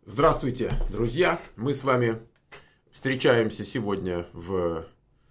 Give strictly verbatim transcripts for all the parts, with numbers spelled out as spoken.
Здравствуйте, друзья! Мы с вами встречаемся сегодня в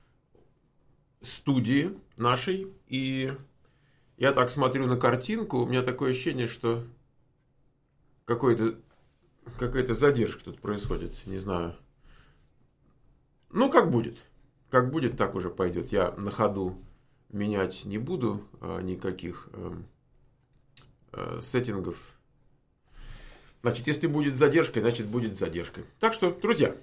студии нашей. И я так смотрю на картинку, у меня такое ощущение, что какой-то, какая-то задержка тут происходит. Не знаю. Ну, как будет. Как будет, так уже пойдет. Я на ходу менять не буду никаких сеттингов. Значит, если будет задержкой, значит будет задержкой. Так что, друзья,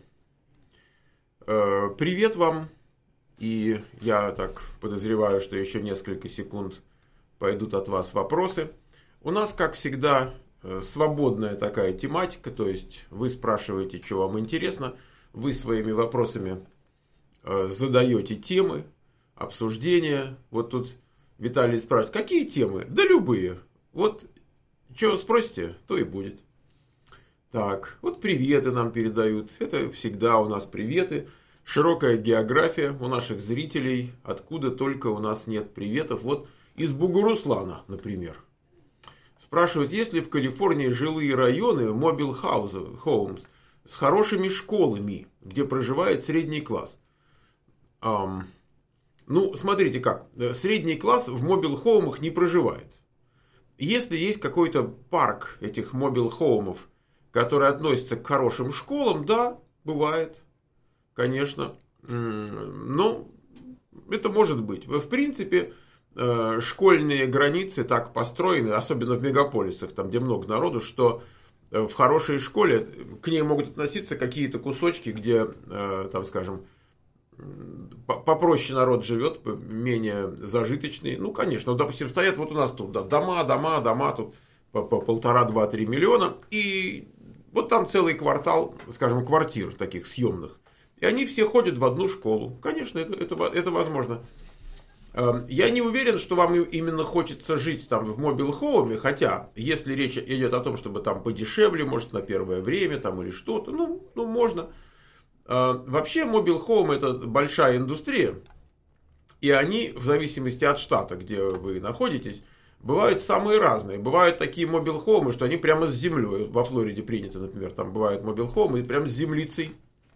привет вам. И я так подозреваю, что еще несколько секунд пойдут от вас вопросы. У нас, как всегда, свободная такая тематика. То есть вы спрашиваете, что вам интересно. Вы своими вопросами задаете темы, обсуждения. Вот тут Виталий спрашивает, какие темы? Да любые. Вот что спросите, то и будет. Так, вот приветы нам передают. Это всегда у нас приветы. Широкая география у наших зрителей. Откуда только у нас нет приветов. Вот из Бугуруслана, например. Спрашивают, есть ли в Калифорнии жилые районы, mobile homes, с хорошими школами, где проживает средний класс. Um, ну, смотрите как. Средний класс в mobile homes не проживает. Если есть какой-то парк этих mobile homes, которые относятся к хорошим школам, да, бывает, конечно. Но это может быть. В принципе, школьные границы так построены, особенно в мегаполисах, там, где много народу, что в хорошей школе к ней могут относиться какие-то кусочки, где, там, скажем, попроще народ живет, менее зажиточный. Ну, конечно, допустим, стоят вот у нас тут да, дома, дома, дома, тут по, по полтора, два, три миллиона, и вот там целый квартал, скажем, квартир таких съемных. И они все ходят в одну школу. Конечно, это, это, это возможно. Я не уверен, что вам именно хочется жить там в мобил-хоуме, хотя, если речь идет о том, чтобы там подешевле, может, на первое время там или что-то, ну, ну можно. Вообще, мобил-хоум это большая индустрия, и они, в зависимости от штата, где вы находитесь, бывают самые разные. Бывают такие мобил-хоумы, что они прямо с землей. Во Флориде принято, например, там бывают мобил-хоумы, прямо с землицей.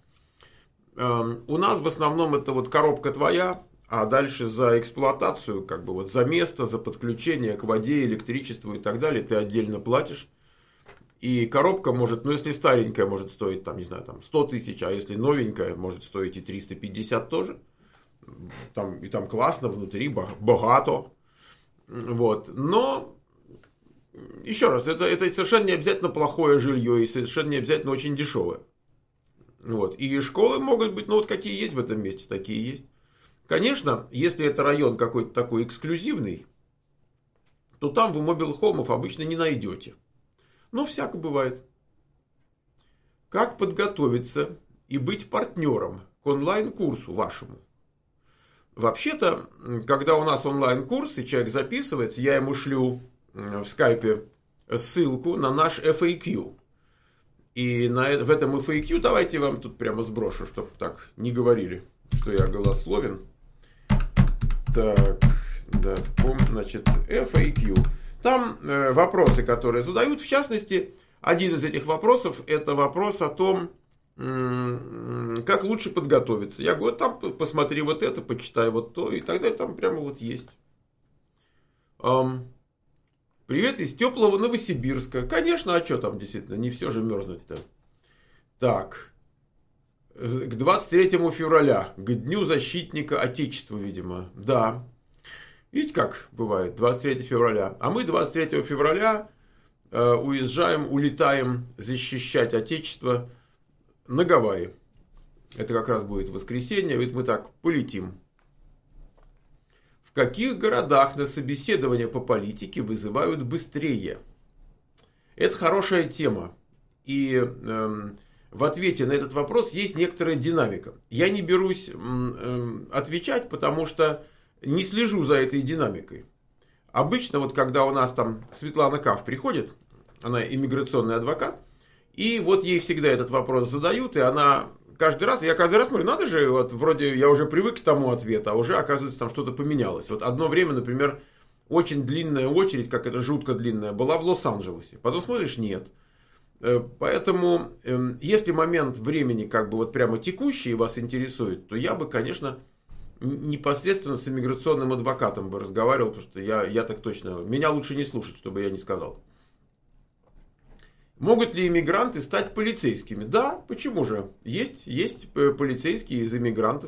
У нас в основном это вот коробка твоя, а дальше за эксплуатацию, как бы вот за место, за подключение к воде, электричеству и так далее, ты отдельно платишь. И коробка может, ну если старенькая, может стоить там, не знаю, там сто тысяч, а если новенькая, может стоить и триста пятьдесят тоже. Там, и там классно внутри, богато. Вот. Но, еще раз, это, это совершенно не обязательно плохое жилье и совершенно не обязательно очень дешевое. Вот. И школы могут быть, ну вот какие есть в этом месте, такие есть. Конечно, если это район какой-то такой эксклюзивный, то там вы мобил-хоумов обычно не найдете. Но всяко бывает. Как подготовиться и быть партнером к онлайн-курсу вашему? Вообще-то, когда у нас онлайн-курс, и человек записывается, я ему шлю в скайпе ссылку на наш эф эй кью. И на, в этом эф эй кью, давайте я вам тут прямо сброшу, чтобы так не говорили, что я голословен. Так, да, значит, эф эй кью. Там э, вопросы, которые задают, в частности, один из этих вопросов, это вопрос о том, как лучше подготовиться. Я говорю, там посмотри вот это, почитай вот то, и тогда там прямо вот есть. Эм, привет из теплого Новосибирска. Конечно, а что там действительно, не все же мерзнуть-то. Так, к двадцать третьему февраля, к Дню защитника Отечества, видимо. Да, видите, как бывает, двадцать третьего февраля. А мы двадцать третьего февраля э, уезжаем, улетаем защищать Отечество на Гавайи. Это как раз будет воскресенье, ведь мы так полетим. В каких городах на собеседование по политике вызывают быстрее? Это хорошая тема. И э, в ответе на этот вопрос есть некоторая динамика. Я не берусь э, отвечать, потому что не слежу за этой динамикой. Обычно, вот когда у нас там Светлана Каф приходит, она иммиграционный адвокат, и вот ей всегда этот вопрос задают, и она каждый раз, я каждый раз смотрю, надо же, вот вроде я уже привык к тому ответу, а уже, оказывается, там что-то поменялось. Вот одно время, например, очень длинная очередь, как это жутко длинная, была в Лос-Анджелесе. Потом смотришь, нет. Поэтому, если момент времени как бы вот прямо текущий вас интересует, то я бы, конечно, непосредственно с иммиграционным адвокатом бы разговаривал, потому что я, я так точно... Меня лучше не слушать, чтобы я не сказал. Могут ли иммигранты стать полицейскими? Да, почему же? Есть, есть полицейские из иммигрантов.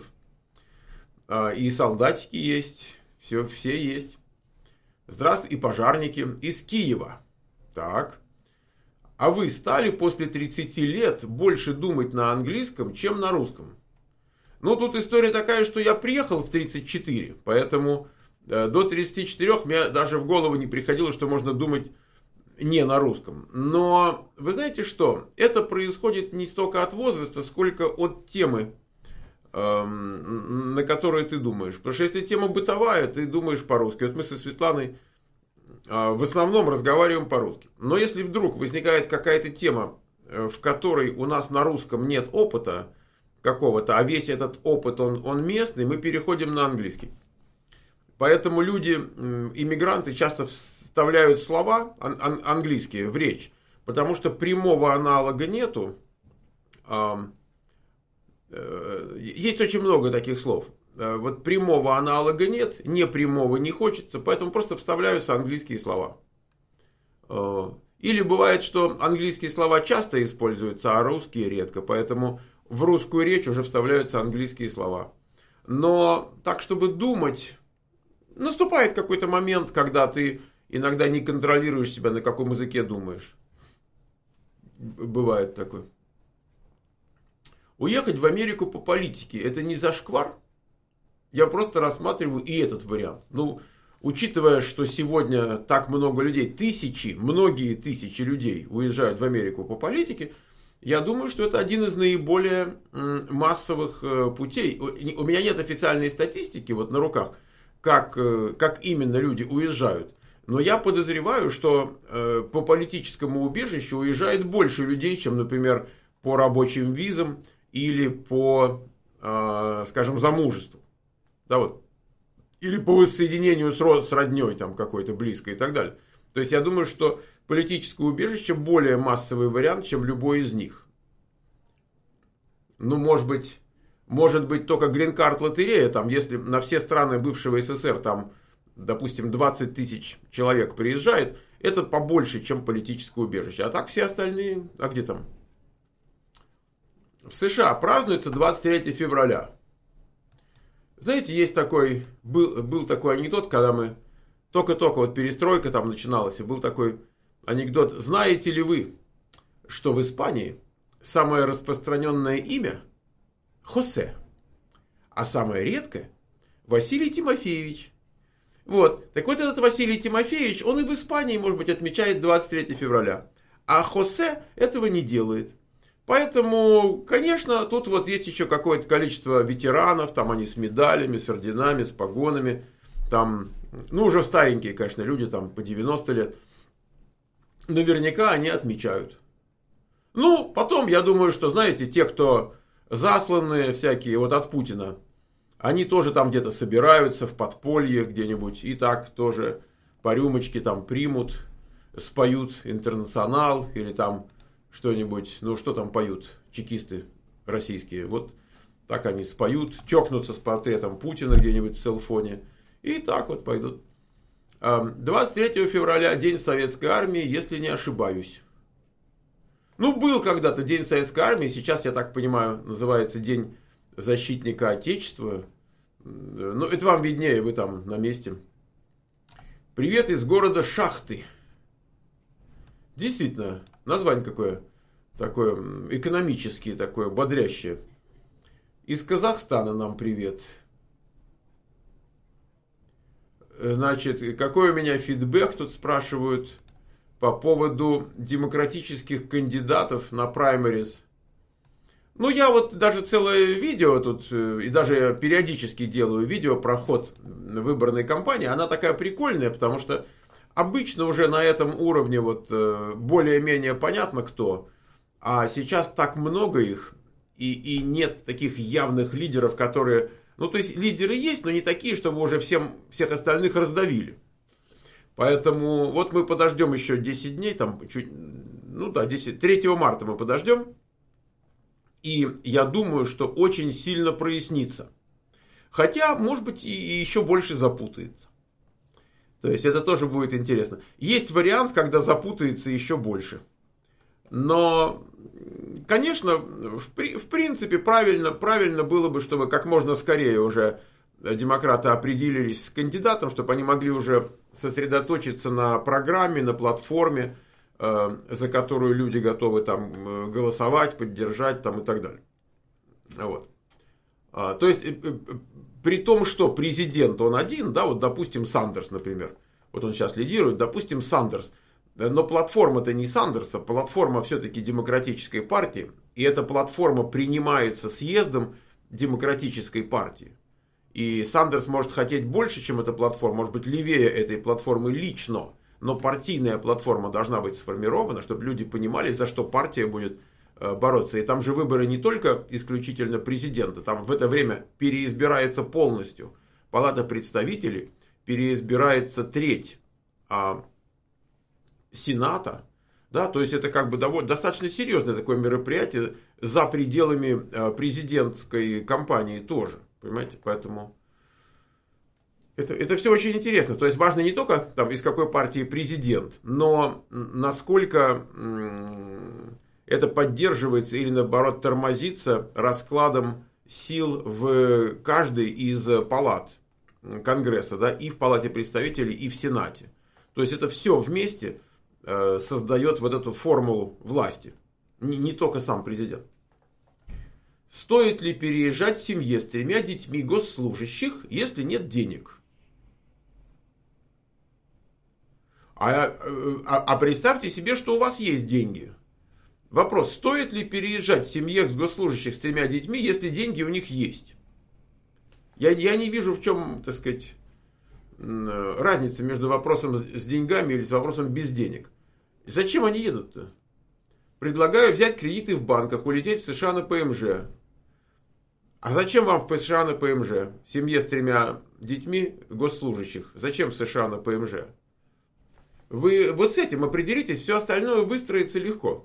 И солдатики есть. Все, все есть. Здравствуйте, и пожарники из Киева. Так. А вы стали после тридцати лет больше думать на английском, чем на русском? Ну, тут история такая, что я приехал в тридцать четыре, поэтому э, до тридцати четырёх мне даже в голову не приходило, что можно думать не на русском. Но вы знаете что? Это происходит не столько от возраста, сколько от темы, э, на которой ты думаешь. Потому что если тема бытовая, ты думаешь по-русски. Вот мы со Светланой э, в основном разговариваем по-русски. Но если вдруг возникает какая-то тема, э, в которой у нас на русском нет опыта какого-то, а весь этот опыт, он, он местный, мы переходим на английский. Поэтому люди, иммигранты, часто вставляют слова ан- ан- английские в речь, потому что прямого аналога нету. А, э, есть очень много таких слов. Вот прямого аналога нет, непрямого не хочется, поэтому просто вставляются английские слова. Или бывает, что английские слова часто используются, а русские редко, поэтому в русскую речь уже вставляются английские слова. Но так, чтобы думать, наступает какой-то момент, когда ты иногда не контролируешь себя, на каком языке думаешь. Бывает такое. Уехать в Америку по политике — это не зашквар? Я просто рассматриваю и этот вариант. Ну, учитывая, что сегодня так много людей, тысячи, многие тысячи людей уезжают в Америку по политике, я думаю, что это один из наиболее массовых путей. У меня нет официальной статистики вот на руках, как, как именно люди уезжают. Но я подозреваю, что по политическому убежищу уезжает больше людей, чем, например, по рабочим визам или по, скажем, замужеству. Да, вот. Или по воссоединению с, род, с родней там, какой-то близкой и так далее. То есть я думаю, что политическое убежище более массовый вариант, чем любой из них. Ну, может быть, может быть только грин-карт лотерея, там, если на все страны бывшего СССР, там, допустим, двадцать тысяч человек приезжает, это побольше, чем политическое убежище. А так все остальные, а где там? В США празднуется двадцать третьего февраля. Знаете, есть такой, был, был такой анекдот, когда мы, только-только вот перестройка там начиналась, и был такой анекдот. Знаете ли вы, что в Испании самое распространенное имя Хосе, а самое редкое Василий Тимофеевич? Вот, так вот этот Василий Тимофеевич, он и в Испании, может быть, отмечает двадцать третьего февраля, а Хосе этого не делает. Поэтому, конечно, тут вот есть еще какое-то количество ветеранов, там они с медалями, с орденами, с погонами, там, ну, уже старенькие, конечно, люди, там, по девяносто лет. Наверняка они отмечают. Ну, потом, я думаю, что, знаете, те, кто засланные всякие, вот от Путина, они тоже там где-то собираются в подполье где-нибудь, и так тоже по рюмочке там примут, споют «Интернационал» или там что-нибудь, ну что там поют чекисты российские, вот так они споют, чокнутся с портретом Путина где-нибудь в селфоне, и так вот пойдут. двадцать третьего февраля День Советской Армии, если не ошибаюсь. Ну, был когда-то День Советской Армии, сейчас, я так понимаю, называется День Защитника Отечества. Ну, это вам виднее, вы там на месте. Привет из города Шахты. Действительно, название какое, такое экономическое, такое бодрящее. Из Казахстана нам привет. Значит, какой у меня фидбэк, тут спрашивают, по поводу демократических кандидатов на праймерис. Ну, я вот даже целое видео тут, и даже периодически делаю видео про ход выборной кампании. Она такая прикольная, потому что обычно уже на этом уровне вот более-менее понятно кто, а сейчас так много их, и, и нет таких явных лидеров, которые... Ну, то есть лидеры есть, но не такие, чтобы уже всем, всех остальных раздавили. Поэтому вот мы подождем еще десять дней, там чуть, ну да, десять, третьего марта мы подождем. И я думаю, что очень сильно прояснится. Хотя, может быть, и еще больше запутается. То есть это тоже будет интересно. Есть вариант, когда запутается еще больше. Но, конечно, в, в принципе, правильно, правильно было бы, чтобы как можно скорее уже демократы определились с кандидатом, чтобы они могли уже сосредоточиться на программе, на платформе, э, за которую люди готовы там голосовать, поддержать там, и так далее. Вот. А, то есть, э, э, при том, что президент он один, да, вот допустим Сандерс, например, вот он сейчас лидирует, допустим Сандерс, но платформа-то не Сандерса, платформа все-таки демократической партии, и эта платформа принимается съездом демократической партии. И Сандерс может хотеть больше, чем эта платформа, может быть левее этой платформы лично, но партийная платформа должна быть сформирована, чтобы люди понимали, за что партия будет бороться. И там же выборы не только исключительно президента, там в это время переизбирается полностью Палата представителей, переизбирается треть а, Сената, да, то есть это как бы довольно, достаточно серьезное такое мероприятие за пределами а, президентской кампании тоже, понимаете, поэтому это, это все очень интересно, то есть важно не только там, из какой партии президент, но насколько м- это поддерживается или наоборот тормозится раскладом сил в каждой из палат Конгресса, да, и в Палате представителей, и в Сенате. То есть это все вместе э, создает вот эту формулу власти. Не, не только сам президент. Стоит ли переезжать семье с тремя детьми госслужащих, если нет денег? А, а, а представьте себе, что у вас есть деньги. Вопрос, стоит ли переезжать в семье с госслужащих с тремя детьми, если деньги у них есть? Я, я не вижу, в чем, так сказать, разница между вопросом с деньгами или с вопросом без денег. Зачем они едут-то? Предлагаю взять кредиты в банках, улететь в США на ПМЖ. А зачем вам в США на ПМЖ? Семье с тремя детьми госслужащих. Зачем в США на ПМЖ? Вы вот с этим определитесь, все остальное выстроится легко.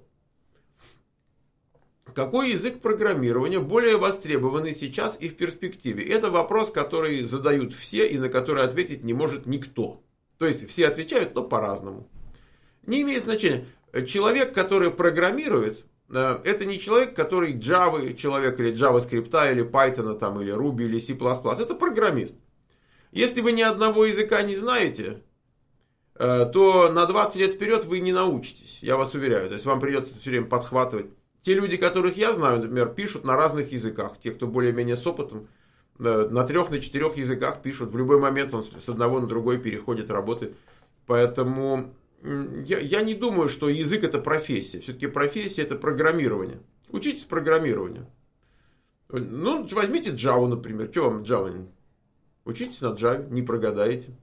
Какой язык программирования более востребованный сейчас и в перспективе? Это вопрос, который задают все и на который ответить не может никто. То есть все отвечают, но по-разному. Не имеет значения. Человек, который программирует, это не человек, который Java человек, или JavaScript, или Python, там, или Ruby, или C++. Это программист. Если вы ни одного языка не знаете, то на двадцать лет вперед вы не научитесь. Я вас уверяю. То есть вам придется все время подхватывать. Те люди, которых я знаю, например, пишут на разных языках. Те, кто более-менее с опытом, на трех, на четырех языках пишут. В любой момент он с одного на другой переходит, работает. Поэтому я, я не думаю, что язык это профессия. Все-таки профессия это программирование. Учитесь программированию. Ну, возьмите Java, например. Что вам Java? Учитесь на Java, не прогадаете.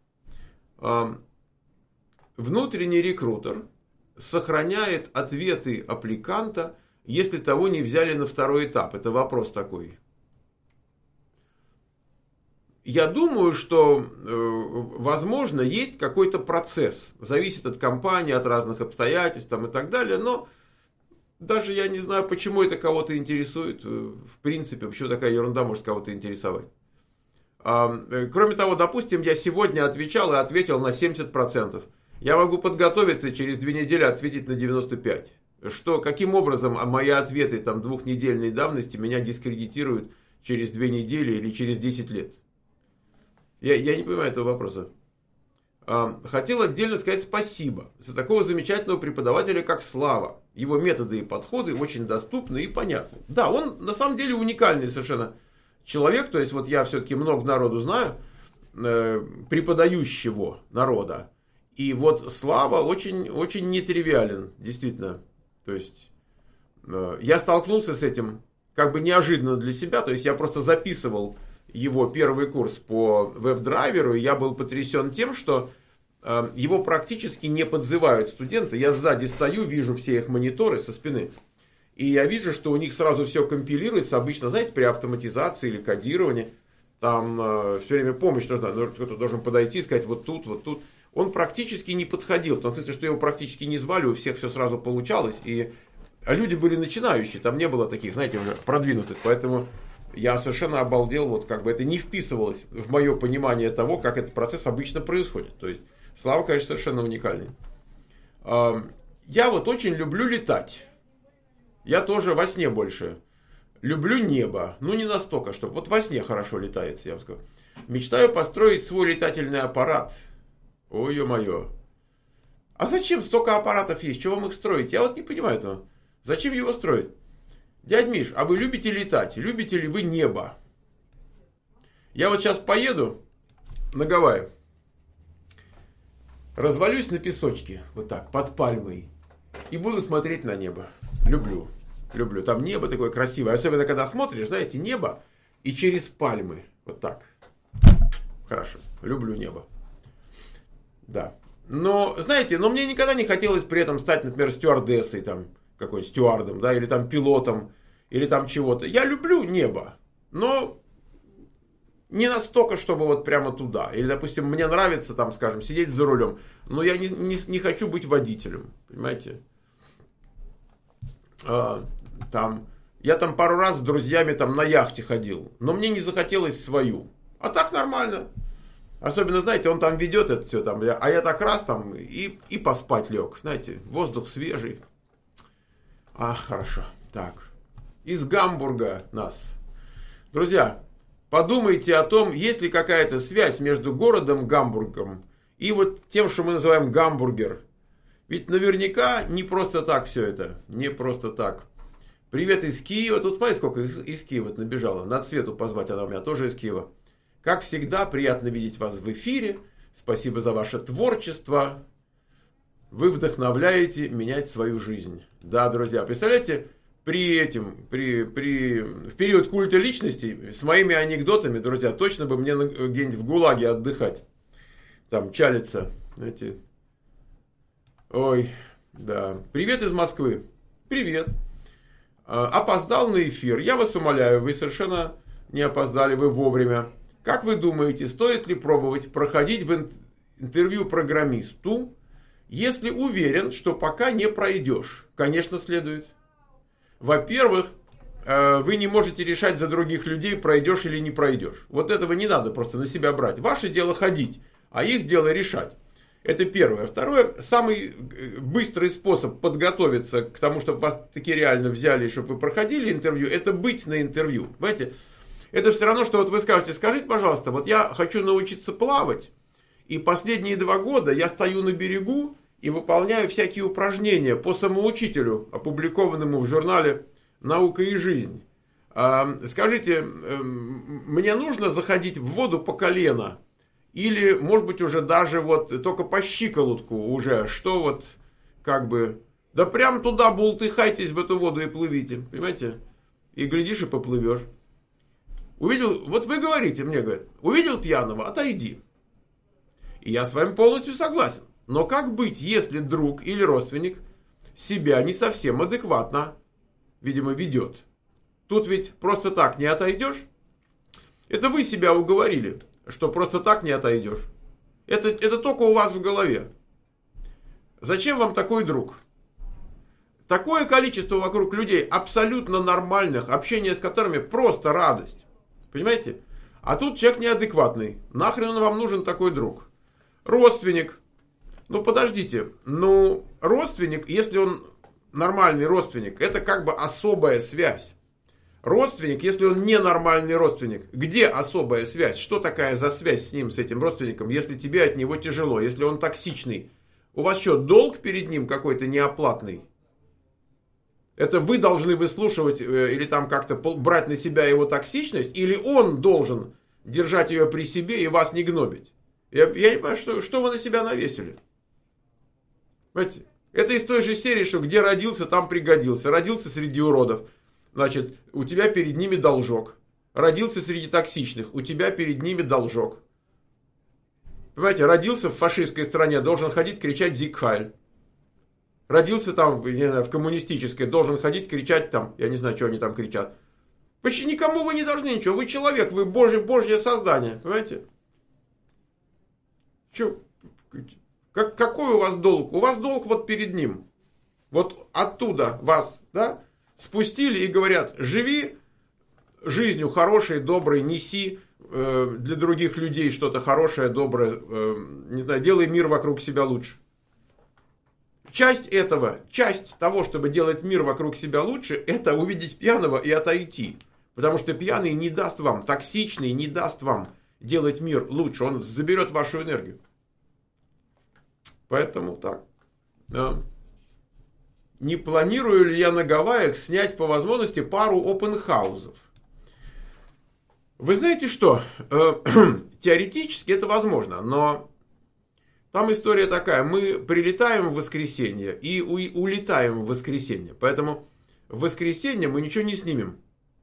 Внутренний рекрутер сохраняет ответы аппликанта, если того не взяли на второй этап. Это вопрос такой. Я думаю, что, возможно, есть какой-то процесс. Зависит от компании, от разных обстоятельств там, и так далее. Но даже я не знаю, почему это кого-то интересует. В принципе, почему такая ерунда может кого-то интересовать. Кроме того, допустим, я сегодня отвечал и ответил на семьдесят процентов. Я могу подготовиться и через две недели ответить на девяносто пять процентов. Что, каким образом мои ответы там, двухнедельной давности меня дискредитируют через две недели или через десять лет? Я, я не понимаю этого вопроса. Хотел отдельно сказать спасибо за такого замечательного преподавателя, как Слава. Его методы и подходы очень доступны и понятны. Да, он на самом деле уникальный совершенно человек. То есть вот я все-таки много народу знаю, преподающего народа. И вот Слава очень, очень нетривиален, действительно. То есть, э, я столкнулся с этим как бы неожиданно для себя. То есть, я просто записывал его первый курс по веб-драйверу. И я был потрясен тем, что э, его практически не подзывают студенты. Я сзади стою, вижу все их мониторы со спины. И я вижу, что у них сразу все компилируется. Обычно, знаете, при автоматизации или кодировании. Там э, все время помощь нужна. Кто-то должен подойти и сказать вот тут, вот тут. он практически не подходил. В том смысле, что его практически не звали, у всех все сразу получалось. И а люди были начинающие, там не было таких, знаете, уже продвинутых. Поэтому я совершенно обалдел, вот как бы это не вписывалось в мое понимание того, как этот процесс обычно происходит. То есть Слава, конечно, совершенно уникальный. Я вот очень люблю летать. Я тоже во сне больше. Люблю небо. Ну, не настолько, что... Вот во сне хорошо летается, я вам скажу. Мечтаю построить свой летательный аппарат. Ой, ё-моё. А зачем столько аппаратов есть? Чего вам их строить? Я вот не понимаю этого. Зачем его строить? Дядь Миш, а вы любите летать? Любите ли вы небо? Я вот сейчас поеду на Гавайи. Развалюсь на песочке, вот так, под пальмой. И буду смотреть на небо. Люблю. Люблю. Там небо такое красивое. Особенно, когда смотришь, знаете, небо и через пальмы. Вот так. Хорошо. Люблю небо. Да. Но, знаете, но мне никогда не хотелось при этом стать, например, стюардессой, там, какой-нибудь стюардом, да, или там пилотом, или там чего-то. Я люблю небо, но не настолько, чтобы вот прямо туда. Или, допустим, мне нравится, там, скажем, сидеть за рулем, но я не, не, не хочу быть водителем, понимаете? А, там, я там пару раз с друзьями там на яхте ходил, но мне не захотелось свою. А так нормально. Особенно, знаете, он там ведет это все, там, а я так раз там и, и поспать лег. Знаете, воздух свежий. А, хорошо. Так. Из Гамбурга нас. Друзья, подумайте о том, есть ли какая-то связь между городом Гамбургом и вот тем, что мы называем гамбургер. Ведь наверняка не просто так все это. Не просто так. Привет из Киева. Тут смотри, сколько из, из Киева набежало. Надо Свету позвать, она у меня тоже из Киева. Как всегда, приятно видеть вас в эфире. Спасибо за ваше творчество. Вы вдохновляете менять свою жизнь. Да, друзья, представляете, при этим, при, при, в период культа личности, с моими анекдотами, друзья, точно бы мне где-нибудь в ГУЛАГе отдыхать. Там чалиться, знаете. Ой, да. Привет из Москвы. Привет. Опоздал на эфир. Я вас умоляю, вы совершенно не опоздали, вы вовремя. Как вы думаете, стоит ли пробовать проходить в интервью программисту, если уверен, что пока не пройдешь? Конечно, следует. Во-первых, вы не можете решать за других людей, пройдешь или не пройдешь. Вот этого не надо просто на себя брать. Ваше дело ходить, а их дело решать. Это первое. Второе, самый быстрый способ подготовиться к тому, чтобы вас таки реально взяли, чтобы вы проходили интервью, это быть на интервью. Понимаете? Это все равно, что вот вы скажете, скажите, пожалуйста, вот я хочу научиться плавать, и последние два года я стою на берегу и выполняю всякие упражнения по самоучителю, опубликованному в журнале «Наука и жизнь». Скажите, мне нужно заходить в воду по колено? Или, может быть, уже даже вот только по щиколотку уже, что вот, как бы, да прям туда бултыхайтесь в эту воду и плывите, понимаете? И глядишь, и поплывешь. Увидел, вот вы говорите мне, говорят, увидел пьяного, отойди. И я с вами полностью согласен. Но как быть, если друг или родственник себя не совсем адекватно, видимо, ведет? Тут ведь просто так не отойдешь. Это вы себя уговорили, что просто так не отойдешь. Это, это только у вас в голове. Зачем вам такой друг? Такое количество вокруг людей абсолютно нормальных, общение с которыми просто радость. Понимаете? А тут человек неадекватный. Нахрен он вам нужен такой друг? Родственник. Ну подождите. Ну родственник, если он нормальный родственник, это как бы особая связь. Родственник, если он ненормальный родственник, где особая связь? Что такая за связь с ним, с этим родственником, если тебе от него тяжело, если он токсичный? У вас что, долг перед ним какой-то неоплатный? Это вы должны выслушивать или там как-то брать на себя его токсичность, или он должен держать ее при себе и вас не гнобить? Я, я не понимаю, что, что вы на себя навесили. Понимаете? Это из той же серии, что где родился, там пригодился. Родился среди уродов, значит, у тебя перед ними должок. Родился среди токсичных, у тебя перед ними должок. Понимаете, родился в фашистской стране, должен ходить кричать «Зиг Хайль». Родился там, не знаю, в коммунистической, должен ходить кричать там, я не знаю, что они там кричат. Почти никому вы не должны ничего, вы человек, вы божье, божье создание, понимаете? Че? Как, какой у вас долг? У вас долг вот перед ним. Вот оттуда вас, да, спустили и говорят, живи жизнью хорошей, доброй, неси э, для других людей что-то хорошее, доброе, э, не знаю, делай мир вокруг себя лучше. Часть этого, часть того, чтобы делать мир вокруг себя лучше, это увидеть пьяного и отойти. Потому что пьяный не даст вам, токсичный не даст вам делать мир лучше. Он заберет вашу энергию. Поэтому так. Не планирую ли я на Гавайях снять по возможности пару опенхаузов? Вы знаете что? Теоретически это возможно, но там история такая. Мы прилетаем в воскресенье и улетаем в воскресенье. Поэтому в воскресенье мы ничего не снимем.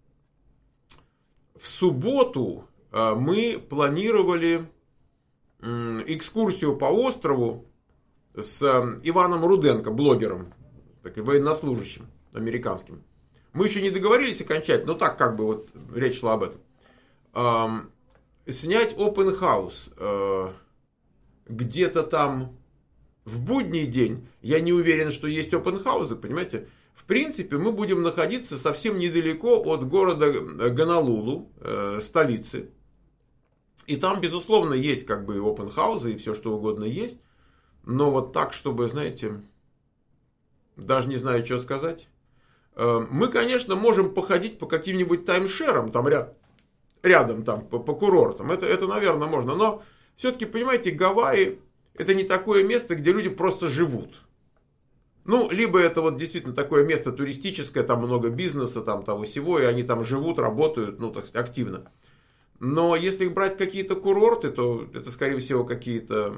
В субботу мы планировали экскурсию по острову с Иваном Руденко, блогером, так и военнослужащим американским. Мы еще не договорились окончательно, но так как бы вот речь шла об этом. Эм, снять open house э, где-то там в будний день. Я не уверен, что есть open house, понимаете. В принципе, мы будем находиться совсем недалеко от города Гонолулу, э, столицы. И там, безусловно, есть как бы open house и все что угодно есть. Но вот так, чтобы, знаете, даже не знаю, что сказать. Мы, конечно, можем походить по каким-нибудь таймшерам, там ряд, рядом, там, по, по курортам. Это, это, наверное, можно. Но все-таки, понимаете, Гавайи это не такое место, где люди просто живут. Ну, либо это вот действительно такое место туристическое, там много бизнеса, там того всего, и они там живут, работают, ну, так сказать, активно. Но если брать какие-то курорты, то это, скорее всего, какие-то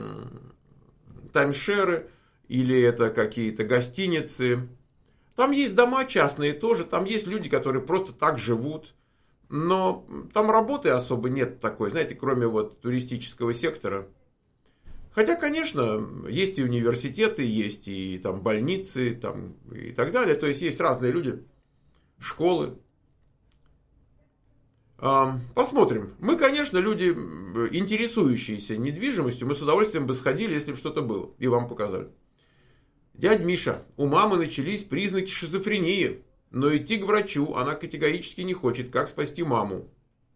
таймшеры или это какие-то гостиницы. Там есть дома частные тоже, там есть люди, которые просто так живут. Но там работы особо нет такой, знаете, кроме вот туристического сектора. Хотя, конечно, есть и университеты, есть и там больницы, там, и так далее. То есть есть разные люди, школы. Посмотрим. Мы, конечно, люди, интересующиеся недвижимостью, мы с удовольствием бы сходили, если бы что-то было, и вам показали. Дядь Миша, у мамы начались признаки шизофрении, но идти к врачу она категорически не хочет. Как спасти маму?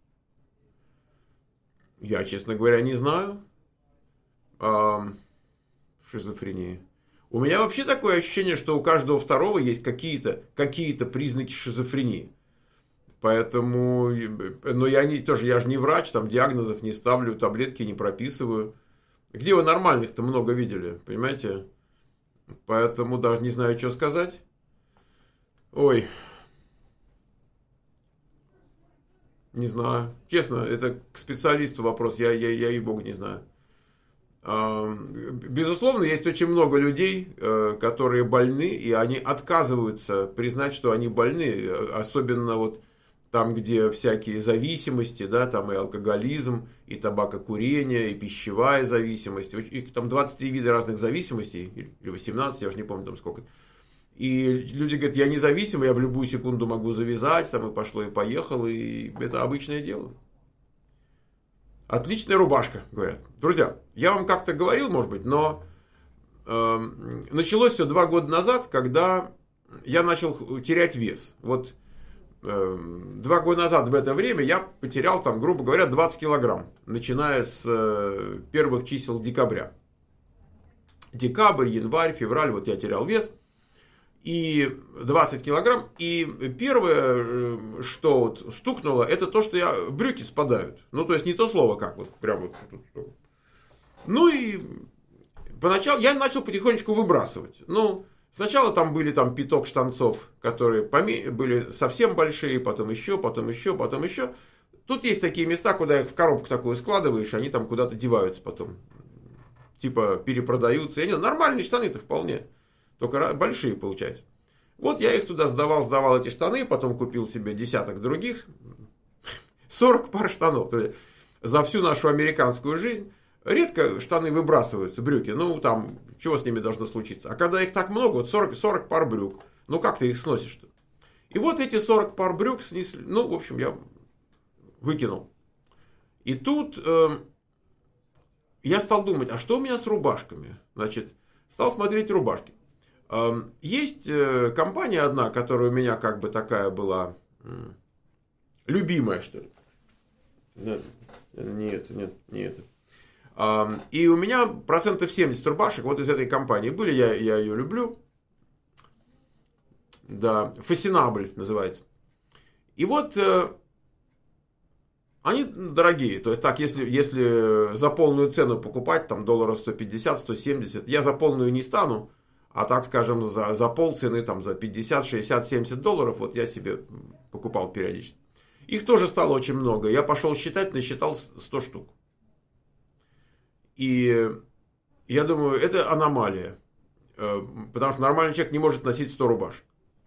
Я, честно говоря, не знаю. А, шизофрения. У меня вообще такое ощущение, что у каждого второго есть какие-то какие-то признаки шизофрении. Поэтому, но я не, тоже, я же не врач, там диагнозов не ставлю, таблетки не прописываю. Где вы нормальных-то много видели, понимаете? Поэтому даже не знаю, что сказать. Ой. Не знаю. Честно, это к специалисту вопрос, я, я, я ей-богу не знаю. Безусловно, есть очень много людей, которые больны, и они отказываются признать, что они больны. Особенно вот там, где всякие зависимости, да, там и алкоголизм, и табакокурение, и пищевая зависимость. И там двадцать три вида разных зависимостей, или восемнадцать, я уже не помню там сколько. И люди говорят, я независимый, я в любую секунду могу завязать, там и пошло, и поехало, и это обычное дело. Отличная рубашка, говорят. Друзья, я вам как-то говорил, может быть, но э, началось все два года назад, когда я начал терять вес. Вот э, два года назад в это время я потерял, там, грубо говоря, двадцать килограмм, начиная с э, первых чисел декабря. Декабрь, январь, февраль, вот я терял вес. И двадцать килограмм. И первое, что вот стукнуло, это то, что я, брюки спадают. Ну, то есть, не то слово, как вот, прям вот. Ну, и поначалу я начал потихонечку выбрасывать. Ну, сначала там были там пяток штанцов, которые поме- были совсем большие, потом еще, потом еще, потом еще. Тут есть такие места, куда их в коробку такую складываешь, они там куда-то деваются потом. Типа перепродаются. Я не знаю, нормальные штаны-то вполне. Только большие, получается. Вот я их туда сдавал, сдавал эти штаны, потом купил себе десяток других. сорок пар штанов. То есть, за всю нашу американскую жизнь редко штаны выбрасываются, брюки. Ну, там, чего с ними должно случиться? А когда их так много, вот сорок, сорок пар брюк. Ну, как ты их сносишь-то? И вот эти сорок пар брюк снесли. Ну, в общем, я выкинул. И тут... Э, я стал думать, а что у меня с рубашками? Значит, стал смотреть рубашки. Есть компания одна, которая у меня как бы такая была любимая, что ли. Нет, нет, нет. И у меня процентов семьдесят рубашек вот из этой компании были, я, я ее люблю. Да, Fashionable называется. И вот они дорогие, то есть так, если, если за полную цену покупать, там долларов сто пятьдесят - сто семьдесят, я за полную не стану, а так, скажем, за, за полцены, там, за пятьдесят, шестьдесят, семьдесят долларов, вот я себе покупал периодически. Их тоже стало очень много, я пошел считать, насчитал сто штук. И я думаю, это аномалия, потому что нормальный человек не может носить сто рубашек.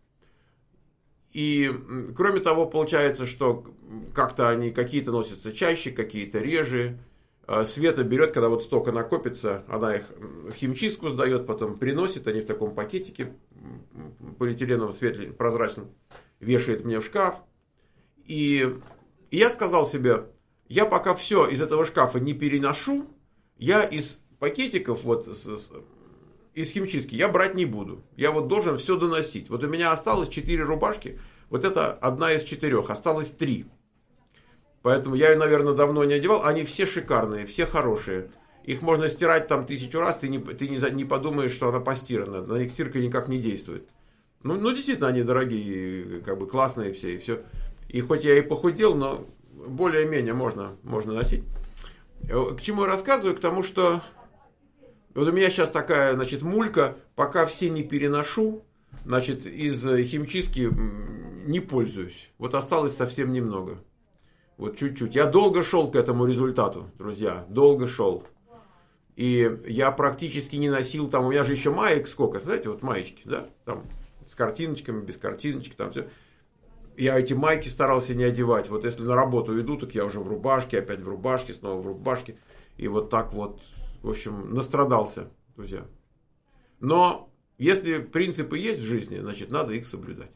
И, кроме того, получается, что как-то они какие-то носятся чаще, какие-то реже. Света берет, когда вот столько накопится, она их в химчистку сдает, потом приносит, они в таком пакетике полиэтиленовом, светлым, прозрачном, вешает мне в шкаф. И я сказал себе, я пока все из этого шкафа не переношу, я из пакетиков, вот из химчистки, я брать не буду. Я вот должен все доносить. Вот у меня осталось четыре рубашки, вот это одна из четырех, осталось три. Поэтому я ее, наверное, давно не одевал. Они все шикарные, все хорошие. Их можно стирать там тысячу раз, ты не, ты не, не подумаешь, что она постирана. На них стирка никак не действует. Ну, ну, действительно, они дорогие, как бы классные все. И, все. И хоть я и похудел, но более-менее можно, можно носить. К чему я рассказываю? К тому, что вот у меня сейчас такая, значит, мулька, пока все не переношу, значит, из химчистки не пользуюсь. Вот осталось совсем немного. Вот чуть-чуть. Я долго шел к этому результату, друзья. Долго шел. И я практически не носил там. У меня же еще маек сколько. Знаете, вот маечки, да? Там с картиночками, без картиночек, там все. Я эти майки старался не одевать. Вот если на работу иду, так я уже в рубашке, опять в рубашке, снова в рубашке. И вот так вот, в общем, настрадался, друзья. Но если принципы есть в жизни, значит, надо их соблюдать.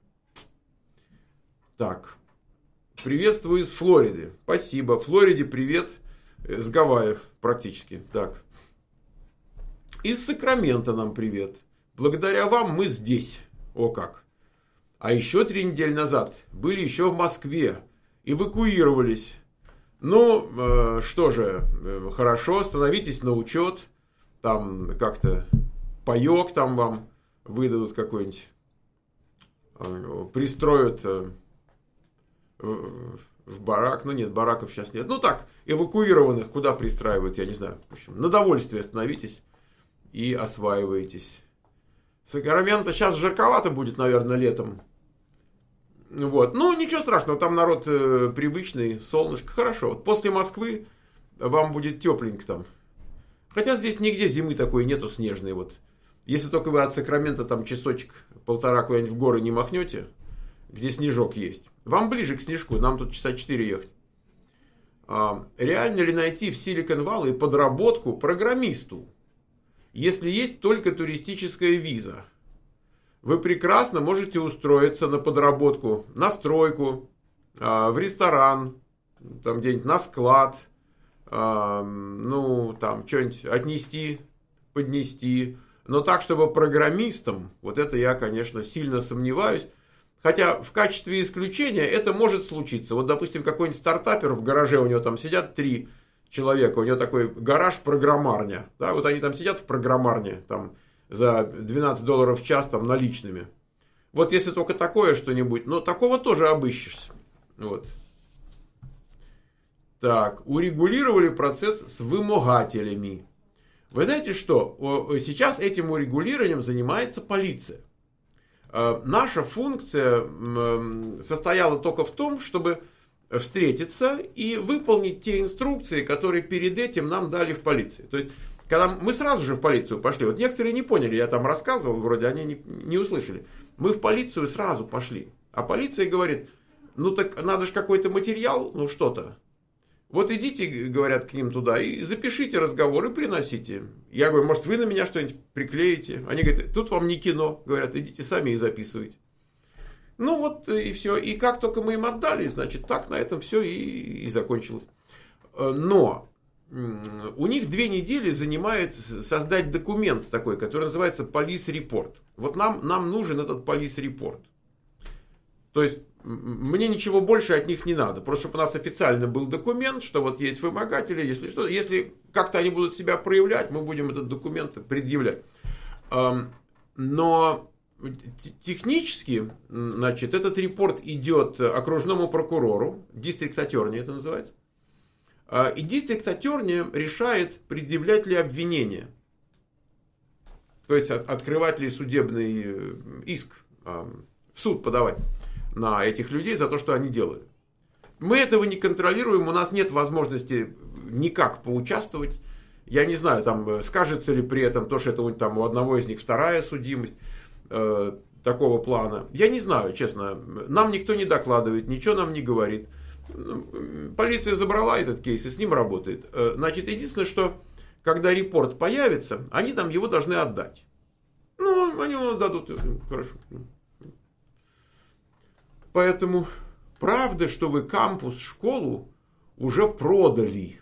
Так. Приветствую из Флориды. Спасибо. Флориде привет. С Гавайев практически. Так. Из Сакрамента нам привет. Благодаря вам мы здесь. О как. А еще три недели назад были еще в Москве. Эвакуировались. Ну, э, что же, э, хорошо, становитесь на учет. Там как-то паек там вам выдадут какой-нибудь. Э, пристроят... Э, в барак, ну нет, бараков сейчас нет. Ну так, эвакуированных куда пристраивают, я не знаю. В общем, на довольствие становитесь и осваиваетесь. Сакрамента сейчас жарковато будет, наверное, летом. Вот. Ну, ничего страшного, там народ э, привычный, солнышко, хорошо. Вот после Москвы вам будет тепленько там. Хотя здесь нигде зимы такой нету снежной. Вот. Если только вы от Сакрамента там часочек, полтора куда-нибудь в горы не махнете, где снежок есть. Вам ближе к снежку, нам тут часа четыре ехать. А, реально ли найти в Силикон-Валле подработку программисту, если есть только туристическая виза? Вы прекрасно можете устроиться на подработку, на стройку, а, в ресторан, там где-нибудь на склад, а, ну, там, что-нибудь отнести, поднести. Но так, чтобы программистом, вот это я, конечно, сильно сомневаюсь. Хотя в качестве исключения это может случиться. Вот, допустим, какой-нибудь стартапер в гараже, у него там сидят три человека, у него такой гараж-программарня. Да, вот они там сидят в программарне там, за двенадцать долларов в час там, наличными. Вот если только такое что-нибудь, но такого тоже обыщешься. Вот. Так, урегулировали процесс с вымогателями. Вы знаете что? Сейчас этим урегулированием занимается полиция. Наша функция состояла только в том, чтобы встретиться и выполнить те инструкции, которые перед этим нам дали в полиции. То есть, когда мы сразу же в полицию пошли, вот некоторые не поняли, я там рассказывал, вроде они не, не услышали. Мы в полицию сразу пошли. А полиция говорит, ну так надо же какой-то материал, ну что-то. Вот идите, говорят, к ним туда и запишите разговор и приносите. Я говорю, может вы на меня что-нибудь приклеите? Они говорят, тут вам не кино. Говорят, идите сами и записывайте. Ну вот и все. И как только мы им отдали, значит, так на этом все и, и закончилось. Но у них две недели занимает создать документ такой, который называется Police Report. Вот нам, нам нужен этот Police Report. То есть, мне ничего больше от них не надо. Просто чтобы у нас официально был документ, что вот есть вымогатели, если что, если как-то они будут себя проявлять, мы будем этот документ предъявлять. Но технически, значит, этот репорт идет окружному прокурору, district attorney это называется. И district attorney решает, предъявлять ли обвинение. То есть, открывать ли судебный иск, в суд подавать на этих людей за то, что они делают. Мы этого не контролируем, у нас нет возможности никак поучаствовать. Я не знаю, там скажется ли при этом то, что это там, у одного из них вторая судимость э, такого плана. Я не знаю, честно. Нам никто не докладывает, ничего нам не говорит. Полиция забрала этот кейс и с ним работает. Значит, единственное, что когда репорт появится, они там его должны отдать. Ну, они его дадут. Хорошо. Поэтому правда, что вы кампус, школу уже продали.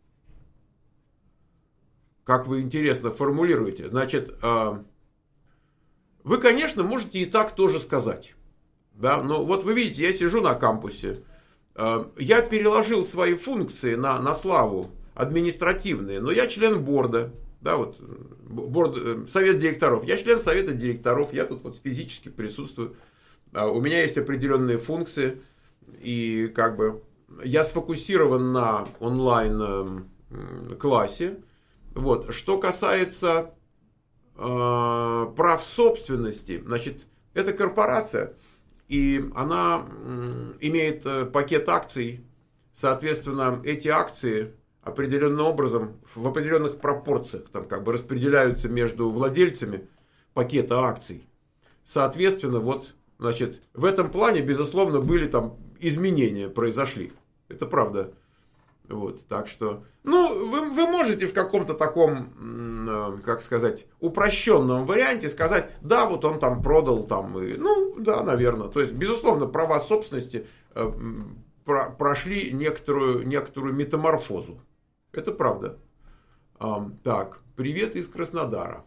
Как вы интересно формулируете. Значит, вы, конечно, можете и так тоже сказать. Да? Но вот вы видите, я сижу на кампусе. Я переложил свои функции на, на Славу, административные. Но я член борда. Да, вот, борд, совет директоров. Я член совета директоров. Я тут вот физически присутствую. У меня есть определенные функции, и как бы я сфокусирован на онлайн классе. Вот. Что касается э, прав собственности, значит, это корпорация, и она э, имеет пакет акций, соответственно, эти акции определенным образом, в определенных пропорциях, там как бы распределяются между владельцами пакета акций. Соответственно, вот, значит, в этом плане, безусловно, были там изменения, произошли. Это правда. Вот, так что, ну, вы, вы можете в каком-то таком, как сказать, упрощенном варианте сказать, да, вот он там продал, там, и, ну, да, наверное. То есть, безусловно, права собственности э, про, прошли некоторую, некоторую метаморфозу. Это правда. А, так, привет из Краснодара.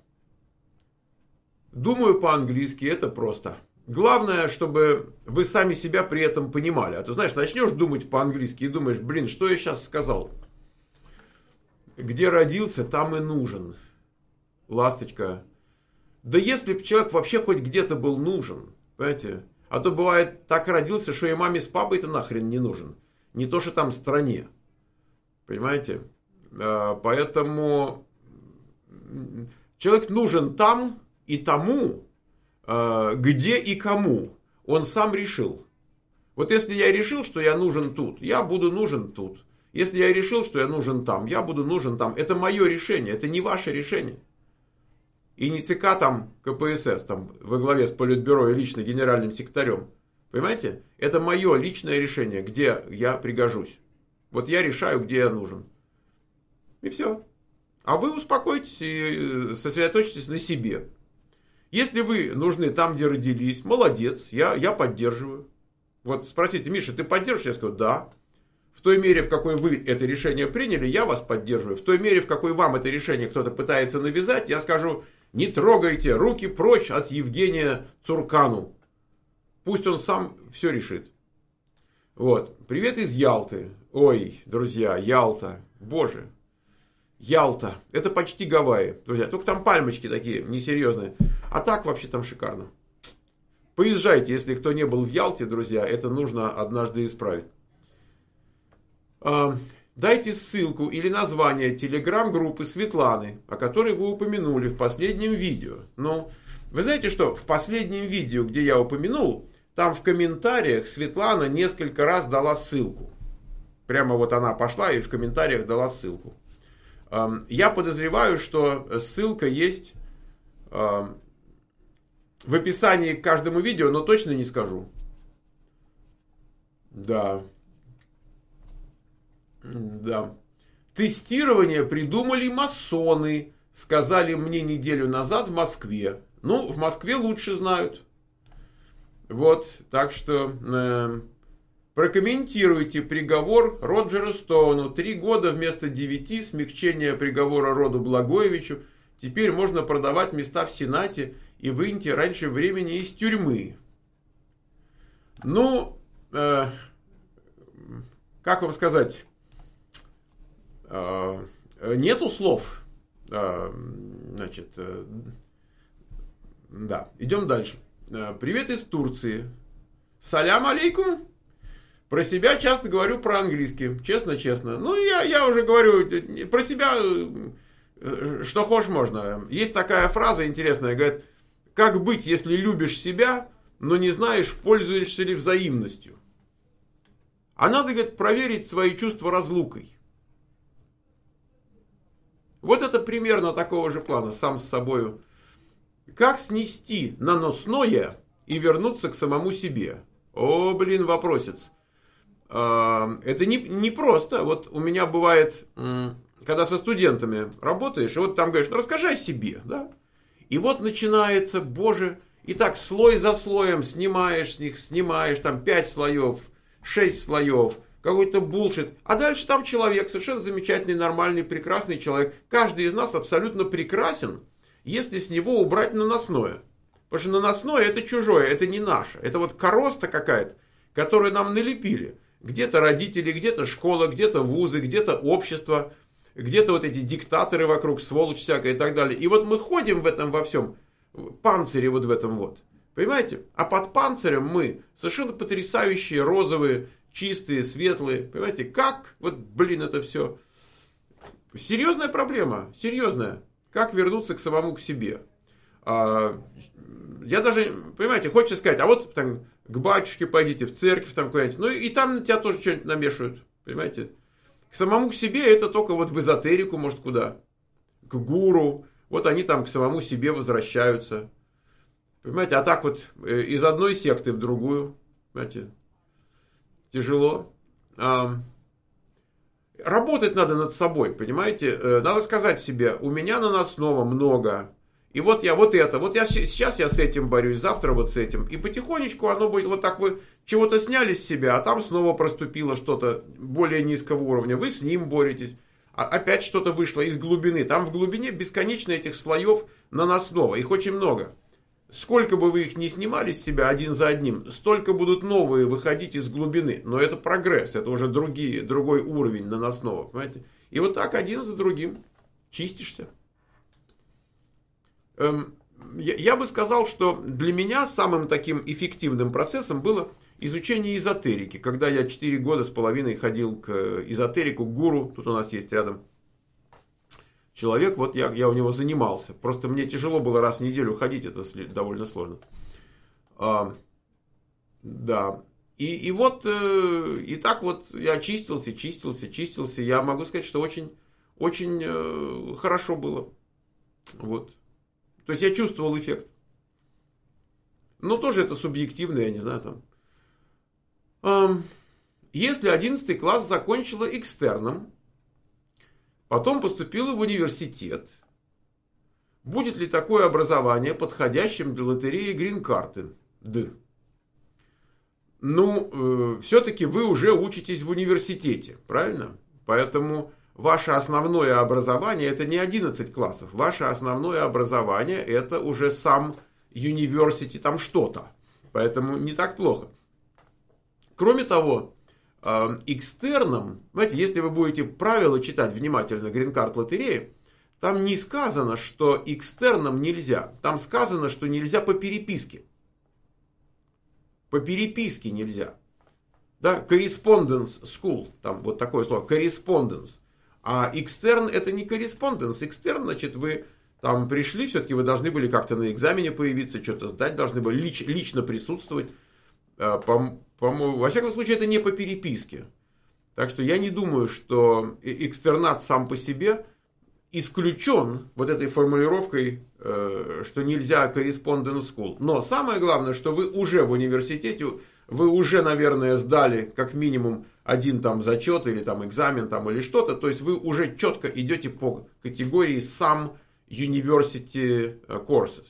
Думаю по-английски, это просто. Главное, чтобы вы сами себя при этом понимали. А ты знаешь, начнешь думать по-английски и думаешь, блин, что я сейчас сказал? Где родился, там и нужен. Ласточка. Да если бы человек вообще хоть где-то был нужен, понимаете? А то бывает, так родился, что и маме с папой-то нахрен не нужен. Не то, что там стране. Понимаете? Поэтому человек нужен там и тому, где и кому. Он сам решил. Вот если я решил, что я нужен тут, я буду нужен тут. Если я решил, что я нужен там, я буду нужен там. Это мое решение, это не ваше решение. И не ЦК там КПСС там, во главе с Политбюро и лично генеральным секретарем. Понимаете? Это мое личное решение, где я пригожусь. Вот я решаю, где я нужен. И все. А вы успокойтесь и сосредоточьтесь на себе. Если вы нужны там, где родились, молодец, я, я поддерживаю. Вот спросите, Миша, ты поддерживаешь? Я скажу, да. В той мере, в какой вы это решение приняли, я вас поддерживаю. В той мере, в какой вам это решение кто-то пытается навязать, я скажу, не трогайте, руки прочь от Евгения Цуркану. Пусть он сам все решит. Вот. Привет из Ялты. Ой, друзья, Ялта. Боже. Ялта. Это почти Гавайи, друзья. Только там пальмочки такие несерьезные. А так вообще там шикарно. Поезжайте, если кто не был в Ялте, друзья. Это нужно однажды исправить. Дайте ссылку или название телеграм-группы Светланы, о которой вы упомянули в последнем видео. Ну, вы знаете что? В последнем видео, где я упомянул, там в комментариях Светлана несколько раз дала ссылку. Прямо вот она пошла и в комментариях дала ссылку. Я подозреваю, что ссылка есть в описании к каждому видео, но точно не скажу. Да. Да. Тестирование придумали масоны, сказали мне неделю назад в Москве. Ну, в Москве лучше знают. Вот, так что... Э, Прокомментируйте приговор Роджеру Стоуну. Три года вместо девяти, смягчение приговора Роду Благоевичу. Теперь можно продавать места в Сенате и выйти раньше времени из тюрьмы. Ну, э, как вам сказать, э, нету слов. Э, значит, э, да, идем дальше. Э, привет из Турции. Салям алейкум. Про себя часто говорю по-английски, честно-честно. Ну, я, я уже говорю про себя, что хочешь можно. Есть такая фраза интересная, говорит, как быть, если любишь себя, но не знаешь, пользуешься ли взаимностью. А надо, говорит, проверить свои чувства разлукой. Вот это примерно такого же плана, сам с собою. Как снести наносное и вернуться к самому себе? О, блин, вопросец. Это не, не просто. Вот у меня бывает, когда со студентами работаешь, и вот там говоришь, ну расскажи о себе, да? И вот начинается, боже, и так слой за слоем снимаешь с них, снимаешь, там пять слоев, шесть слоев, какой-то булшит. А дальше там человек, совершенно замечательный, нормальный, прекрасный человек. Каждый из нас абсолютно прекрасен, если с него убрать наносное. Потому что наносное это чужое, это не наше. Это вот короста какая-то, которую нам налепили. Где-то родители, где-то школа, где-то вузы, где-то общество, где-то вот эти диктаторы вокруг, сволочь всякая и так далее. И вот мы ходим в этом во всем, панцире вот в этом вот. Понимаете? А под панцирем мы совершенно потрясающие, розовые, чистые, светлые. Понимаете? Как? Вот, блин, это все. Серьезная проблема, серьезная. Как вернуться к самому к себе? А, я даже, понимаете, хочется сказать, а вот там к батюшке пойдите, в церковь там куда-нибудь. Ну и там на тебя тоже что-нибудь намешивают. Понимаете? К самому к себе это только вот в эзотерику, может, куда. К гуру. Вот они там к самому себе возвращаются. Понимаете? А так вот из одной секты в другую. Понимаете? Тяжело. А, работать надо над собой, понимаете? Надо сказать себе, у меня наносного много. И вот я вот это, вот я сейчас я с этим борюсь, завтра вот с этим. И потихонечку оно будет вот так, вы чего-то сняли с себя, а там снова проступило что-то более низкого уровня. Вы с ним боретесь. А опять что-то вышло из глубины. Там в глубине бесконечно этих слоев наносного. Их очень много. Сколько бы вы их ни снимали с себя один за одним, столько будут новые выходить из глубины. Но это прогресс, это уже другие, другой уровень наносного. Понимаете? И вот так один за другим чистишься. Я бы сказал, что для меня самым таким эффективным процессом было изучение эзотерики. Когда я четыре года с половиной ходил к эзотерику, к гуру, тут у нас есть рядом человек, вот я, я у него занимался. Просто мне тяжело было раз в неделю ходить, это довольно сложно. А, да. И, и вот, и так вот я чистился, чистился, чистился. Я могу сказать, что очень, очень хорошо было. Вот. То есть я чувствовал эффект. Но тоже это субъективно, я не знаю там. Если одиннадцатый класс закончила экстерном, потом поступила в университет, будет ли такое образование подходящим для лотереи грин-карты? Да. Ну, э, все-таки вы уже учитесь в университете, правильно? Поэтому ваше основное образование это не одиннадцать классов. Ваше основное образование это уже сам университет, там что-то. Поэтому не так плохо. Кроме того, экстерном, знаете, если вы будете правила читать внимательно грин-карт лотереи, там не сказано, что экстерном нельзя. Там сказано, что нельзя по переписке. По переписке нельзя. Да, correspondence school, там вот такое слово, correspondence. А экстерн это не correspondence. Экстерн, значит, вы там пришли, все-таки вы должны были как-то на экзамене появиться, что-то сдать, должны были лич, лично присутствовать. По, по, во всяком случае, это не по переписке. Так что я не думаю, что экстернат сам по себе исключен вот этой формулировкой, что нельзя correspondence school. Но самое главное, что вы уже в университете, вы уже, наверное, сдали как минимум один там зачет или там экзамен там, или что-то. То есть вы уже четко идете по категории сам University Courses.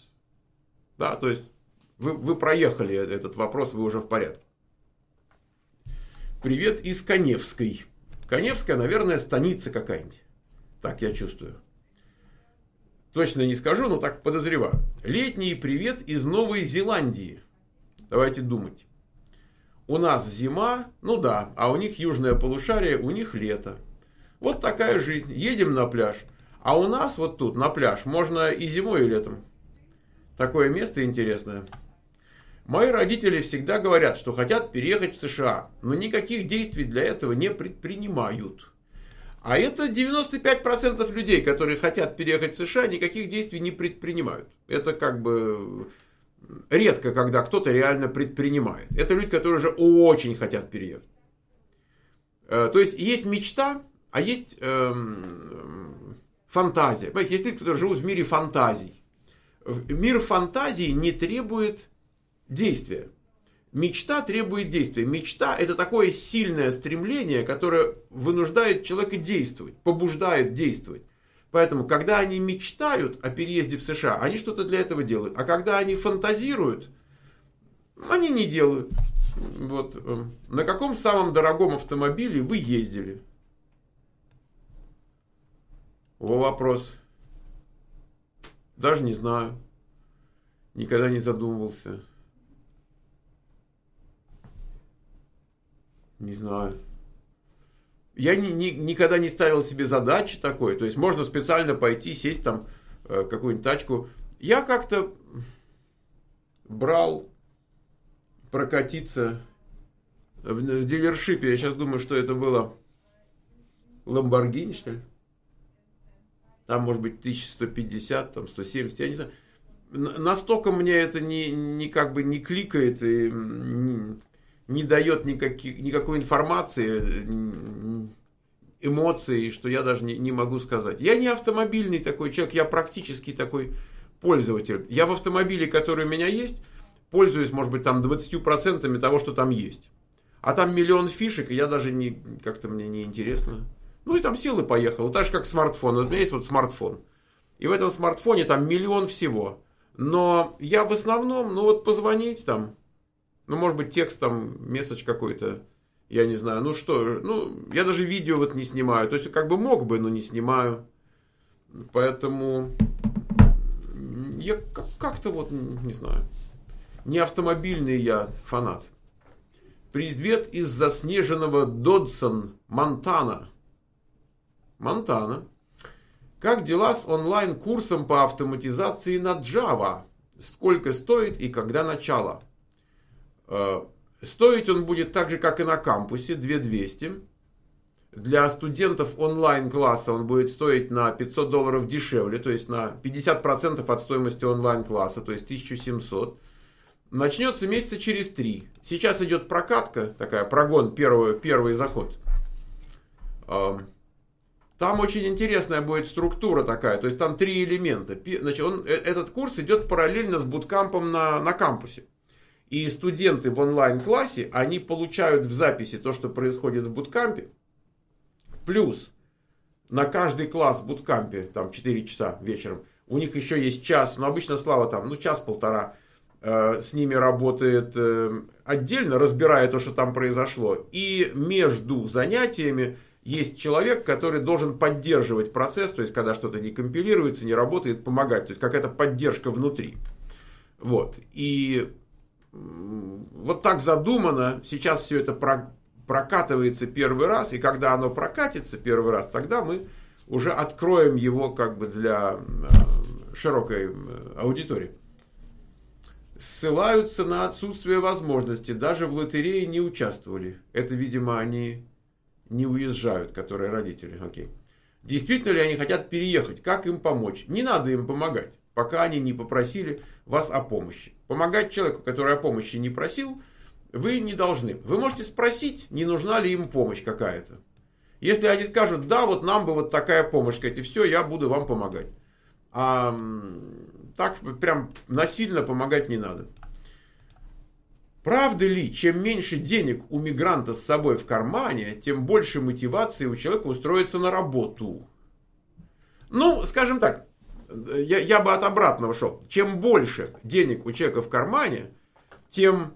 Да, то есть вы, вы проехали этот вопрос, вы уже в порядке. Привет из Каневской. Каневская, наверное, станица какая-нибудь. Так я чувствую. Точно не скажу, но так подозреваю. Летний привет из Новой Зеландии. Давайте думать. У нас зима, ну да, а у них южное полушарие, у них лето. Вот такая жизнь. Едем на пляж. А у нас вот тут на пляж можно и зимой, и летом. Такое место интересное. Мои родители всегда говорят, что хотят переехать в США, но никаких действий для этого не предпринимают. А это девяносто пять процентов людей, которые хотят переехать в США, никаких действий не предпринимают. Это как бы редко, когда кто-то реально предпринимает. Это люди, которые уже очень хотят переехать. То есть есть мечта, а есть эм, фантазия. Понимаете, есть люди, которые живут в мире фантазий. Мир фантазии не требует действия. Мечта требует действия. Мечта — это такое сильное стремление, которое вынуждает человека действовать, побуждает действовать. Поэтому, когда они мечтают о переезде в США, они что-то для этого делают. А когда они фантазируют, они не делают. Вот. На каком самом дорогом автомобиле вы ездили? Во вопрос. Даже не знаю. Никогда не задумывался. Не знаю. Я ни, ни, никогда не ставил себе задачи такой. То есть можно специально пойти, сесть там э, какую-нибудь тачку. Я как-то брал прокатиться в, в дилершипе. Я сейчас думаю, что это было Lamborghini, что ли. Там может быть тысяча сто пятьдесят, там сто семьдесят, я не знаю. Настолько мне это не, не как бы не кликает и не, не дает никаких, никакой информации, эмоций, что я даже не, не могу сказать. Я не автомобильный такой человек, я практически такой пользователь. Я в автомобиле, который у меня есть, пользуюсь, может быть, там двадцатью процентами того, что там есть. А там миллион фишек, и я даже не, как-то мне не интересно. Ну и там сел и поехал. Так же, как смартфон. Вот у меня есть вот смартфон. И в этом смартфоне там миллион всего. Но я в основном, ну вот позвонить там, ну может быть текст там, месседж какой-то, я не знаю, ну что, ну я даже видео вот не снимаю. То есть как бы мог бы, но не снимаю. Поэтому я как-то вот, не знаю, не автомобильный я фанат. Привет из заснеженного Додсон, Монтана. Монтана. Как дела с онлайн-курсом по автоматизации на Java? Сколько стоит и когда начало? Стоить он будет так же, как и на кампусе, две тысячи двести. Для студентов онлайн-класса он будет стоить на пятьсот долларов дешевле, то есть на пятьдесят процентов от стоимости онлайн-класса, то есть тысяча семьсот. Начнется месяца через три. Сейчас идет прокатка, такая прогон, первый, первый заход. Там очень интересная будет структура такая, то есть там три элемента. Значит, он, этот курс идет параллельно с буткампом на, на кампусе. И студенты в онлайн-классе, они получают в записи то, что происходит в буткампе. Плюс на каждый класс в буткампе, там четыре часа вечером, у них еще есть час, но обычно Слава там, ну час-полтора, э, с ними работает э, отдельно, разбирая то, что там произошло. И между занятиями есть человек, который должен поддерживать процесс, то есть когда что-то не компилируется, не работает, помогать. То есть какая-то поддержка внутри. Вот. И вот так задумано. Сейчас все это прокатывается первый раз. И когда оно прокатится первый раз, тогда мы уже откроем его как бы для широкой аудитории. Ссылаются на отсутствие возможности. Даже в лотерее не участвовали. Это, видимо, они не уезжают, которые родители. Окей. Действительно ли они хотят переехать? Как им помочь? Не надо им помогать, пока они не попросили вас о помощи. Помогать человеку, который о помощи не просил, вы не должны. Вы можете спросить, не нужна ли им помощь какая-то. Если они скажут, да, вот нам бы вот такая помощь, сказать, и все, я буду вам помогать. А так прям насильно помогать не надо. Правда ли, чем меньше денег у мигранта с собой в кармане, тем больше мотивации у человека устроиться на работу? Ну, скажем так, я, я бы от обратного шел. Чем больше денег у человека в кармане, тем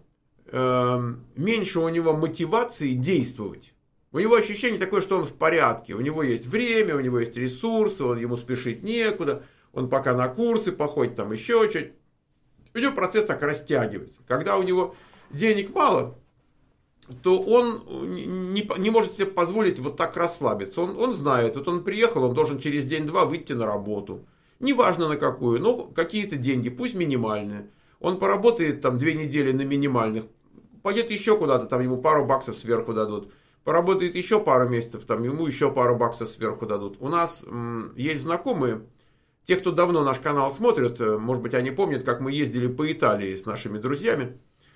э, меньше у него мотивации действовать. У него ощущение такое, что он в порядке. У него есть время, у него есть ресурсы, он, ему спешить некуда. Он пока на курсы походит, там еще чуть. У него процесс так растягивается. Когда у него денег мало, то он не, не может себе позволить вот так расслабиться. Он, он знает, вот он приехал, он должен через день-два выйти на работу. Неважно на какую, но какие-то деньги, пусть минимальные. Он поработает там две недели на минимальных, пойдет еще куда-то, там ему пару баксов сверху дадут. Поработает еще пару месяцев, там ему еще пару баксов сверху дадут. У нас м, есть знакомые, те, кто давно наш канал смотрят, может быть, они помнят, как мы ездили по Италии с нашими друзьями.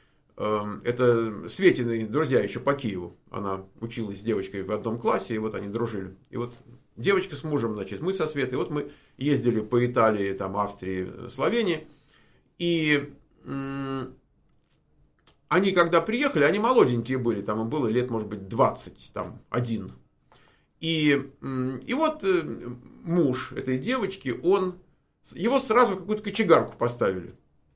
Это Светины друзья еще по Киеву. Она училась с девочкой в одном классе, и вот они дружили. И вот девочка с мужем, значит, мы со Светой, вот мы ездили по Италии, там, Австрии, Словении. И м- они, когда приехали, они молоденькие были, там им было лет, может быть, двадцать, там, один. И, м- и вот э, муж этой девочки, он, его сразу в какую-то кочегарку поставили.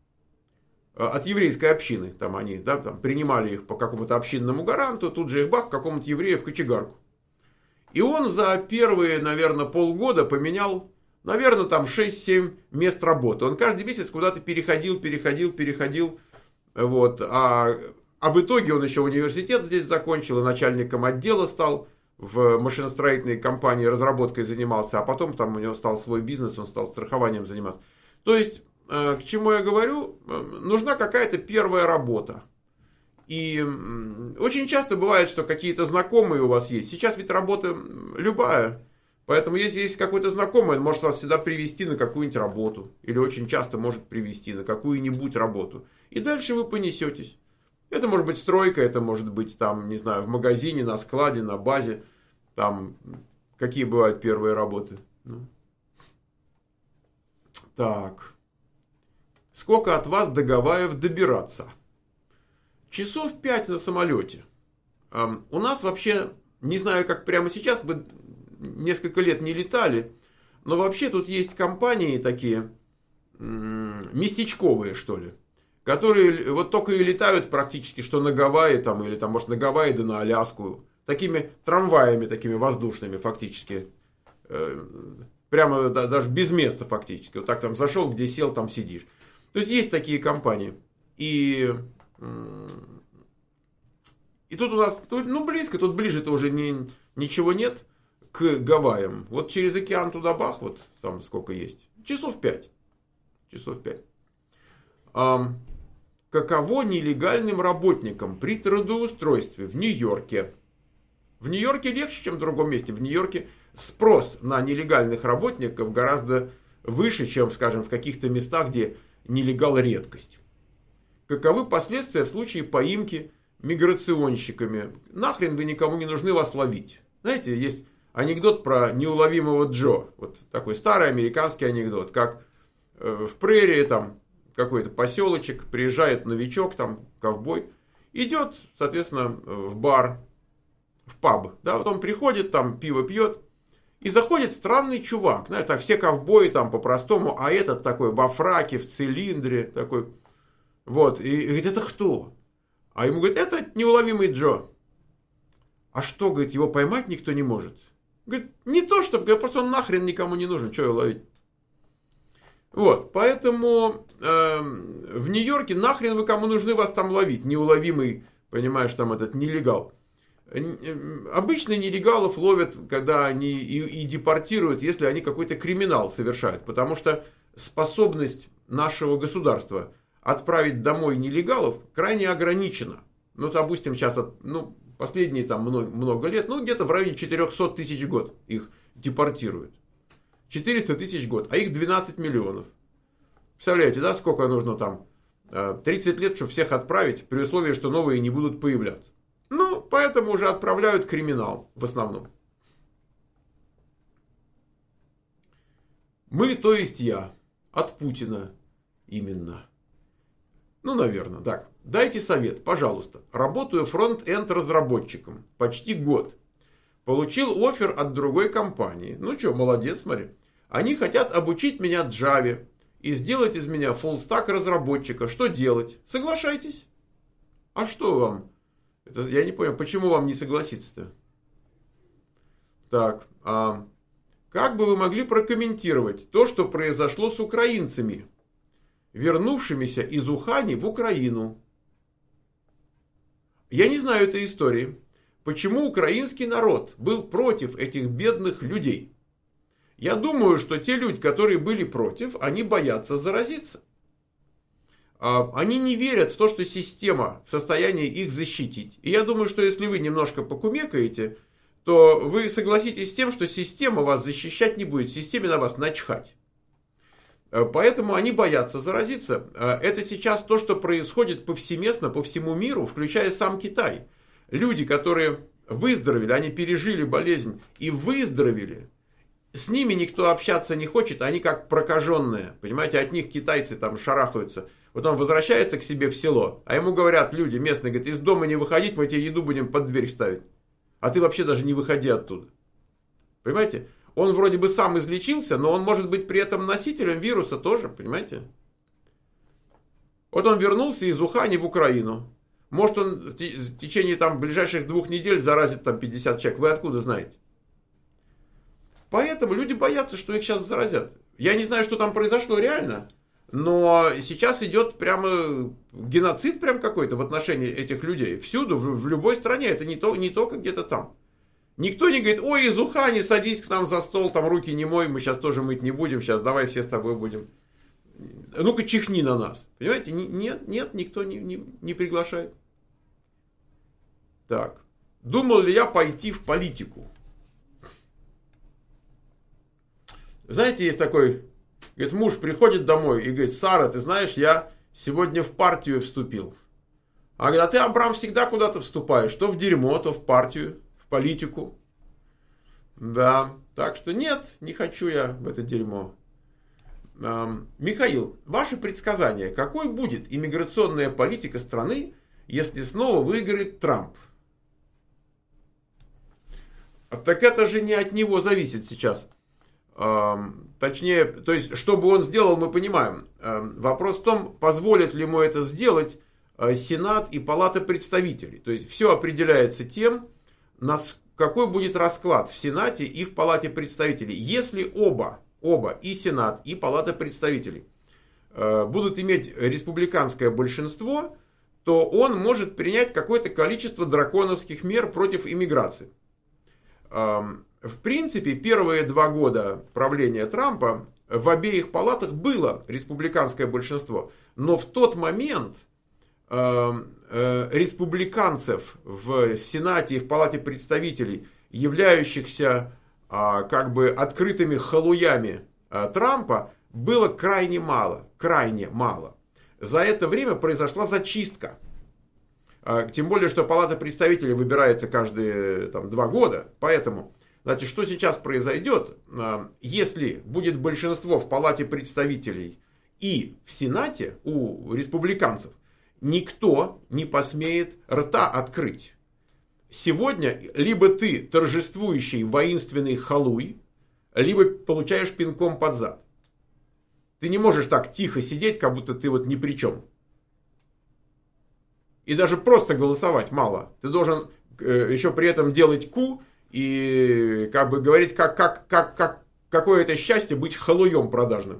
От еврейской общины, там они, да, там принимали их по какому-то общинному гаранту, тут же их бах, к какому-то еврею в кочегарку. И он за первые, наверное, полгода поменял, наверное, там шесть-семь мест работы. Он каждый месяц куда-то переходил, переходил, переходил. Вот. А, а в итоге он еще университет здесь закончил, и начальником отдела стал, в машиностроительной компании разработкой занимался, а потом там у него стал свой бизнес, он стал страхованием заниматься. То есть, к чему я говорю, нужна какая-то первая работа. И очень часто бывает, что какие-то знакомые у вас есть. Сейчас ведь работа любая. Поэтому если есть какой-то знакомый, он может вас всегда привести на какую-нибудь работу. Или очень часто может привести на какую-нибудь работу. И дальше вы понесетесь. Это может быть стройка, это может быть там, не знаю, в магазине, на складе, на базе. Там какие бывают первые работы. Ну. Так. Сколько от вас до Гавайев добираться? Часов пять на самолете. У нас вообще, не знаю, как прямо сейчас, мы несколько лет не летали, но вообще тут есть компании такие, местечковые, что ли, которые вот только и летают практически, что на Гавайи, там, или там, может, на Гавайи, да на Аляску, такими трамваями, такими воздушными фактически. Прямо даже без места фактически. Вот так там зашел, где сел, там сидишь. То есть есть такие компании. И, и тут у нас, ну, близко, тут ближе-то уже не, ничего нет к Гавайям. Вот через океан туда бах, вот там сколько есть. Часов пять. Часов пять. А, каково нелегальным работникам при трудоустройстве в Нью-Йорке? В Нью-Йорке легче, чем в другом месте. В Нью-Йорке спрос на нелегальных работников гораздо выше, чем, скажем, в каких-то местах, где нелегал редкость. Каковы последствия в случае поимки миграционщиками? Нахрен вы никому не нужны, вас ловить. Знаете, есть анекдот про неуловимого Джо. Вот такой старый американский анекдот. Как в прерии там какой-то поселочек, приезжает новичок, там ковбой, идет, соответственно, в бар, в паб. Да, вот он приходит, там пиво пьет. И заходит странный чувак. Знаете, так все ковбои там по-простому, а этот такой во фраке, в цилиндре. Такой. Вот. И, и говорит, это кто? А ему говорит, это неуловимый Джо. А что, говорит, его поймать никто не может? Говорит, не то, чтобы, говорит, просто он нахрен никому не нужен. Что его ловить? Вот. Поэтому э, в Нью-Йорке нахрен вы кому нужны, вас там ловить. Неуловимый, понимаешь, там этот нелегал. Обычно нелегалов ловят, когда они и, и депортируют, если они какой-то криминал совершают. Потому что способность нашего государства отправить домой нелегалов крайне ограничена. Ну, допустим, сейчас, ну, последние там много, много лет, ну, где-то в районе четыреста тысяч в год их депортируют. четыреста тысяч в год, а их двенадцать миллионов. Представляете, да, сколько нужно там? тридцать лет, чтобы всех отправить, при условии, что новые не будут появляться. Ну, поэтому уже отправляют криминал в основном. Мы, то есть я, от Путина именно. Ну, наверное, так. Дайте совет, пожалуйста. Работаю фронт-энд разработчиком почти год. Получил оффер от другой компании. Ну что, молодец, смотри. Они хотят обучить меня Java и сделать из меня фуллстак разработчика. Что делать? Соглашайтесь. А что вам? Это, я не понял, почему вам не согласиться-то? Так, а как бы вы могли прокомментировать то, что произошло с украинцами, вернувшимися из Ухани в Украину? Я не знаю этой истории. Почему украинский народ был против этих бедных людей? Я думаю, что те люди, которые были против, они боятся заразиться. Они не верят в то, что система в состоянии их защитить. И я думаю, что если вы немножко покумекаете, то вы согласитесь с тем, что система вас защищать не будет. Системе на вас начхать. Поэтому они боятся заразиться. Это сейчас то, что происходит повсеместно по всему миру, включая сам Китай. Люди, которые выздоровели, они пережили болезнь и выздоровели, с ними никто общаться не хочет, они как прокаженные. Понимаете, от них китайцы там шарахаются. Вот он возвращается к себе в село, а ему говорят люди местные, говорят, из дома не выходить, мы тебе еду будем под дверь ставить. А ты вообще даже не выходи оттуда. Понимаете? Он вроде бы сам излечился, но он может быть при этом носителем вируса тоже, понимаете? Вот он вернулся из Ухани в Украину. Может он в течение там ближайших двух недель заразит там пятьдесят человек. Вы откуда знаете? Поэтому люди боятся, что их сейчас заразят. Я не знаю, что там произошло реально, но сейчас идет прямо геноцид прям какой-то в отношении этих людей. Всюду, в, в любой стране. Это не, то, не только где-то там. Никто не говорит, ой, из Ухани садись к нам за стол, там руки не мой, мы сейчас тоже мыть не будем, сейчас давай все с тобой будем. Ну-ка чихни на нас. Понимаете? Нет, нет, никто не, не, не приглашает. Так. Думал ли я пойти в политику? Знаете, есть такой, говорит, муж приходит домой и говорит, Сара, ты знаешь, я сегодня в партию вступил. А говорит, а ты, Абрам, всегда куда-то вступаешь, то в дерьмо, то в партию, в политику. Да, так что нет, не хочу я в это дерьмо. Эм, Михаил, ваше предсказание, какой будет иммиграционная политика страны, если снова выиграет Трамп? Так это же не от него зависит сейчас. Точнее, то есть, что бы он сделал, мы понимаем. Вопрос в том, позволит ли ему это сделать Сенат и Палата представителей. То есть, все определяется тем, какой будет расклад в Сенате и в Палате представителей. Если оба, оба, и Сенат, и Палата представителей, будут иметь республиканское большинство, то он может принять какое-то количество драконовских мер против иммиграции. В принципе, первые два года правления Трампа в обеих палатах было республиканское большинство. Но в тот момент э, э, республиканцев в Сенате и в Палате представителей, являющихся э, как бы открытыми халуями э, Трампа, было крайне мало. Крайне мало. За это время произошла зачистка. Э, тем более, что Палата представителей выбирается каждые там, два года. Поэтому... Значит, что сейчас произойдет, если будет большинство в Палате представителей и в Сенате у республиканцев, никто не посмеет рта открыть. Сегодня либо ты торжествующий воинственный халуй, либо получаешь пинком под зад. Ты не можешь так тихо сидеть, как будто ты вот ни при чем. И даже просто голосовать мало. Ты должен еще при этом делать ку, и как бы говорить, как, как, как, как, какое это счастье быть халуем продажным.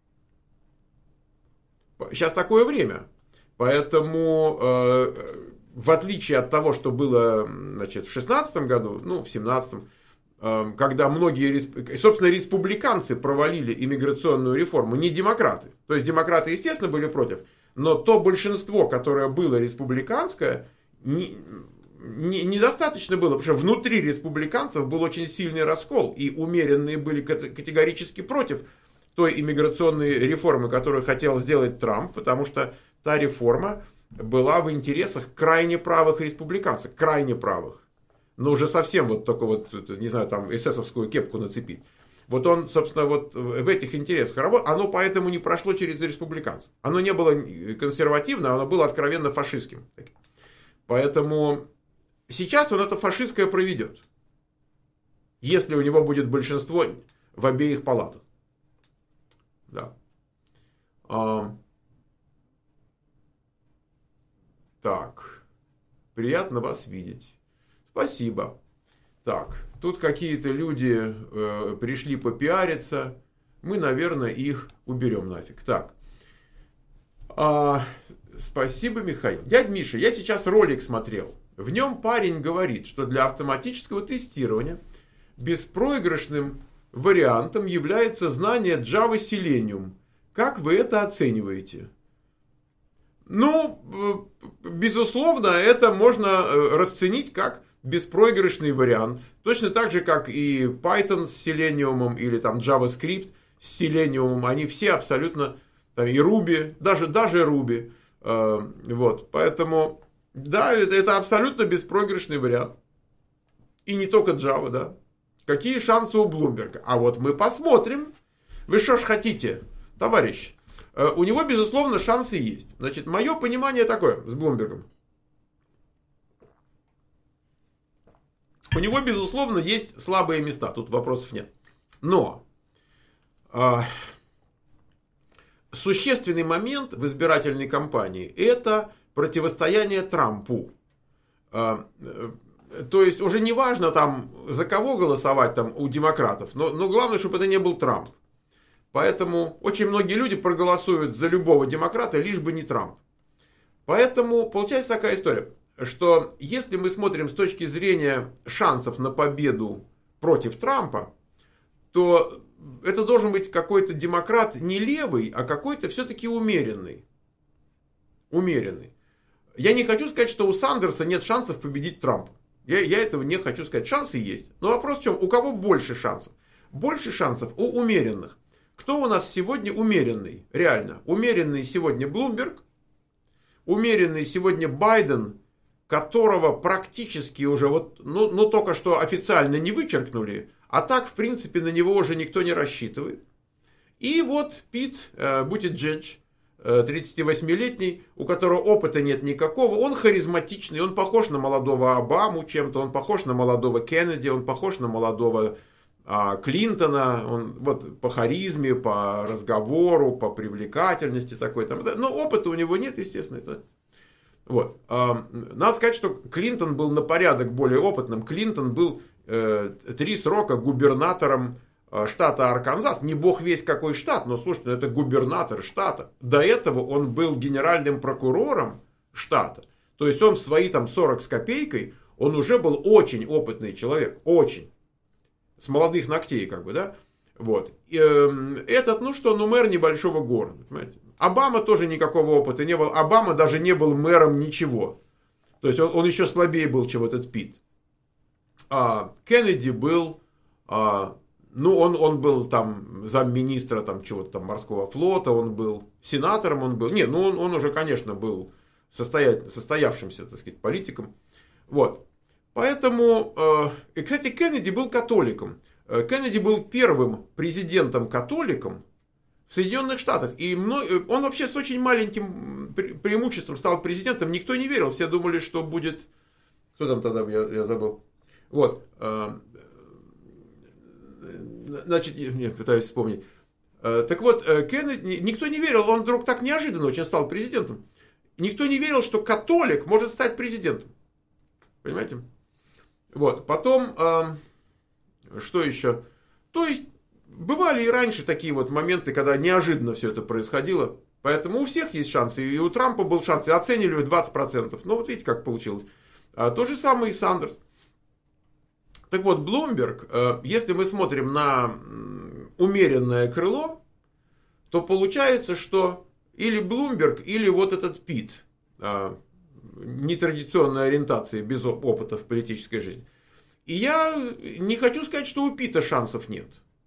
Сейчас такое время. Поэтому, э, в отличие от того, что было значит, в шестнадцатом году, ну, в семнадцатом, э, когда многие, собственно, республиканцы провалили иммиграционную реформу, не демократы. То есть, демократы, естественно, были против. Но то большинство, которое было республиканское, не... недостаточно было, потому что внутри республиканцев был очень сильный раскол, и умеренные были категорически против той иммиграционной реформы, которую хотел сделать Трамп, потому что та реформа была в интересах крайне правых республиканцев, крайне правых. Но уже совсем вот только вот, не знаю, там эсэсовскую кепку нацепить. Вот он, собственно, вот в этих интересах работал, оно поэтому не прошло через республиканцев. Оно не было консервативным, оно было откровенно фашистским. Поэтому... Сейчас он это фашистское проведет, если у него будет большинство в обеих палатах. Да. А, так. Приятно вас видеть. Спасибо. Так, тут какие-то люди э, пришли попиариться. Мы, наверное, их уберем нафиг. Так. А, спасибо, Михаил. Дядь Миша, я сейчас ролик смотрел. В нем парень говорит, что для автоматического тестирования беспроигрышным вариантом является знание Java Selenium. Как вы это оцениваете? Ну, безусловно, это можно расценить как беспроигрышный вариант. Точно так же, как и Python с Selenium или там JavaScript с Selenium. Они все абсолютно, там, и Ruby, даже, даже Ruby. Э, вот, поэтому, да, это, это абсолютно беспроигрышный вариант. И не только Java, да. Какие шансы у Bloomberg? А вот мы посмотрим. Вы что ж хотите, товарищ? У него, безусловно, шансы есть. Значит, мое понимание такое с Блумбергом. У него, безусловно, есть слабые места. Тут вопросов нет. Но э, существенный момент в избирательной кампании – это противостояние Трампу. Э, э, то есть, уже не важно, там, за кого голосовать там, у демократов, но, но главное, чтобы это не был Трамп. Поэтому очень многие люди проголосуют за любого демократа, лишь бы не Трамп. Поэтому получается такая история, что если мы смотрим с точки зрения шансов на победу против Трампа, то это должен быть какой-то демократ не левый, а какой-то все-таки умеренный. Умеренный. Я не хочу сказать, что у Сандерса нет шансов победить Трампа. Я, я этого не хочу сказать. Шансы есть. Но вопрос в чем? У кого больше шансов? Больше шансов у умеренных. Кто у нас сегодня умеренный? Реально. Умеренный сегодня Блумберг. Умеренный сегодня Байден, которого практически уже, вот, ну, ну только что официально не вычеркнули, а так, в принципе, на него уже никто не рассчитывает. И вот Пит э, Бутиджедж, э, тридцативосьмилетний, у которого опыта нет никакого, он харизматичный, он похож на молодого Обаму чем-то, он похож на молодого Кеннеди, он похож на молодого Клинтона, он вот по харизме, по разговору, по привлекательности такой там. Но опыта у него нет, естественно. Это... Вот. Надо сказать, что Клинтон был на порядок более опытным. Клинтон был э, три срока губернатором штата Арканзас. Не бог весь какой штат, но слушайте, это губернатор штата. До этого он был генеральным прокурором штата. То есть он в свои там сорок с копейкой, он уже был очень опытный человек. Очень. С молодых ногтей, как бы, да? Вот. И, э, этот, ну что, ну мэр небольшого города, понимаете? Обама тоже никакого опыта не был. Обама даже не был мэром ничего. То есть он, он еще слабее был, чем этот Пит. А Кеннеди был, а, ну он, он был там замминистра там чего-то там морского флота, он был сенатором, он был, не, ну он, он уже, конечно, был состоя, состоявшимся, так сказать, политиком. Вот. Поэтому, э, кстати, Кеннеди был католиком. Кеннеди был первым президентом-католиком в Соединенных Штатах. И он вообще с очень маленьким преимуществом стал президентом. Никто не верил. Все думали, что будет... Кто там тогда, я, я забыл. Вот. Значит, я пытаюсь вспомнить. Так вот, Кеннеди, никто не верил. Он вдруг так неожиданно очень стал президентом. Никто не верил, что католик может стать президентом. Понимаете? Вот. Потом, э, что еще? То есть, бывали и раньше такие вот моменты, когда неожиданно все это происходило. Поэтому у всех есть шансы. И у Трампа был шанс. И оценивали двадцать процентов. Ну, вот видите, как получилось. А то же самое и Сандерс. Так вот, Блумберг, э, если мы смотрим на умеренное крыло, то получается, что или Блумберг, или вот этот Пит, э, нетрадиционной ориентации, без опыта в политической жизни. И я не хочу сказать, что у Пита шансов нет.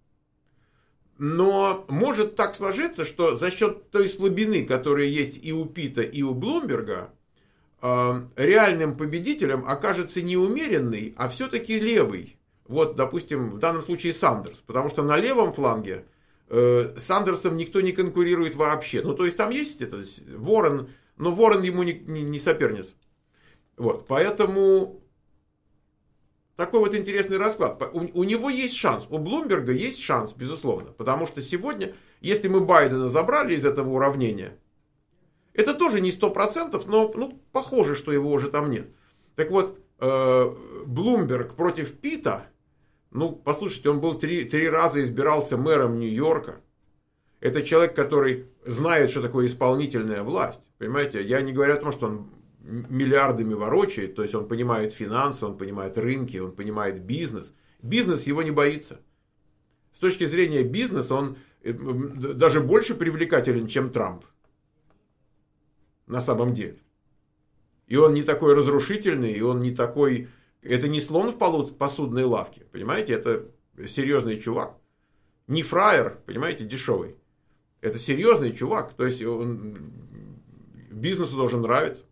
Но может так сложиться, что за счет той слабины, которая есть и у Пита, и у Блумберга, реальным победителем окажется не умеренный, а все-таки левый. Вот, допустим, в данном случае Сандерс. Потому что на левом фланге с Сандерсом никто не конкурирует вообще. Ну, то есть там есть это, Уоррен, но Уоррен ему не, не, не соперниц. Вот, поэтому такой вот интересный расклад. У, у него есть шанс, у Блумберга есть шанс, безусловно. Потому что сегодня, если мы Байдена забрали из этого уравнения, это тоже не сто процентов, но ну, похоже, что его уже там нет. Так вот, Блумберг против Питта, ну, послушайте, он был три, три раза избирался мэром Нью-Йорка. Это человек, который знает, что такое исполнительная власть. Понимаете, я не говорю о том, что он миллиардами ворочает, то есть он понимает финансы, он понимает рынки, он понимает бизнес. Бизнес его не боится. С точки зрения бизнеса он даже больше привлекателен, чем Трамп. На самом деле. И он не такой разрушительный, и он не такой... Это не слон в посудной лавке, понимаете? Это серьезный чувак. Не фраер, понимаете, дешевый. Это серьезный чувак. То есть он... бизнесу должен нравиться.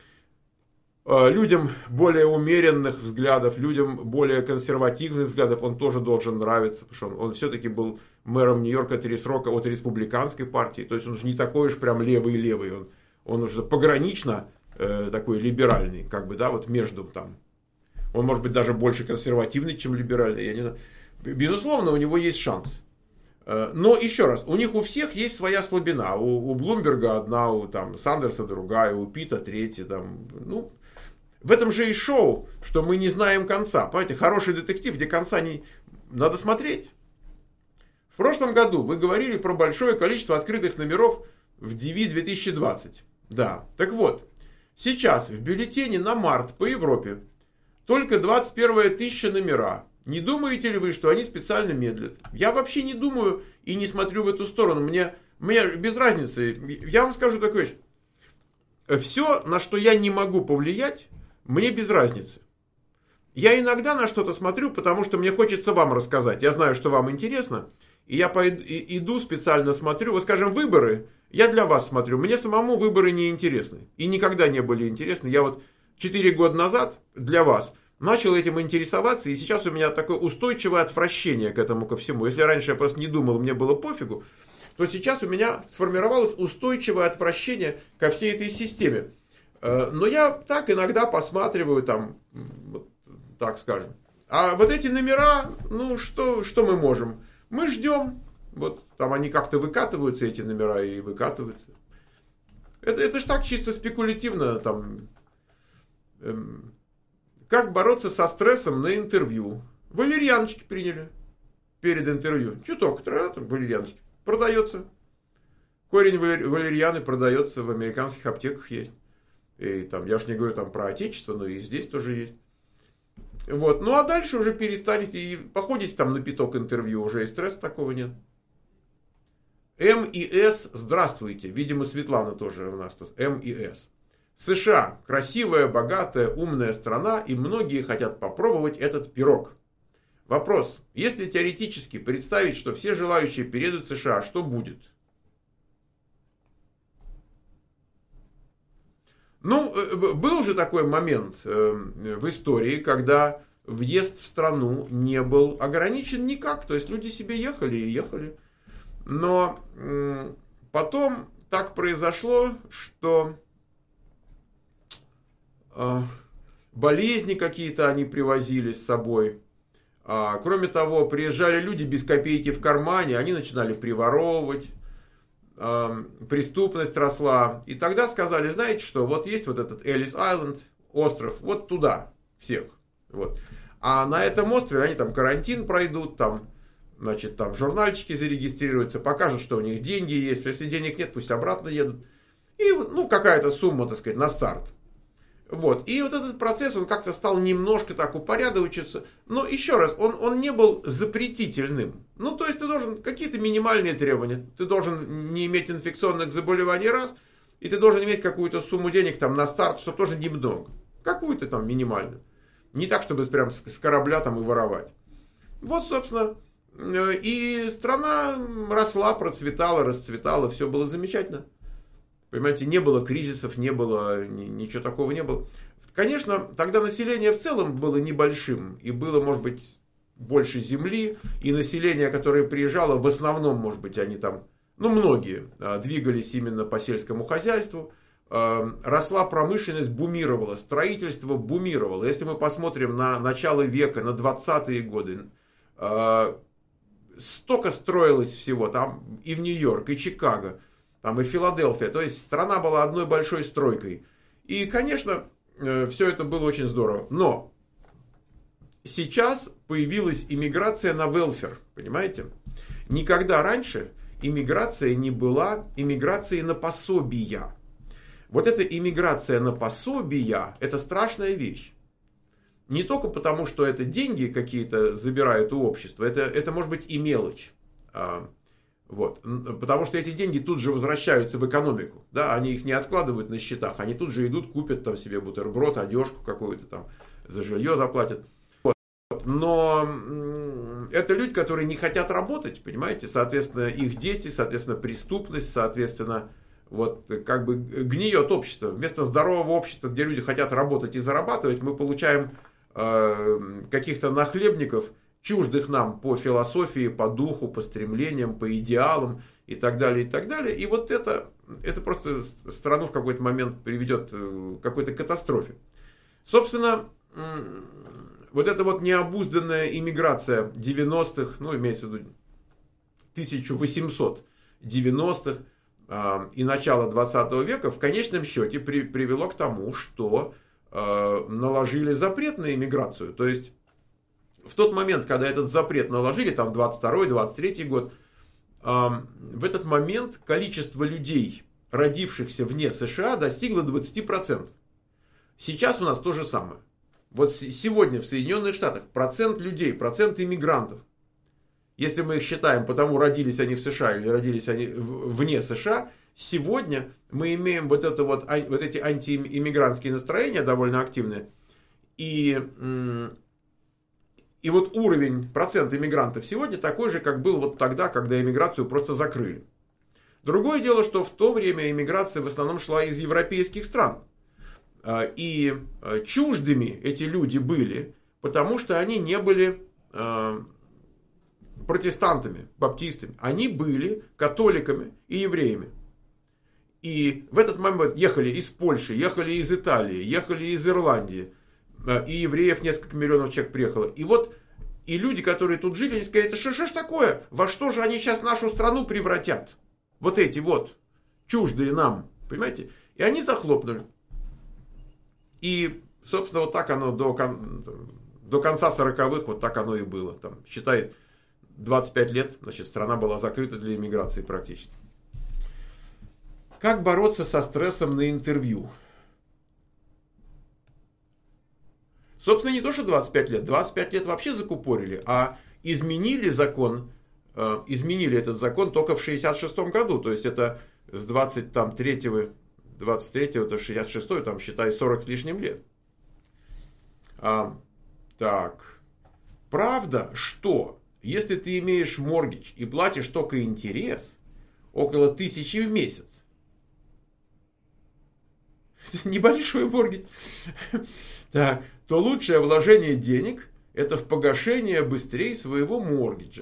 Людям более умеренных взглядов, людям более консервативных взглядов он тоже должен нравиться. Потому что он, он все-таки был мэром Нью-Йорка три срока от республиканской партии. То есть он же не такой уж прям левый-левый. Он, он уже погранично э, такой либеральный. Как бы, да, вот между там... Он может быть даже больше консервативный, чем либеральный. Я не знаю. Безусловно, у него есть шанс. Но еще раз, у них у всех есть своя слабина. У, у Блумберга одна, у там, Сандерса другая, у Питта третья. Там, ну, в этом же и шоу, что мы не знаем конца. Понимаете, хороший детектив, где конца не... Надо смотреть. В прошлом году вы говорили про большое количество открытых номеров в ди ви две тысячи двадцать. Да, так вот, сейчас в бюллетене на март по Европе только двадцать первая тысяча номера. Не думаете ли вы, что они специально медлят? Я вообще не думаю и не смотрю в эту сторону. Мне, мне без разницы. Я вам скажу такую вещь. Все, на что я не могу повлиять, мне без разницы. Я иногда на что-то смотрю, потому что мне хочется вам рассказать. Я знаю, что вам интересно. И я пойду, и, иду специально смотрю. Вот, скажем, выборы. Я для вас смотрю. Мне самому выборы не интересны. И никогда не были интересны. Я вот четыре года назад для вас начал этим интересоваться, и сейчас у меня такое устойчивое отвращение к этому ко всему. Если раньше я просто не думал, мне было пофигу, то сейчас у меня сформировалось устойчивое отвращение ко всей этой системе. Но я так иногда посматриваю, там, так скажем. А вот эти номера, ну что, что мы можем? Мы ждем, вот там они как-то выкатываются, эти номера, и выкатываются. Это, это же так чисто спекулятивно, там... Эм, как бороться со стрессом на интервью? Валерьяночки приняли перед интервью. Чуток, там валерьяночки. Продается. Корень валерьяны продается в американских аптеках есть. И там, я уж не говорю там про отечество, но и здесь тоже есть. Вот. Ну а дальше уже перестанете и походите там на пяток интервью, уже и стресса такого нет. М и С, здравствуйте. Видимо, Светлана тоже у нас тут. М и С. США – красивая, богатая, умная страна, и многие хотят попробовать этот пирог. Вопрос. Если теоретически представить, что все желающие переедут в США, что будет? Ну, был же такой момент в истории, когда въезд в страну не был ограничен никак. То есть люди себе ехали и ехали. Но потом так произошло, что... болезни какие-то они привозили с собой. Кроме того, приезжали люди без копейки в кармане, они начинали приворовывать, преступность росла. И тогда сказали, знаете что, вот есть вот этот Эллис-Айленд, остров, вот туда всех. Вот. А на этом острове они там карантин пройдут, там, значит, там журнальчики зарегистрируются, покажут, что у них деньги есть. Если денег нет, пусть обратно едут. И ну, какая-то сумма, так сказать, на старт. Вот. И вот этот процесс, он как-то стал немножко так упорядочиться. Но еще раз, он, он не был запретительным. Ну, то есть ты должен, какие-то минимальные требования. Ты должен не иметь инфекционных заболеваний раз. И ты должен иметь какую-то сумму денег там на старт, что тоже немного. Какую-то там минимальную. Не так, чтобы прям с корабля там и воровать. Вот, собственно, и страна росла, процветала, расцветала. Все было замечательно. Понимаете, не было кризисов, не было, ничего такого не было. Конечно, тогда население в целом было небольшим. И было, может быть, больше земли. И население, которое приезжало, в основном, может быть, они там, ну, многие, двигались именно по сельскому хозяйству. Росла промышленность, бумировала. Строительство бумировало. Если мы посмотрим на начало века, на двадцатые годы, столько строилось всего. Там и в Нью-Йорк, и Чикаго. Там и Филадельфия. То есть страна была одной большой стройкой. И, конечно, все это было очень здорово. Но сейчас появилась иммиграция на велфер, понимаете? Никогда раньше иммиграция не была иммиграцией на пособия. Вот эта иммиграция на пособия – это страшная вещь. Не только потому, что это деньги какие-то забирают у общества, это, это может быть и мелочь. А, вот. Потому что эти деньги тут же возвращаются в экономику. Да? Они их не откладывают на счетах, они тут же идут, купят там себе бутерброд, одежку какую-то там, за жилье заплатят. Вот. Но это люди, которые не хотят работать, понимаете? Соответственно, их дети, соответственно, преступность, соответственно, вот как бы гниет общество. Вместо здорового общества, где люди хотят работать и зарабатывать, мы получаем э, каких-то нахлебников, чуждых нам по философии, по духу, по стремлениям, по идеалам и так далее, и так далее. И вот это, это просто страну в какой-то момент приведет к какой-то катастрофе. Собственно, вот эта вот необузданная иммиграция девяностых, ну, имеется в виду тысяча восемьсот девяностых, и начало двадцатого века в конечном счете при, привело к тому, что э, наложили запрет на иммиграцию. То есть в тот момент, когда этот запрет наложили, там двадцать второй двадцать третий год, э, в этот момент количество людей, родившихся вне США, достигло двадцать процентов. Сейчас у нас то же самое. Вот сегодня в Соединенных Штатах процент людей, процент иммигрантов, если мы их считаем, потому родились они в США или родились они вне США, сегодня мы имеем вот, это вот, вот эти антииммигрантские настроения довольно активные. И, и вот уровень, процент иммигрантов сегодня такой же, как был вот тогда, когда иммиграцию просто закрыли. Другое дело, что в то время иммиграция в основном шла из европейских стран. И чуждыми эти люди были, потому что они не были протестантами, баптистами. Они были католиками и евреями. И в этот момент ехали из Польши, ехали из Италии, ехали из Ирландии. И евреев несколько миллионов человек приехало. И вот и люди, которые тут жили, они сказали, что ж такое? Во что же они сейчас нашу страну превратят? Вот эти вот, чуждые нам. Понимаете? И они захлопнули. И, собственно, вот так оно до, до конца сороковых, вот так оно и было. Там, считай, двадцать пять лет, значит, страна была закрыта для иммиграции практически. Как бороться со стрессом на интервью? Собственно, не то, что двадцать пять лет. двадцать пять лет вообще закупорили, а изменили закон, э, изменили этот закон только в шестьдесят шестом году. То есть это с двадцать третьего, двадцать третьего до шестьдесят шестого, там, считай, сорок с лишним лет. А, так. Правда, что если ты имеешь моргидж и платишь только интерес, около тысячи в месяц, небольшой моргидж, так, то лучшее вложение денег это в погашение быстрее своего моргиджа.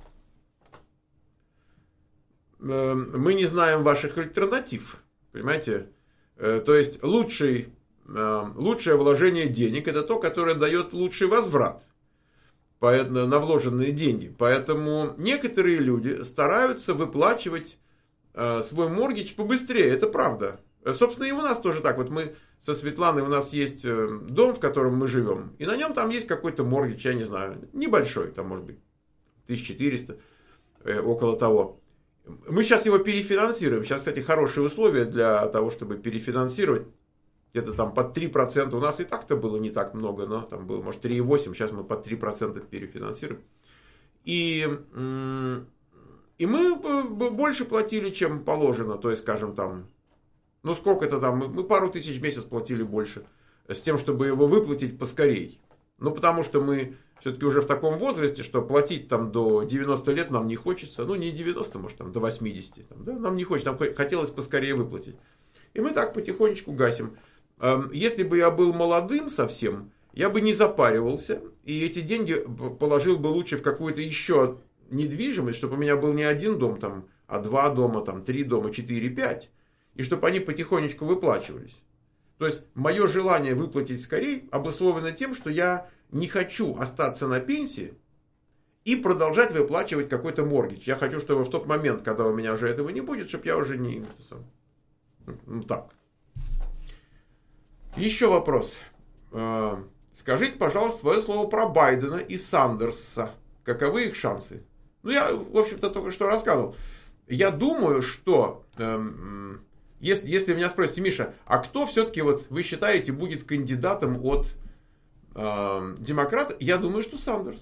Мы не знаем ваших альтернатив, понимаете? То есть лучший, лучшее вложение денег это то, которое дает лучший возврат на вложенные деньги. Поэтому некоторые люди стараются выплачивать свой моргидж побыстрее, это правда. Собственно, и у нас тоже так. Вот мы со Светланой, у нас есть дом, в котором мы живем, и на нем там есть какой-то моргидж, я не знаю, небольшой, там может быть тысяча четыреста, около того. Мы сейчас его перефинансируем. Сейчас, кстати, хорошие условия для того, чтобы перефинансировать. Где-то там под три процента. У нас и так-то было не так много, но там было, может, три и восемь. Сейчас мы под три процента перефинансируем. И, и мы больше платили, чем положено. То есть, скажем, там, ну сколько это там, мы пару тысяч в месяц платили больше. С тем, чтобы его выплатить поскорей. Ну, потому что мы все-таки уже в таком возрасте, что платить там до девяноста лет нам не хочется. Ну, не девяносто, может, там до восьмидесяти. Там, да, нам не хочется, нам хотелось поскорее выплатить. И мы так потихонечку гасим. Если бы я был молодым совсем, я бы не запаривался. И эти деньги положил бы лучше в какую-то еще недвижимость, чтобы у меня был не один дом, там, а два дома, там, три дома, четыре, пять. И чтобы они потихонечку выплачивались. То есть, мое желание выплатить скорее обусловлено тем, что я не хочу остаться на пенсии и продолжать выплачивать какой-то моргидж. Я хочу, чтобы в тот момент, когда у меня уже этого не будет, чтобы я уже не... Ну, так. Еще вопрос. Скажите, пожалуйста, свое слово про Байдена и Сандерса. Каковы их шансы? Ну, я, в общем-то, только что рассказывал. Я думаю, что, эм, если, если меня спросите, Миша, а кто все-таки, вот, вы считаете, будет кандидатом от э, демократа? Я думаю, что Сандерс.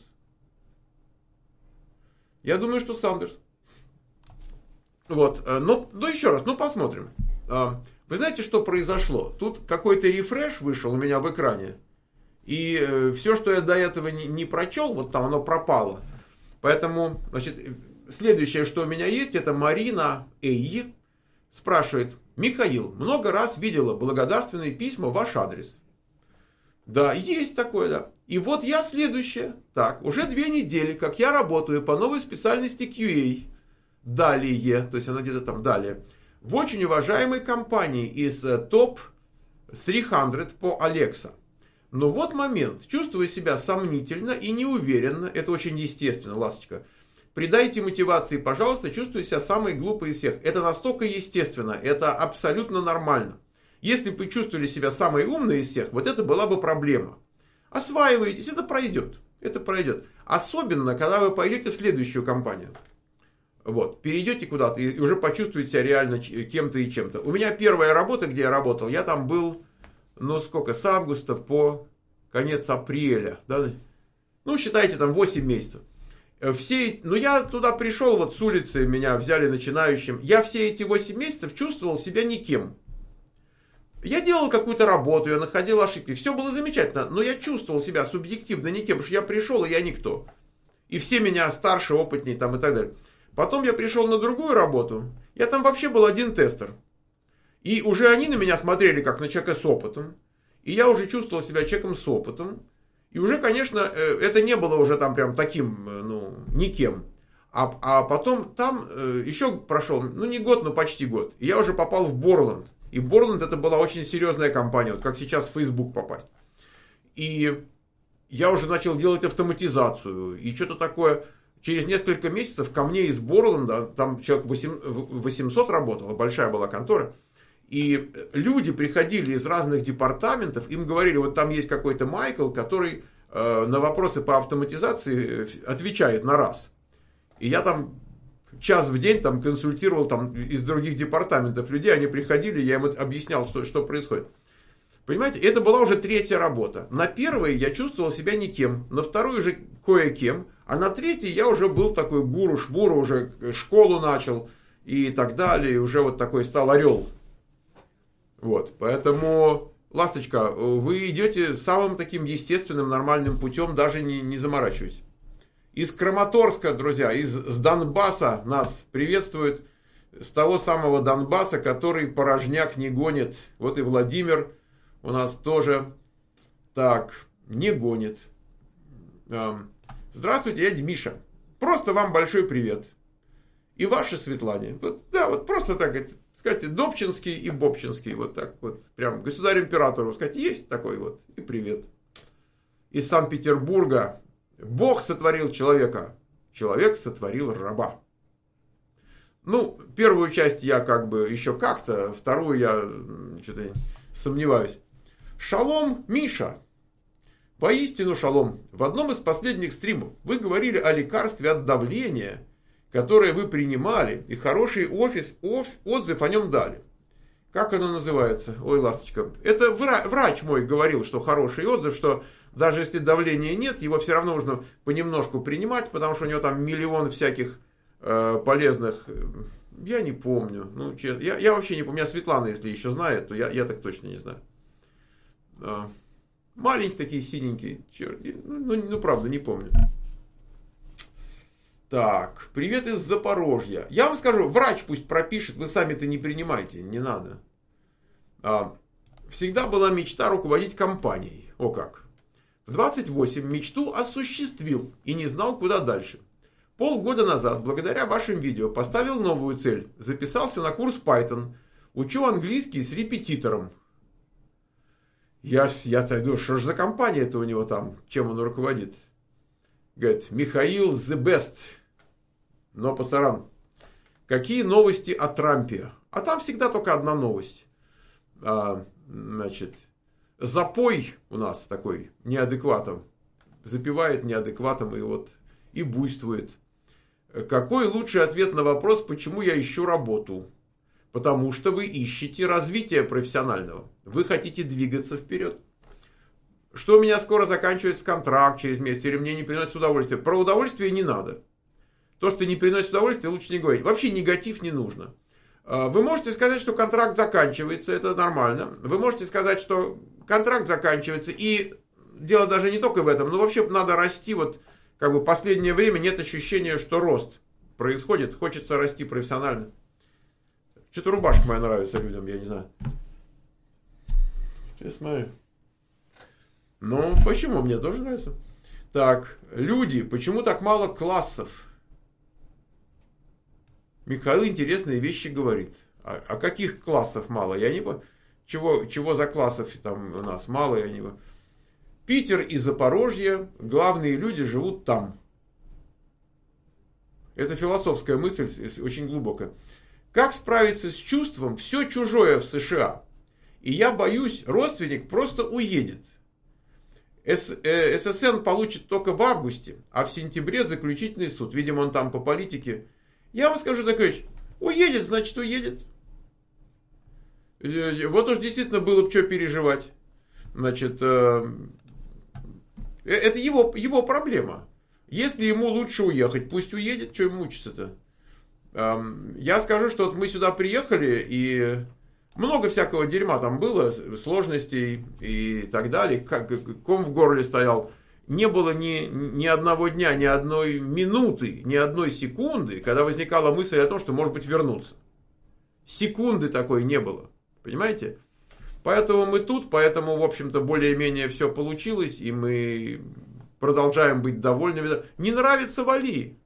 Я думаю, что Сандерс. Вот, но, но еще раз, ну посмотрим. Вы знаете, что произошло? Тут какой-то рефреш вышел у меня в экране. И все, что я до этого не, не прочел, вот там оно пропало. Поэтому, значит, следующее, что у меня есть, это Марина Эй спрашивает: Михаил, много раз видела благодарственные письма в ваш адрес. Да, есть такое, да. И вот я следующее. Так, уже две недели, как я работаю по новой специальности кью эй. Далее, то есть она где-то там далее. В очень уважаемой компании из топ триста по Alexa. Но вот момент. Чувствую себя сомнительно и неуверенно. Это очень естественно, ласточка. Придайте мотивации, пожалуйста. Чувствую себя самой глупой из всех. Это настолько естественно. Это абсолютно нормально. Если бы вы чувствовали себя самой умной из всех, вот это была бы проблема. Осваиваетесь, это пройдет. Это пройдет. Особенно, когда вы пойдете в следующую компанию. Вот, перейдете куда-то и уже почувствуете себя реально кем-то и чем-то. У меня первая работа, где я работал, я там был, ну сколько, с августа по конец апреля. Да? Ну, считайте, там восемь месяцев. Все, ну, я туда пришел, вот с улицы меня взяли начинающим. Я все эти восемь месяцев чувствовал себя никем. Я делал какую-то работу, я находил ошибки, все было замечательно, но я чувствовал себя субъективно никем, потому что я пришел, и я никто. И все меня старше, опытнее там и так далее. Потом я пришел на другую работу, я там вообще был один тестер. И уже они на меня смотрели как на человека с опытом. И я уже чувствовал себя человеком с опытом. И уже, конечно, это не было уже там прям таким, ну, никем. А, а потом там еще прошел, ну не год, но почти год. И я уже попал в Борланд. И Борланд это была очень серьезная компания, вот как сейчас в Facebook попасть. И я уже начал делать автоматизацию. И что-то такое. Через несколько месяцев ко мне из Борланда, там человек восемьсот работало, большая была контора. И люди приходили из разных департаментов, им говорили, вот там есть какой-то Майкл, который э, на вопросы по автоматизации отвечает на раз. И я там час в день там консультировал там из других департаментов людей, они приходили, я им объяснял, что, что происходит. Понимаете, это была уже третья работа. На первой я чувствовал себя никем, на второй уже кое-кем, а на третьей я уже был такой гуру-шмуру, уже школу начал и так далее, и уже вот такой стал орел. Вот, поэтому, ласточка, вы идете самым таким естественным, нормальным путем, даже не, не заморачивайтесь. Из Краматорска, друзья, из с Донбасса нас приветствует, с того самого Донбасса, который порожняк не гонит. Вот и Владимир у нас тоже так не гонит. Здравствуйте, я Дмиша. Просто вам большой привет. И вашей Светлане. Вот, да, вот просто так, сказать, Добчинский и Бобчинский. Вот так вот. Прям государю-императору сказать, есть такой вот. И привет. Из Санкт-Петербурга. Бог сотворил человека. Человек сотворил раба. Ну, первую часть я как бы еще как-то. Вторую я что-то сомневаюсь. Шалом, Миша. Поистину шалом. В одном из последних стримов вы говорили о лекарстве от давления, которое вы принимали, и хороший офис, оф, отзыв о нем дали. Как оно называется? Ой, ласточка. Это врач, врач мой говорил, что хороший отзыв, что даже если давления нет, его все равно нужно понемножку принимать, потому что у него там миллион всяких э, полезных... Я не помню. Ну, честно, я, я вообще не помню. Меня Светлана, если еще знает, то я, я так точно не знаю. А, маленькие такие, синенькие. Черт, ну, ну, ну, правда, не помню. Так, привет из Запорожья. Я вам скажу, врач пусть пропишет, вы сами-то не принимайте, не надо. А, всегда была мечта руководить компанией. О как. В двадцать восемь мечту осуществил и не знал, куда дальше. Полгода назад, благодаря вашим видео, поставил новую цель. Записался на курс Python. Учу английский с репетитором. Я, я-то думаю, что же за компания-то у него там, чем он руководит. Говорит, Михаил the best. Но пасаран. Какие новости о Трампе? А там всегда только одна новость. А, значит, запой у нас такой неадекватом. Запивает неадекватом и вот и буйствует. Какой лучший ответ на вопрос, почему я ищу работу? Потому что вы ищете развития профессионального. Вы хотите двигаться вперед. Что у меня скоро заканчивается контракт через месяц, или мне не приносит удовольствие. Про удовольствие не надо. То, что не приносит удовольствия, лучше не говорить. Вообще негатив не нужно. Вы можете сказать, что контракт заканчивается, это нормально. Вы можете сказать, что контракт заканчивается, и дело даже не только в этом, но вообще надо расти. Вот как бы в последнее время нет ощущения, что рост происходит. Хочется расти профессионально. Что-то рубашка моя нравится людям, я не знаю. Сейчас смотрю. Ну, почему? Мне тоже нравится. Так, люди, почему так мало классов? Михаил интересные вещи говорит. А, а каких классов мало? Я не понимаю. Чего, чего за классов там у нас мало? Я не понимаю. Питер и Запорожье, главные люди живут там. Это философская мысль, очень глубокая. Как справиться с чувством «все чужое в США»? И я боюсь, родственник просто уедет. ССН получит только в августе, а в сентябре заключительный суд. Видимо, он там по политике. Я вам скажу такую вещь. Уедет, значит уедет. Вот уж действительно было бы что переживать. Значит, это его, его проблема. Если ему лучше уехать, пусть уедет, что ему мучиться-то. Я скажу, что вот мы сюда приехали, и много всякого дерьма там было, сложностей и так далее. Как ком в горле стоял. Не было ни, ни одного дня, ни одной минуты, ни одной секунды, когда возникала мысль о том, что может быть вернуться. Секунды такой не было. Понимаете? Поэтому мы тут, поэтому, в общем-то, более-менее все получилось, и мы продолжаем быть довольными. Не нравится — вали.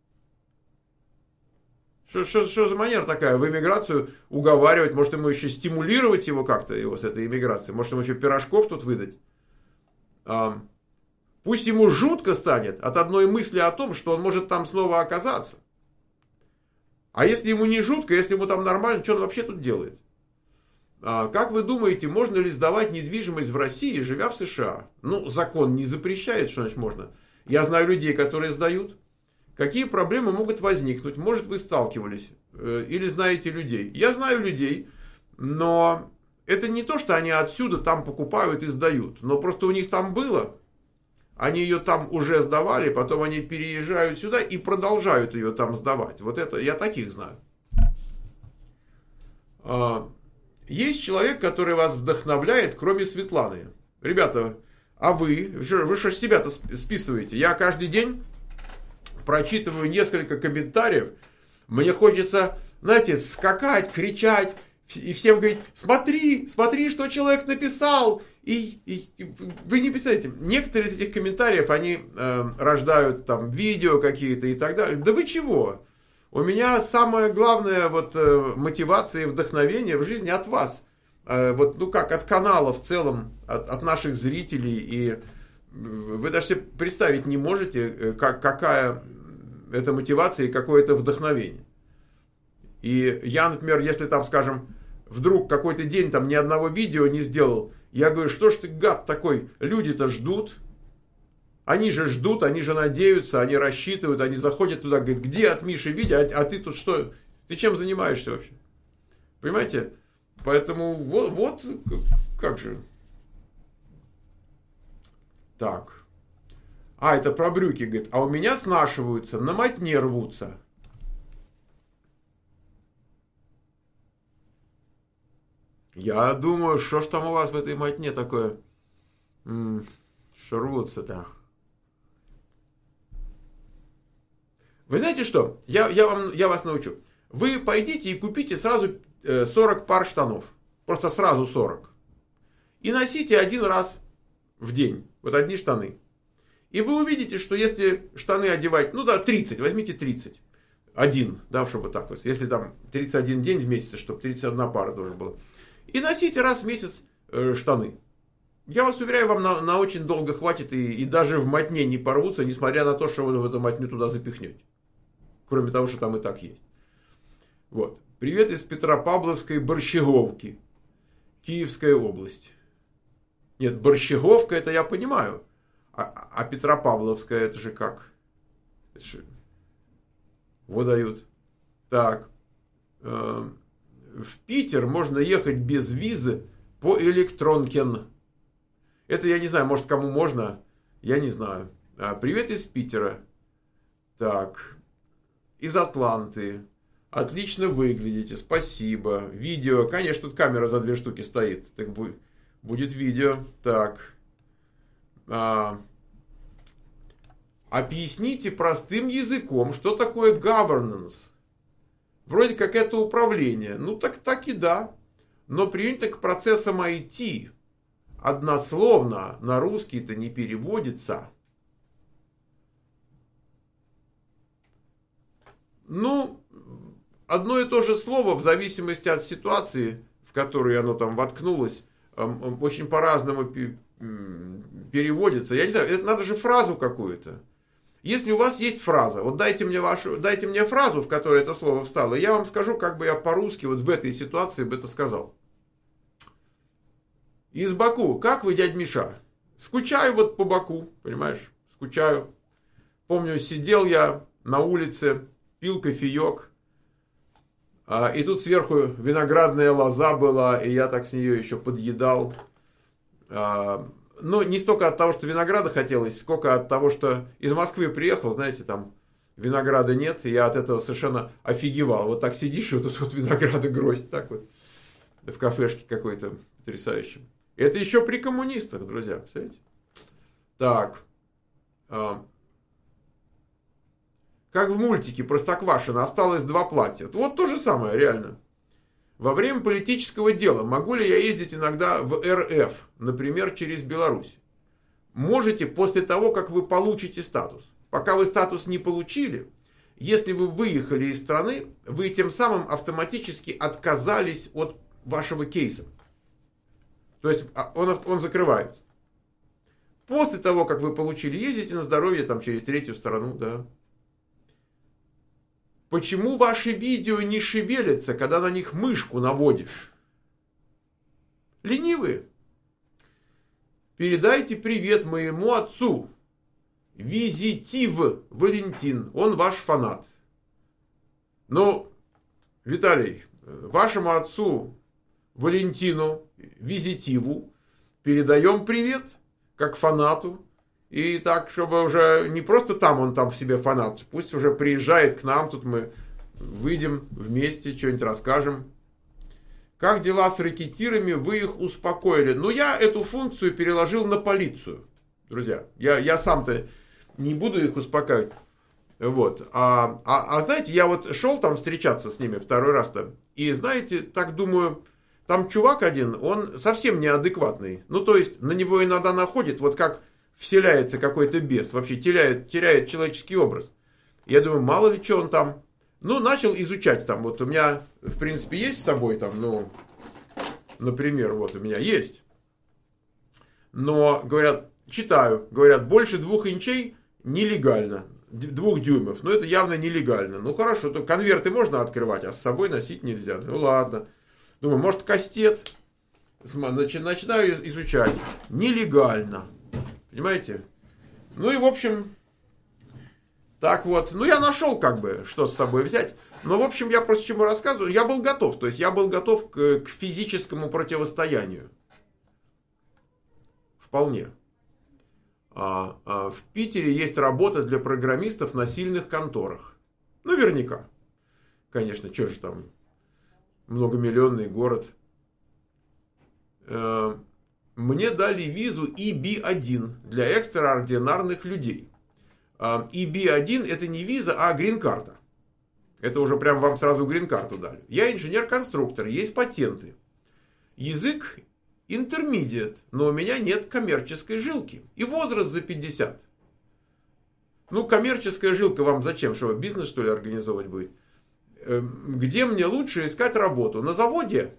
Что, что, что за манера такая? В эмиграцию уговаривать, может ему еще стимулировать его как-то, его с этой эмиграцией, может ему еще пирожков тут выдать. А, пусть ему жутко станет от одной мысли о том, что он может там снова оказаться. А если ему не жутко, если ему там нормально, что он вообще тут делает? А, как вы думаете, можно ли сдавать недвижимость в России, живя в США? Ну, закон не запрещает, что значит можно. Я знаю людей, которые сдают. Какие проблемы могут возникнуть? Может, вы сталкивались или знаете людей? Я знаю людей, но это не то, что они отсюда там покупают и сдают. Но просто у них там было, они ее там уже сдавали, потом они переезжают сюда и продолжают ее там сдавать. Вот это, я таких знаю. Есть человек, который вас вдохновляет, кроме Светланы. Ребята, а вы? Вы что ж себя-то списываете? Я каждый день прочитываю несколько комментариев, мне хочется, знаете, скакать, кричать, и всем говорить: смотри, смотри, что человек написал. И, и, и вы не представляете, некоторые из этих комментариев, они э, рождают там видео какие-то и так далее. Да вы чего? У меня самая главная вот, э, мотивация и вдохновение в жизни от вас. Э, вот, ну как, от канала в целом, от, от наших зрителей. И вы даже себе представить не можете, как, какая это мотивация и какое это вдохновение. И я, например, если там, скажем, вдруг какой-то день там ни одного видео не сделал, я говорю: что ж ты, гад такой, люди-то ждут. Они же ждут, они же надеются, они рассчитывают, они заходят туда, говорят: где от Миши видео, а, а ты тут что, ты чем занимаешься вообще? Понимаете? Поэтому вот, вот как же. Так. А, это про брюки, говорит. А у меня снашиваются, на мотне рвутся. Я думаю, что ж там у вас в этой мотне такое, м-м, что рвутся-то. Вы знаете что? Я, я, вам, я вас научу. Вы пойдите и купите сразу сорок пар штанов. Просто сразу сорок. И носите один раз в день. Вот одни штаны. И вы увидите, что если штаны одевать, ну да, тридцать, возьмите тридцать. Один, да, чтобы так вот. Если там тридцать один день в месяц, чтобы тридцать одна пара тоже была. И носите раз в месяц э, штаны. Я вас уверяю, вам на, на очень долго хватит, и, и даже в мотне не порвутся, несмотря на то, что вы в эту мотню туда запихнете. Кроме того, что там и так есть. Вот. Привет из Петропавловской Борщеговки. Киевская область. Нет, Борщеговка, это я понимаю. А, а Петропавловская, это же как? Это же... Вот дают. Так. Э, в Питер можно ехать без визы по электронкен. Это я не знаю, может кому можно, я не знаю. А, привет из Питера. Так. Из Атланты. Отлично выглядите, спасибо. Видео, конечно, тут камера за две штуки стоит. Так будет, будет видео. Так. А, объясните простым языком, что такое governance. Вроде как это управление. Ну так, так и да. Но принято к процессам ай ти. Однословно на русский-то не переводится. Ну, одно и то же слово, в зависимости от ситуации, в которую оно там воткнулось, очень по-разному переводится. Я не знаю, это надо же фразу какую-то. Если у вас есть фраза, вот дайте мне, вашу, дайте мне фразу, в которой это слово встало, и я вам скажу, как бы я по-русски вот в этой ситуации бы это сказал. Из Баку, как вы, дядь Миша? Скучаю вот по Баку, понимаешь? Скучаю. Помню, сидел я на улице, пил кофеек, и тут сверху виноградная лоза была, и я так с нее еще подъедал. Ну, не столько от того, что винограда хотелось, сколько от того, что из Москвы приехал, знаете, там винограда нет, и я от этого совершенно офигевал. Вот так сидишь, и вот тут вот винограда гроздь, так вот, в кафешке какой-то потрясающем. Это еще при коммунистах, друзья, представляете? Так. Как в мультике Простоквашино, осталось два платья. Вот то же самое, реально. Во время политического дела могу ли я ездить иногда в эр эф, например, через Беларусь? Можете после того, как вы получите статус. Пока вы статус не получили, если вы выехали из страны, вы тем самым автоматически отказались от вашего кейса. То есть он, он закрывается. После того, как вы получили, ездите на здоровье там, через третью страну, да. Почему ваши видео не шевелятся, когда на них мышку наводишь? Ленивые. Передайте привет моему отцу. Визитив Валентин. Он ваш фанат. Ну, Виталий, вашему отцу Валентину Визитиву передаем привет, как фанату. И так, чтобы уже не просто там он там в себе фанат, пусть уже приезжает к нам, тут мы выйдем вместе, что-нибудь расскажем. Как дела с рэкетирами, вы их успокоили? Ну, я эту функцию переложил на полицию, друзья. Я, я сам-то не буду их успокаивать. Вот. А, а, а знаете, я вот шел там встречаться с ними второй раз-то, и знаете, так думаю, там чувак один, он совсем неадекватный. Ну, то есть, на него иногда находит, вот как вселяется какой-то бес, вообще теряет, теряет человеческий образ. Я думаю, мало ли что он там. Ну, начал изучать там. Вот у меня, в принципе, есть с собой там, ну, например, вот у меня есть. Но, говорят, читаю, говорят, больше двух инчей нелегально. Двух дюймов. Но это явно нелегально. Ну, хорошо, то конверты можно открывать, а с собой носить нельзя. Ну, ладно. Думаю, может, кастет. Начинаю изучать. Нелегально. Понимаете? Ну и в общем, так вот. Ну я нашел как бы, что с собой взять. Но в общем, я просто чему рассказываю. Я был готов. То есть я был готов к, к физическому противостоянию. Вполне. А, а в Питере есть работа для программистов на сильных конторах. Наверняка. Конечно, что же там. Многомиллионный город. Мне дали визу и би один для экстраординарных людей. и би один это не виза, а грин-карта. Это уже прям вам сразу грин-карту дали. Я инженер-конструктор, есть патенты. Язык intermediate, но у меня нет коммерческой жилки. И возраст за пятьдесят. Ну, коммерческая жилка вам зачем? Что, бизнес, что ли, организовывать будет? Где мне лучше искать работу? На заводе?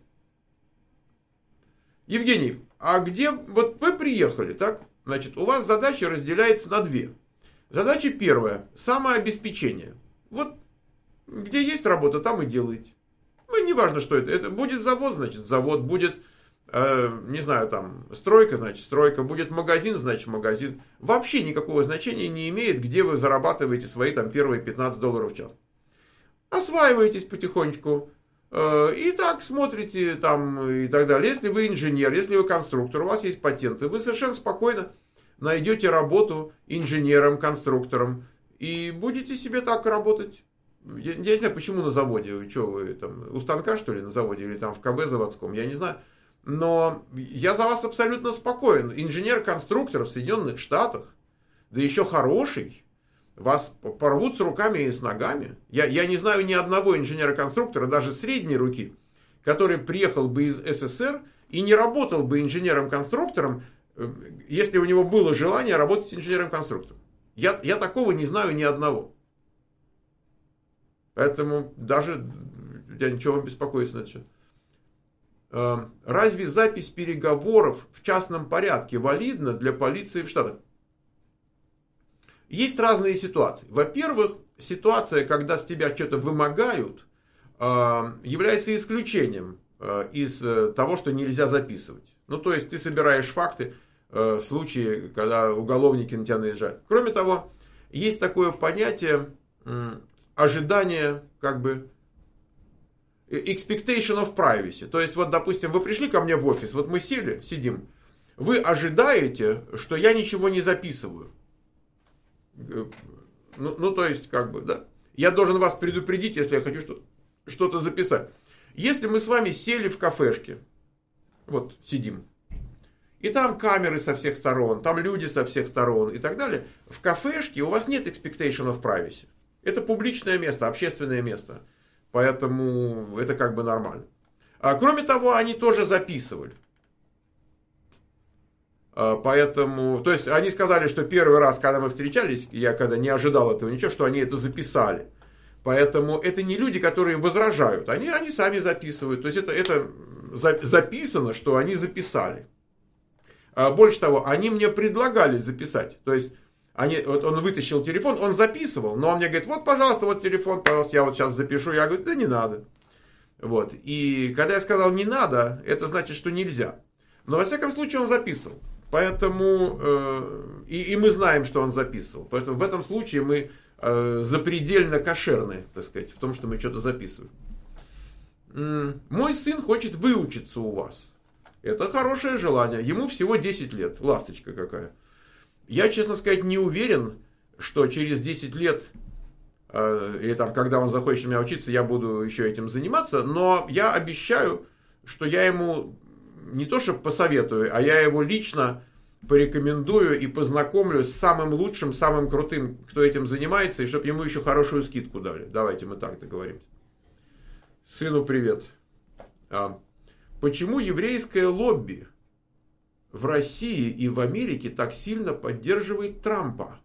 Евгений, а где, вот вы приехали, так? Значит, у вас задача разделяется на две. Задача первая, самообеспечение. Вот, где есть работа, там и делаете. Ну, не важно, что это. Это будет завод, значит, завод. Будет не знаю, там, стройка, значит, стройка, будет магазин, значит, магазин. Вообще никакого значения не имеет, где вы зарабатываете свои там первые пятнадцать долларов в час. Осваиваетесь потихонечку, и так смотрите там и так далее. Если вы инженер, если вы конструктор, у вас есть патенты, вы совершенно спокойно найдете работу инженером, конструктором, и будете себе так работать. Я, я не знаю, почему на заводе, что вы там, у станка что ли на заводе, или там в ка бэ заводском, я не знаю. Но я за вас абсолютно спокоен. Инженер-конструктор в Соединенных Штатах, да еще хороший, вас порвут с руками и с ногами. Я, я не знаю ни одного инженера-конструктора, даже средней руки, который приехал бы из эс эс эр и не работал бы инженером-конструктором, если у него было желание работать инженером-конструктором. Я, я такого не знаю ни одного. Поэтому даже я ничего вам беспокоиться на этот счет. Разве запись переговоров в частном порядке валидна для полиции в Штатах? Есть разные ситуации. Во-первых, ситуация, когда с тебя что-то вымогают, является исключением из того, что нельзя записывать. Ну, то есть, ты собираешь факты в случае, когда уголовники на тебя наезжают. Кроме того, есть такое понятие ожидания, как бы, expectation of privacy. То есть, вот, допустим, вы пришли ко мне в офис, вот мы сели, сидим, вы ожидаете, что я ничего не записываю. Ну, ну, то есть, как бы, да. Я должен вас предупредить, если я хочу что- что-то записать. Если мы с вами сели в кафешке, вот, сидим, и там камеры со всех сторон, там люди со всех сторон и так далее, в кафешке у вас нет expectation of privacy. Это публичное место, общественное место. Поэтому это как бы нормально. А, кроме того, они тоже записывали. А, поэтому, то есть они сказали, что первый раз, когда мы встречались, я когда не ожидал этого ничего, что они это записали. Поэтому это не люди, которые возражают. Они, они сами записывают. То есть это, это за, записано, что они записали. А, больше того, они мне предлагали записать. То есть Они, вот он вытащил телефон, он записывал, но он мне говорит, вот, пожалуйста, вот телефон, пожалуйста, я вот сейчас запишу. Я говорю, да не надо. Вот. И когда я сказал не надо, это значит, что нельзя. Но во всяком случае он записывал. Поэтому, э, и, и мы знаем, что он записывал. Поэтому в этом случае мы э, запредельно кошерны, так сказать, в том, что мы что-то записываем. М-м, мой сын хочет выучиться у вас. Это хорошее желание. Ему всего десять лет. Ласточка какая. Я, честно сказать, не уверен, что через десять лет, э, или там, когда он захочет у меня учиться, я буду еще этим заниматься. Но я обещаю, что я ему не то что посоветую, а я его лично порекомендую и познакомлю с самым лучшим, самым крутым, кто этим занимается, и чтобы ему еще хорошую скидку дали. Давайте мы так договоримся. Сыну привет. А, почему еврейское лобби в России и в Америке так сильно поддерживает Трампа?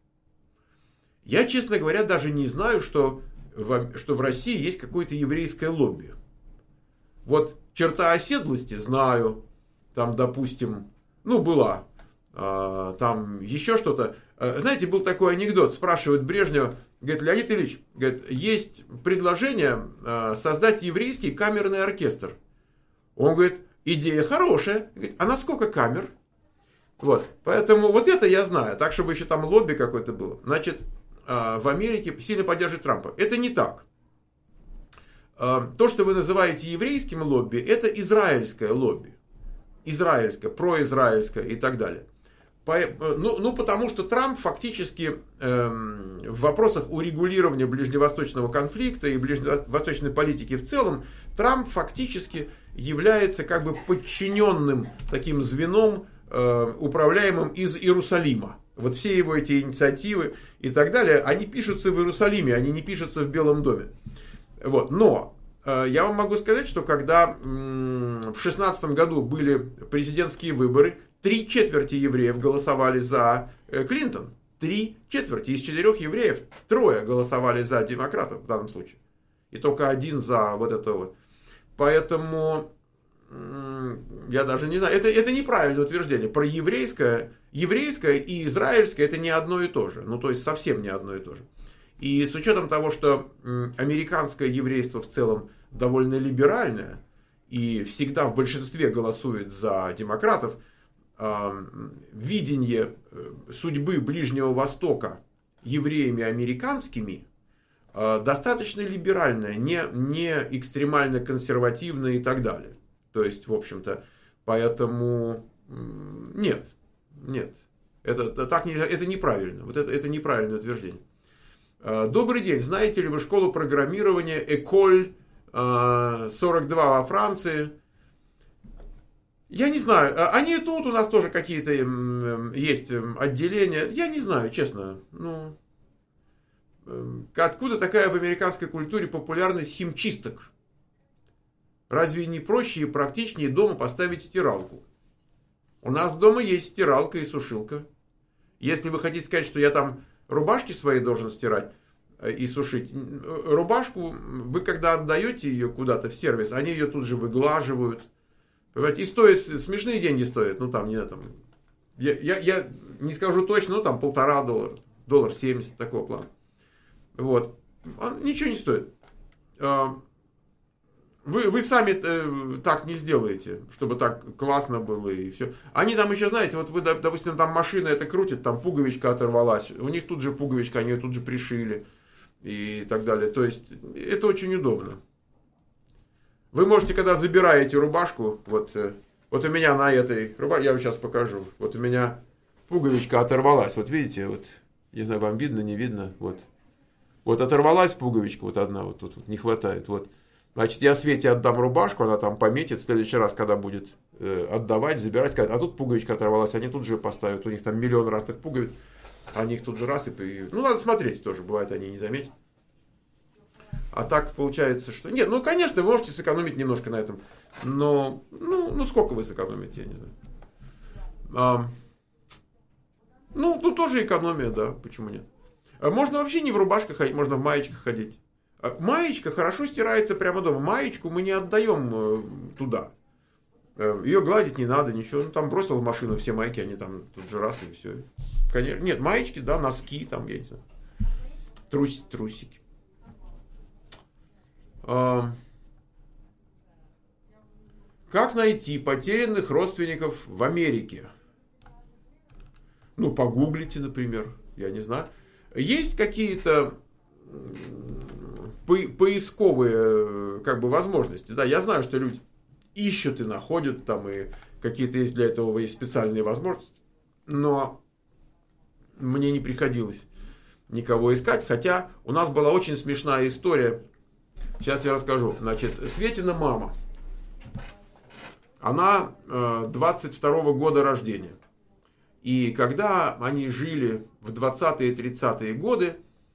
Я, честно говоря, даже не знаю, что в, что в России есть какое-то еврейское лобби. Вот черта оседлости знаю, там, допустим, ну, была, а, там еще что-то. Знаете, был такой анекдот, спрашивает Брежнев, говорит, Леонид Ильич, говорит, есть предложение а, создать еврейский камерный оркестр. Он говорит, идея хорошая. Говорит, а на сколько камер? Вот, поэтому вот это я знаю, так, чтобы еще там лобби какое-то было. Значит, в Америке сильно поддерживает Трампа. Это не так. То, что вы называете еврейским лобби, это израильское лобби. Израильское, произраильское и так далее. Ну, ну потому что Трамп фактически эм, в вопросах урегулирования ближневосточного конфликта и ближневосточной политики в целом, Трамп фактически является как бы подчиненным таким звеном, э, управляемым из Иерусалима. Вот все его эти инициативы и так далее, они пишутся в Иерусалиме, они не пишутся в Белом доме. Вот. Но э, я вам могу сказать, что когда м- в шестнадцатом году были президентские выборы, три четверти евреев голосовали за э, Клинтон. Три четверти. Из четырех евреев трое голосовали за демократов в данном случае. И только один за вот это вот. Поэтому м- я даже не знаю. Это, это неправильное утверждение. Про еврейское, еврейское и израильское это не одно и то же. Ну, то есть совсем не одно и то же. И с учетом того, что американское еврейство в целом довольно либеральное, и всегда в большинстве голосует за демократов, видение судьбы Ближнего Востока евреями американскими достаточно либеральное, не, не экстремально консервативное и так далее. То есть, в общем-то, поэтому нет, нет, это, так нельзя, это неправильно, вот это, это неправильное утверждение. Добрый день, знаете ли вы школу программирования École сорок два во Франции? Я не знаю, они и тут у нас тоже какие-то есть отделения, я не знаю, честно, ну... Откуда такая в американской культуре популярность химчисток? Разве не проще и практичнее дома поставить стиралку? У нас дома есть стиралка и сушилка. Если вы хотите сказать, что я там рубашки свои должен стирать и сушить, рубашку вы когда отдаете ее куда-то в сервис, они ее тут же выглаживают. Понимаете? И стоит, смешные деньги стоят. Ну там, не там, я, я, я не скажу точно, но там полтора доллара, доллар семьдесят, такого плана. Вот. Он ничего не стоит. Вы, вы сами так не сделаете, чтобы так классно было и все. Они там еще, знаете, вот вы, допустим, там машина это крутит, там пуговичка оторвалась. У них тут же пуговичка, они ее тут же пришили. И так далее. То есть, это очень удобно. Вы можете, когда забираете рубашку, вот, вот у меня на этой рубашке, я вам сейчас покажу. Вот у меня пуговичка оторвалась. Вот видите, вот, не знаю, вам видно, не видно, вот. Вот оторвалась пуговичка, вот одна, вот тут вот, не хватает. Вот. Значит, я Свете отдам рубашку, она там пометит в следующий раз, когда будет э, отдавать, забирать, сказать, а тут пуговичка оторвалась, они тут же поставят, у них там миллион разных пуговиц, они их тут же раз и... Ну, надо смотреть тоже, бывает, они не заметят. А так получается, что... Нет, ну, конечно, вы можете сэкономить немножко на этом, но, ну, ну сколько вы сэкономите, я не знаю. А, ну, тут тоже экономия, да, почему нет. Можно вообще не в рубашках ходить, можно в маечках ходить. Маечка хорошо стирается прямо дома. Маечку мы не отдаем туда. Ее гладить не надо, ничего. Ну, там бросил в машину все майки, они там тут же раз и все. Конечно. Нет, маечки, да, носки, там, я не знаю. Трус, трусики. А... Как найти потерянных родственников в Америке? Ну, погуглите, например, я не знаю. Есть какие-то по поисковые как бы возможности. Да, я знаю, что люди ищут и находят там, и какие-то есть для этого есть специальные возможности. Но мне не приходилось никого искать. Хотя у нас была очень смешная история. Сейчас я расскажу. Значит, Светина мама. Она двадцать второго года рождения. И когда они жили в двадцатые и тридцатые годы,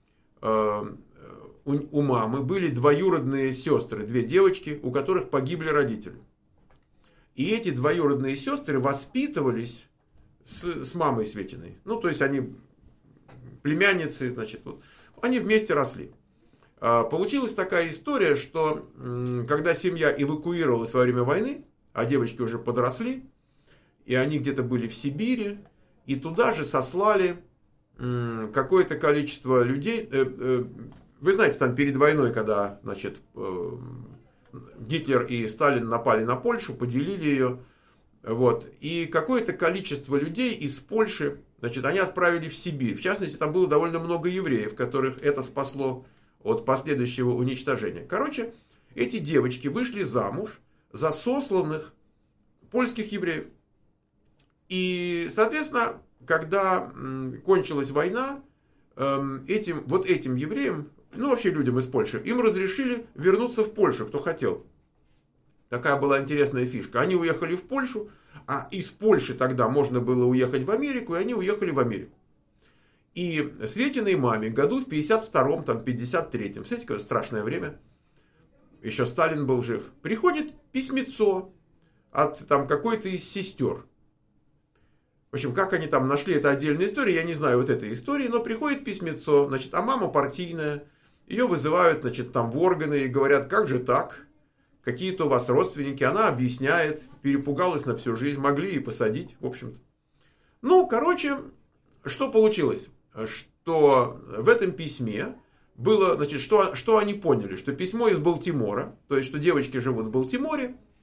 у мамы были двоюродные сестры, две девочки, у которых погибли родители. И эти двоюродные сестры воспитывались с, с мамой Светиной. Ну, то есть они племянницы, значит, вот, они вместе росли. Получилась такая история, что когда семья эвакуировалась во время войны, а девочки уже подросли, и они где-то были в Сибири, и туда же сослали какое-то количество людей. Вы знаете, там перед войной, когда, значит, Гитлер и Сталин напали на Польшу, поделили ее, вот, и какое-то количество людей из Польши, значит, они отправили в Сибирь. В частности, там было довольно много евреев, которых это спасло от последующего уничтожения. Короче, эти девочки вышли замуж за сосланных польских евреев. И, соответственно, когда кончилась война, этим, вот этим евреям, ну вообще людям из Польши, им разрешили вернуться в Польшу, кто хотел. Такая была интересная фишка. Они уехали в Польшу, а из Польши тогда можно было уехать в Америку, и они уехали в Америку. И Светиной маме году в пятьдесят втором, там, пятьдесят третьем, смотрите, какое страшное время, еще Сталин был жив, приходит письмецо от там какой-то из сестер. В общем, как они там нашли, это отдельная история, я не знаю вот этой истории, но приходит письмецо, значит, а мама партийная, ее вызывают, значит, там в органы и говорят, как же так, какие-то у вас родственники, она объясняет, перепугалась на всю жизнь, могли и посадить, в общем-то. Ну, короче, что получилось? Что в этом письме было, значит, что, что они поняли, что письмо из Балтимора, то есть, что девочки живут в Балтиморе,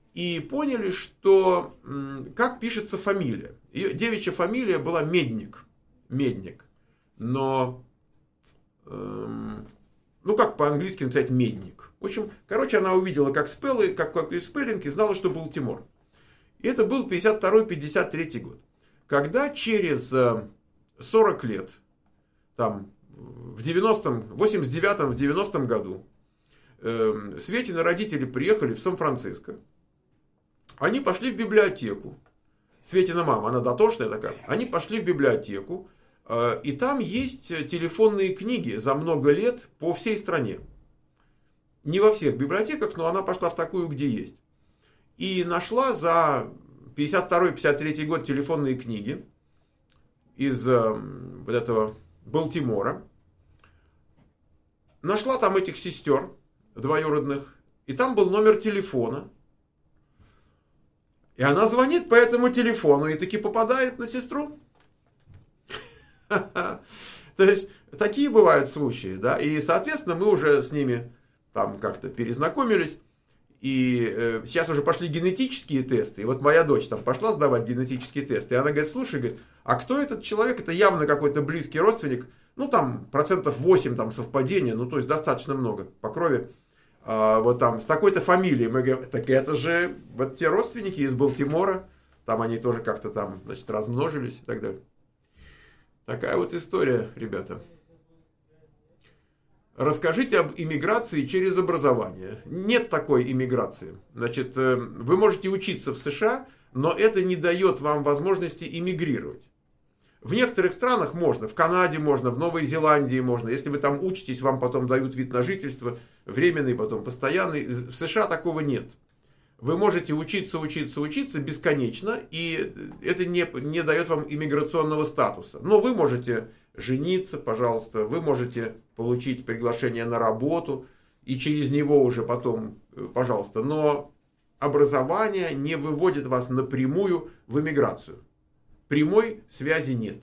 и поняли, что как пишется фамилия. Ее девичья фамилия была Медник. Медник. Но, эм, ну как по-английски написать Медник. В общем, короче, она увидела, как спеллы, как, как и спеллинг, и знала, что был Тимур. И это был пятьдесят второй — пятьдесят третий год. Когда через сорок лет, там, в девяностом, восемьдесят девятом, в девяностом году, э, Светины родители приехали в Сан-Франциско, они пошли в библиотеку. Светина мама, она дотошная такая. Они пошли в библиотеку, э, и там есть телефонные книги за много лет по всей стране. Не во всех библиотеках, но она пошла в такую, где есть. И нашла за пятьдесят второй — пятьдесят третий год телефонные книги из э, вот этого Балтимора. Нашла там этих сестер двоюродных, и там был номер телефона. И она звонит по этому телефону и таки попадает на сестру. То есть, такие бывают случаи, да. И, соответственно, мы уже с ними там как-то перезнакомились. И э, сейчас уже пошли генетические тесты. И вот моя дочь там пошла сдавать генетические тесты. И она говорит: слушай, говорит, а кто этот человек? Это явно какой-то близкий родственник. Ну, там процентов восемь там совпадения. Ну, то есть, достаточно много по крови. А, вот там с такой-то фамилией. Мы говорим: так это же вот те родственники из Балтимора. Там они тоже как-то там, значит, размножились и так далее. Такая вот история, ребята. Расскажите об иммиграции через образование. Нет такой иммиграции. Значит, вы можете учиться в США, но это не дает вам возможности иммигрировать. В некоторых странах можно, в Канаде можно, в Новой Зеландии можно. Если вы там учитесь, вам потом дают вид на жительство, временный, потом постоянный. В США такого нет. Вы можете учиться, учиться, учиться бесконечно, и это не, не дает вам иммиграционного статуса. Но вы можете жениться, пожалуйста, вы можете получить приглашение на работу, и через него уже потом, пожалуйста. Но образование не выводит вас напрямую в иммиграцию. Прямой связи нет.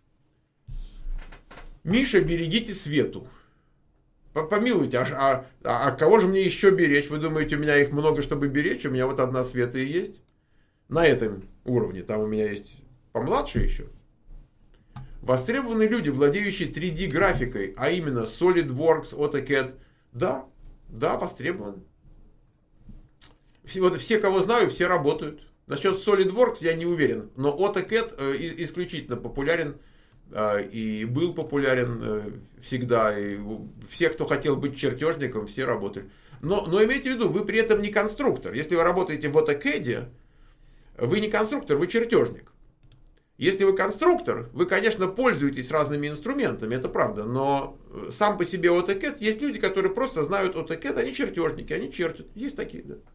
Миша, берегите Свету. Помилуйте, а, а, а кого же мне еще беречь? Вы думаете, у меня их много, чтобы беречь? У меня вот одна Света и есть. На этом уровне. Там у меня есть помладше еще. Востребованы люди, владеющие три дэ графикой, а именно SolidWorks, AutoCAD. Да, да, востребованы. Все, вот все, кого знаю, все работают. Насчет SolidWorks я не уверен, но AutoCAD э, исключительно популярен э, и был популярен э, всегда. И все, кто хотел быть чертежником, все работали. Но, но имейте в виду, вы при этом не конструктор. Если вы работаете в AutoCAD, вы не конструктор, вы чертежник. Если вы конструктор, вы, конечно, пользуетесь разными инструментами, это правда, но сам по себе AutoCAD, есть люди, которые просто знают AutoCAD, они чертежники, они чертят. Есть такие, да.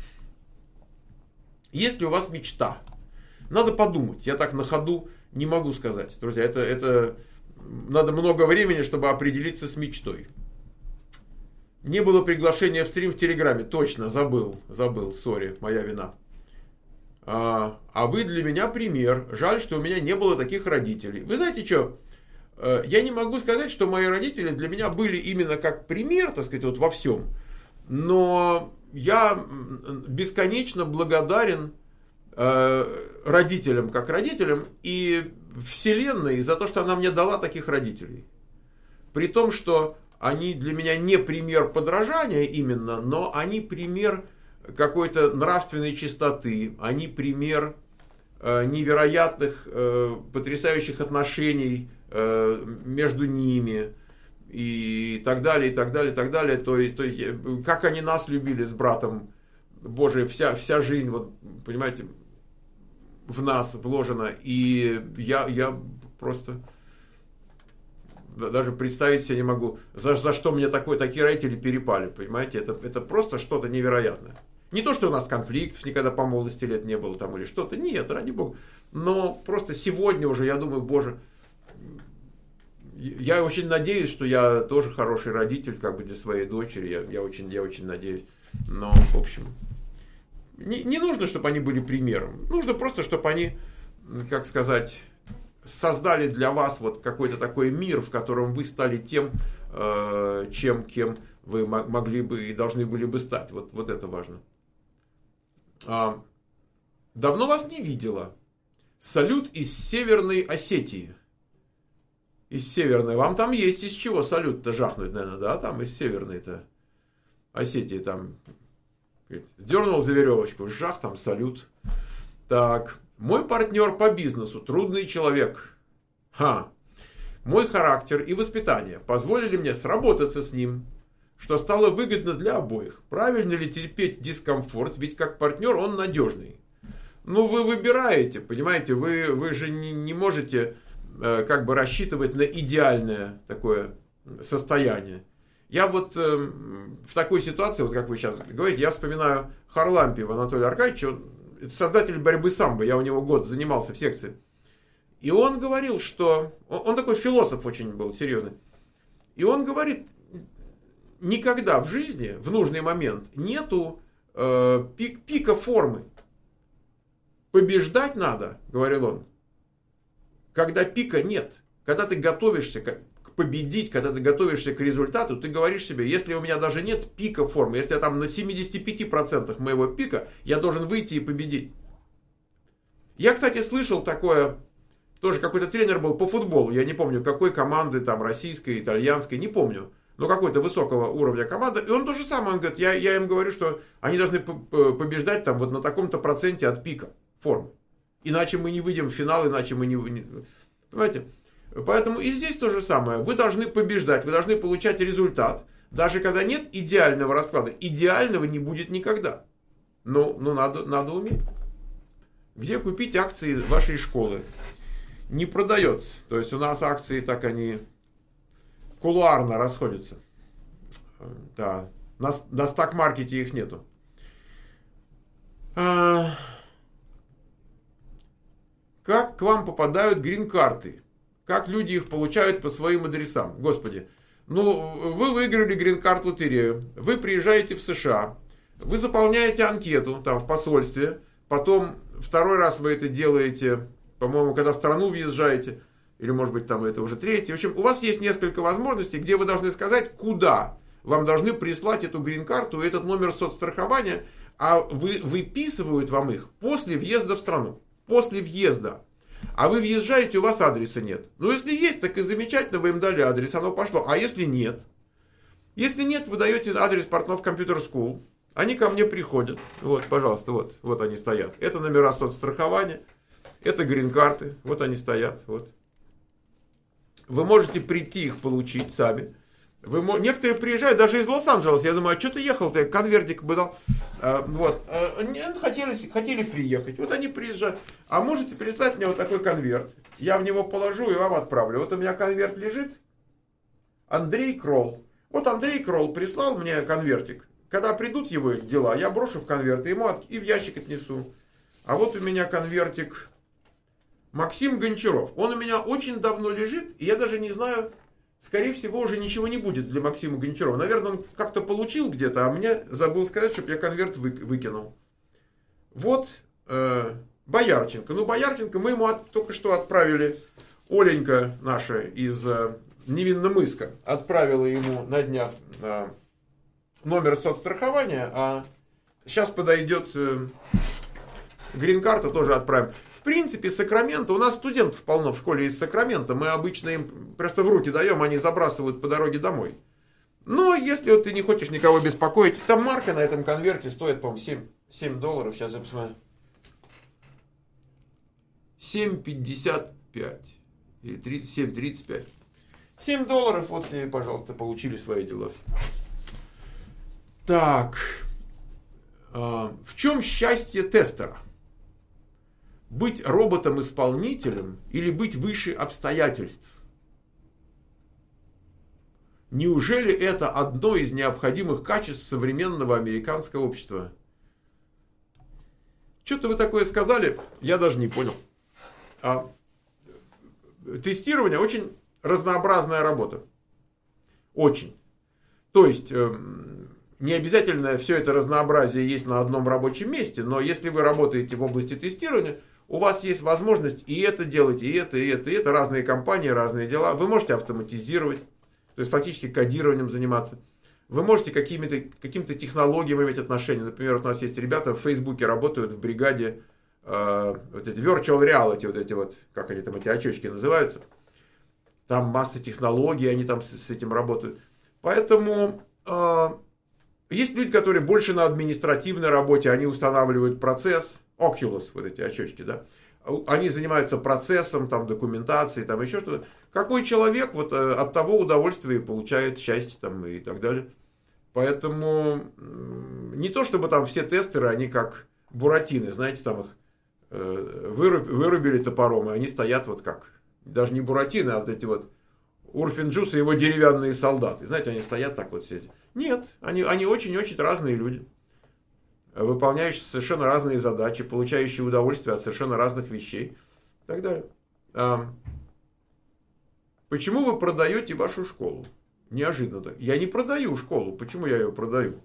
Есть ли у вас мечта? Надо подумать, я так на ходу не могу сказать. Друзья, это, это надо много времени, чтобы определиться с мечтой. Не было приглашения в стрим в Телеграме, точно, забыл, забыл, сори, моя вина. А, а вы для меня пример. Жаль, что у меня не было таких родителей. Вы знаете что? Я не могу сказать, что мои родители для меня были именно как пример, так сказать, вот во всем. Но я бесконечно благодарен родителям как родителям и Вселенной за то, что она мне дала таких родителей. При том, что они для меня не пример подражания именно, но они пример какой-то нравственной чистоты, они пример э, невероятных, э, потрясающих отношений э, между ними и так далее, и так далее, и так далее. То есть, то есть как они нас любили с братом, Боже, вся, вся жизнь, вот, понимаете, в нас вложена. И я, я просто даже представить себе не могу, за, за что мне такой, такие родители перепали, понимаете, это, это просто что-то невероятное. Не то, что у нас конфликтов никогда по молодости лет не было там или что-то. Нет, ради бога. Но просто сегодня уже я думаю, боже, я очень надеюсь, что я тоже хороший родитель как бы для своей дочери. Я, я, очень, я очень надеюсь. Но, в общем, не, не нужно, чтобы они были примером. Нужно просто, чтобы они, как сказать, создали для вас вот какой-то такой мир, в котором вы стали тем, э, чем, кем вы могли бы и должны были бы стать. Вот, вот это важно. А, давно вас не видела. Салют из Северной Осетии. Из Северной. Вам там есть из чего салют-то жахнуть, наверное, да? Там из Северной-то Осетии там. Сдернул за веревочку, жах, там салют. Так. Мой партнер по бизнесу, трудный человек. Ха. Мой характер и воспитание позволили мне сработаться с ним, что стало выгодно для обоих. Правильно ли терпеть дискомфорт, ведь как партнер он надежный. Ну, вы выбираете, понимаете, вы, вы же не, не можете э, как бы рассчитывать на идеальное такое состояние. Я вот э, в такой ситуации, вот как вы сейчас говорите, я вспоминаю Харлампиева Анатолия Аркадьевича, он, это создатель борьбы самбо, я у него год занимался в секции. И он говорил, что... Он, он такой философ очень был, серьезный. И он говорит, никогда в жизни, в нужный момент, нету э, пик, пика формы. Побеждать надо, говорил он, когда пика нет. Когда ты готовишься к победить, когда ты готовишься к результату, ты говоришь себе, если у меня даже нет пика формы, если я там на семьдесят пять процентов моего пика, я должен выйти и победить. Я, кстати, слышал такое, тоже какой-то тренер был по футболу, я не помню, какой команды, там, российской, итальянской, не помню, но какой-то высокого уровня команды, и он то же самое, он говорит, я, я им говорю, что они должны побеждать там вот на таком-то проценте от пика формы. Иначе мы не выйдем в финал, иначе мы не... не понимаете? Поэтому и здесь то же самое. Вы должны побеждать, вы должны получать результат. Даже когда нет идеального расклада, идеального не будет никогда. Но, но надо, надо уметь. Где купить акции вашей школы? Не продается. То есть у нас акции так они кулуарно расходятся. Да. На, на стак-маркете их нету. А... Как к вам попадают грин-карты? Как люди их получают по своим адресам? Господи. Ну, вы выиграли грин-карт лотерею. Вы приезжаете в США. Вы заполняете анкету там в посольстве. Потом второй раз вы это делаете, по-моему, когда в страну въезжаете. Или, может быть, там это уже третий. В общем, у вас есть несколько возможностей, где вы должны сказать, куда вам должны прислать эту грин-карту и этот номер соцстрахования. А вы, выписывают вам их после въезда в страну. После въезда. А вы въезжаете, у вас адреса нет. Ну, если есть, так и замечательно, вы им дали адрес, оно пошло. А если нет? Если нет, вы даете адрес Портнов Computer School. Они ко мне приходят. Вот, пожалуйста, вот, вот они стоят. Это номера соцстрахования. Это грин-карты. Вот они стоят. Вот. Вы можете прийти их получить сами. Вы, некоторые приезжают даже из Лос-Анджелеса. Я думаю, а что ты ехал-то? Конвертик бы дал. А, вот. А, нет, хотели, хотели приехать. Вот они приезжают. А можете прислать мне вот такой конверт. Я в него положу и вам отправлю. Вот у меня конверт лежит. Андрей Кролл. Вот Андрей Кролл прислал мне конвертик. Когда придут его дела, я брошу в конверт и ему от, и в ящик отнесу. А вот у меня конвертик Максим Гончаров. Он у меня очень давно лежит. И я даже не знаю... Скорее всего, уже ничего не будет для Максима Гончарова. Наверное, он как-то получил где-то, а мне забыл сказать, чтобы я конверт вы, выкинул. Вот э, Боярченко. Ну, Боярченко мы ему от, только что отправили. Оленька наша из э, Невинномысска отправила ему на днях э, номер соцстрахования, а сейчас подойдет э, грин-карту, тоже отправим. В принципе, Сакраменто, у нас студентов полно в школе из Сакрамента, мы обычно им просто в руки даем, они забрасывают по дороге домой. Но если вот ты не хочешь никого беспокоить, там марка на этом конверте стоит, по-моему, семь, семь долларов, сейчас я посмотрю. семь пятьдесят пять или тридцать семь тридцать пять. семь долларов, вот и, пожалуйста, получили свои дела. Так, в чем счастье тестера? Быть роботом-исполнителем или быть выше обстоятельств? Неужели это одно из необходимых качеств современного американского общества? Что-то вы такое сказали, я даже не понял. А тестирование очень разнообразная работа. Очень. То есть... Не обязательно все это разнообразие есть на одном рабочем месте, но если вы работаете в области тестирования, у вас есть возможность и это делать, и это, и это, и это. Разные компании, разные дела. Вы можете автоматизировать, то есть фактически кодированием заниматься. Вы можете какими-то, каким-то технологиям иметь отношение. Например, вот у нас есть ребята в Фейсбуке работают в бригаде э, вот эти virtual reality, вот эти вот, как они там, эти очечки называются. Там масса технологий, они там с, с этим работают. Поэтому э, есть люди, которые больше на административной работе, они устанавливают процесс, Oculus, вот эти очечки, да. Они занимаются процессом, там, документацией, там, еще что-то. Какой человек вот, от того удовольствие получает, счастье там, и так далее. Поэтому не то, чтобы там все тестеры, они как буратины, знаете, там их вырубили топором, и они стоят вот как, даже не буратины, а вот эти вот Урфин Джюс и его деревянные солдаты. Знаете, они стоят так вот все. Нет, они, они очень-очень разные люди, выполняющие совершенно разные задачи, получающие удовольствие от совершенно разных вещей и так далее. Почему вы продаете вашу школу? Неожиданно так. Я не продаю школу. Почему я ее продаю?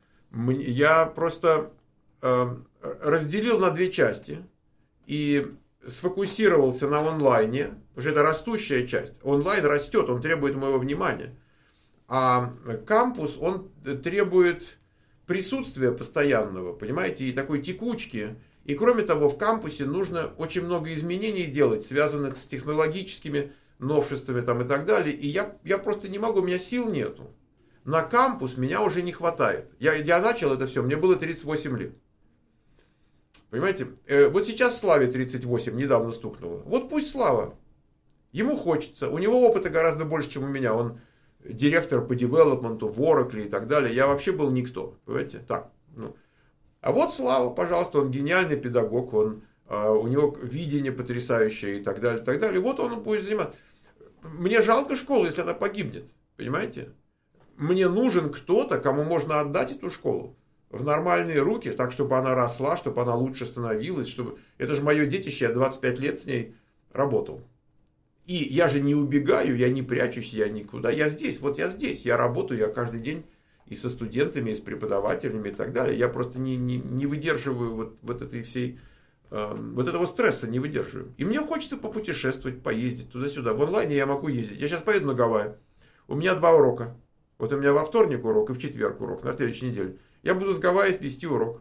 Я просто разделил на две части и сфокусировался на онлайне, потому что это растущая часть. Онлайн растет, он требует моего внимания. А кампус, он требует присутствия постоянного, понимаете, и такой текучки. И кроме того, в кампусе нужно очень много изменений делать, связанных с технологическими новшествами там и так далее. И я, я просто не могу, у меня сил нету. На кампус меня уже не хватает. Я, я начал это все, мне было тридцать восемь лет. Понимаете, э, вот сейчас Славе тридцать восемь, недавно стукнуло. Вот пусть Слава. Ему хочется. У него опыта гораздо больше, чем у меня. Он директор по девелопменту в Oracle и так далее. Я вообще был никто. Понимаете? Так. Ну. А вот Слава, пожалуйста, он гениальный педагог. Он, э, у него видение потрясающее и так далее. И так далее. Вот он будет заниматься. Мне жалко школу, если она погибнет. Понимаете? Мне нужен кто-то, кому можно отдать эту школу в нормальные руки, так, чтобы она росла, чтобы она лучше становилась. Чтобы... Это же мое детище, я двадцать пять лет с ней работал. И я же не убегаю, я не прячусь, я никуда. Я здесь, вот я здесь, я работаю, я каждый день и со студентами, и с преподавателями и так далее. Я просто не, не, не выдерживаю вот, вот этой всей, э, вот этого стресса, не выдерживаю. И мне хочется попутешествовать, поездить туда-сюда. В онлайне я могу ездить. Я сейчас поеду на Гавайи. У меня два урока. Вот у меня во вторник урок и в четверг урок, на следующей неделе. Я буду с Гавайев вести урок.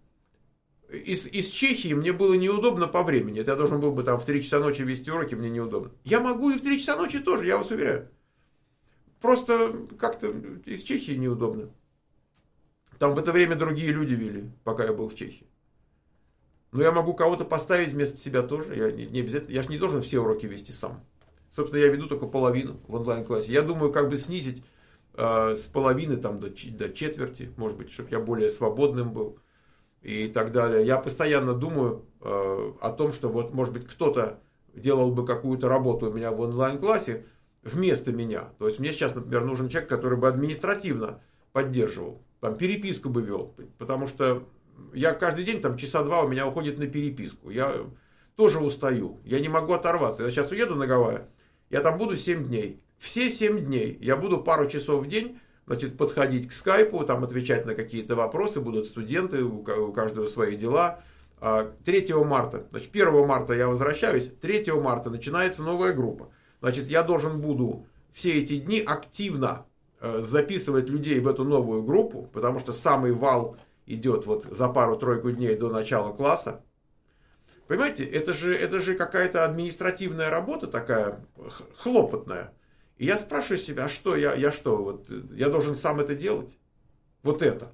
Из, из Чехии мне было неудобно по времени. Это я должен был бы там в три часа ночи вести уроки, мне неудобно. Я могу и в три часа ночи тоже, я вас уверяю. Просто как-то из Чехии неудобно. Там в это время другие люди вели, пока я был в Чехии. Но я могу кого-то поставить вместо себя тоже. Я не, не обязательно, я же не должен все уроки вести сам. Собственно, я веду только половину в онлайн-классе. Я думаю, как бы снизить э, с половины там, до, до четверти, может быть, чтобы я более свободным был. И так далее. Я постоянно думаю э, о том, что вот, может быть, кто-то делал бы какую-то работу у меня в онлайн-классе вместо меня. То есть мне сейчас, например, нужен человек, который бы административно поддерживал, там, переписку бы вел. Потому что я каждый день, там, часа два у меня уходит на переписку. Я тоже устаю. Я не могу оторваться. Я сейчас уеду на Гавайи, я там буду семь дней. Все семь дней я буду пару часов в день, значит, подходить к скайпу, там отвечать на какие-то вопросы, будут студенты, у каждого свои дела. третьего марта, значит, первого марта я возвращаюсь, третьего марта начинается новая группа. Значит, я должен буду все эти дни активно записывать людей в эту новую группу, потому что самый вал идет вот за пару-тройку дней до начала класса. Понимаете, это же, это же какая-то административная работа такая хлопотная. И я спрашиваю себя, а что, я, я что, вот, я должен сам это делать? Вот это.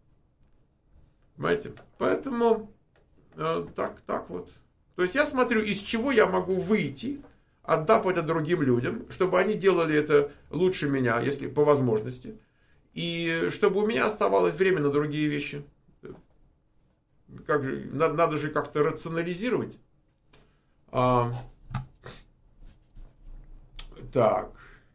Понимаете? Поэтому, э, так, так вот. То есть я смотрю, из чего я могу выйти, отдав это другим людям, чтобы они делали это лучше меня, если по возможности. И чтобы у меня оставалось время на другие вещи. Как же, надо, надо же как-то рационализировать. А, так.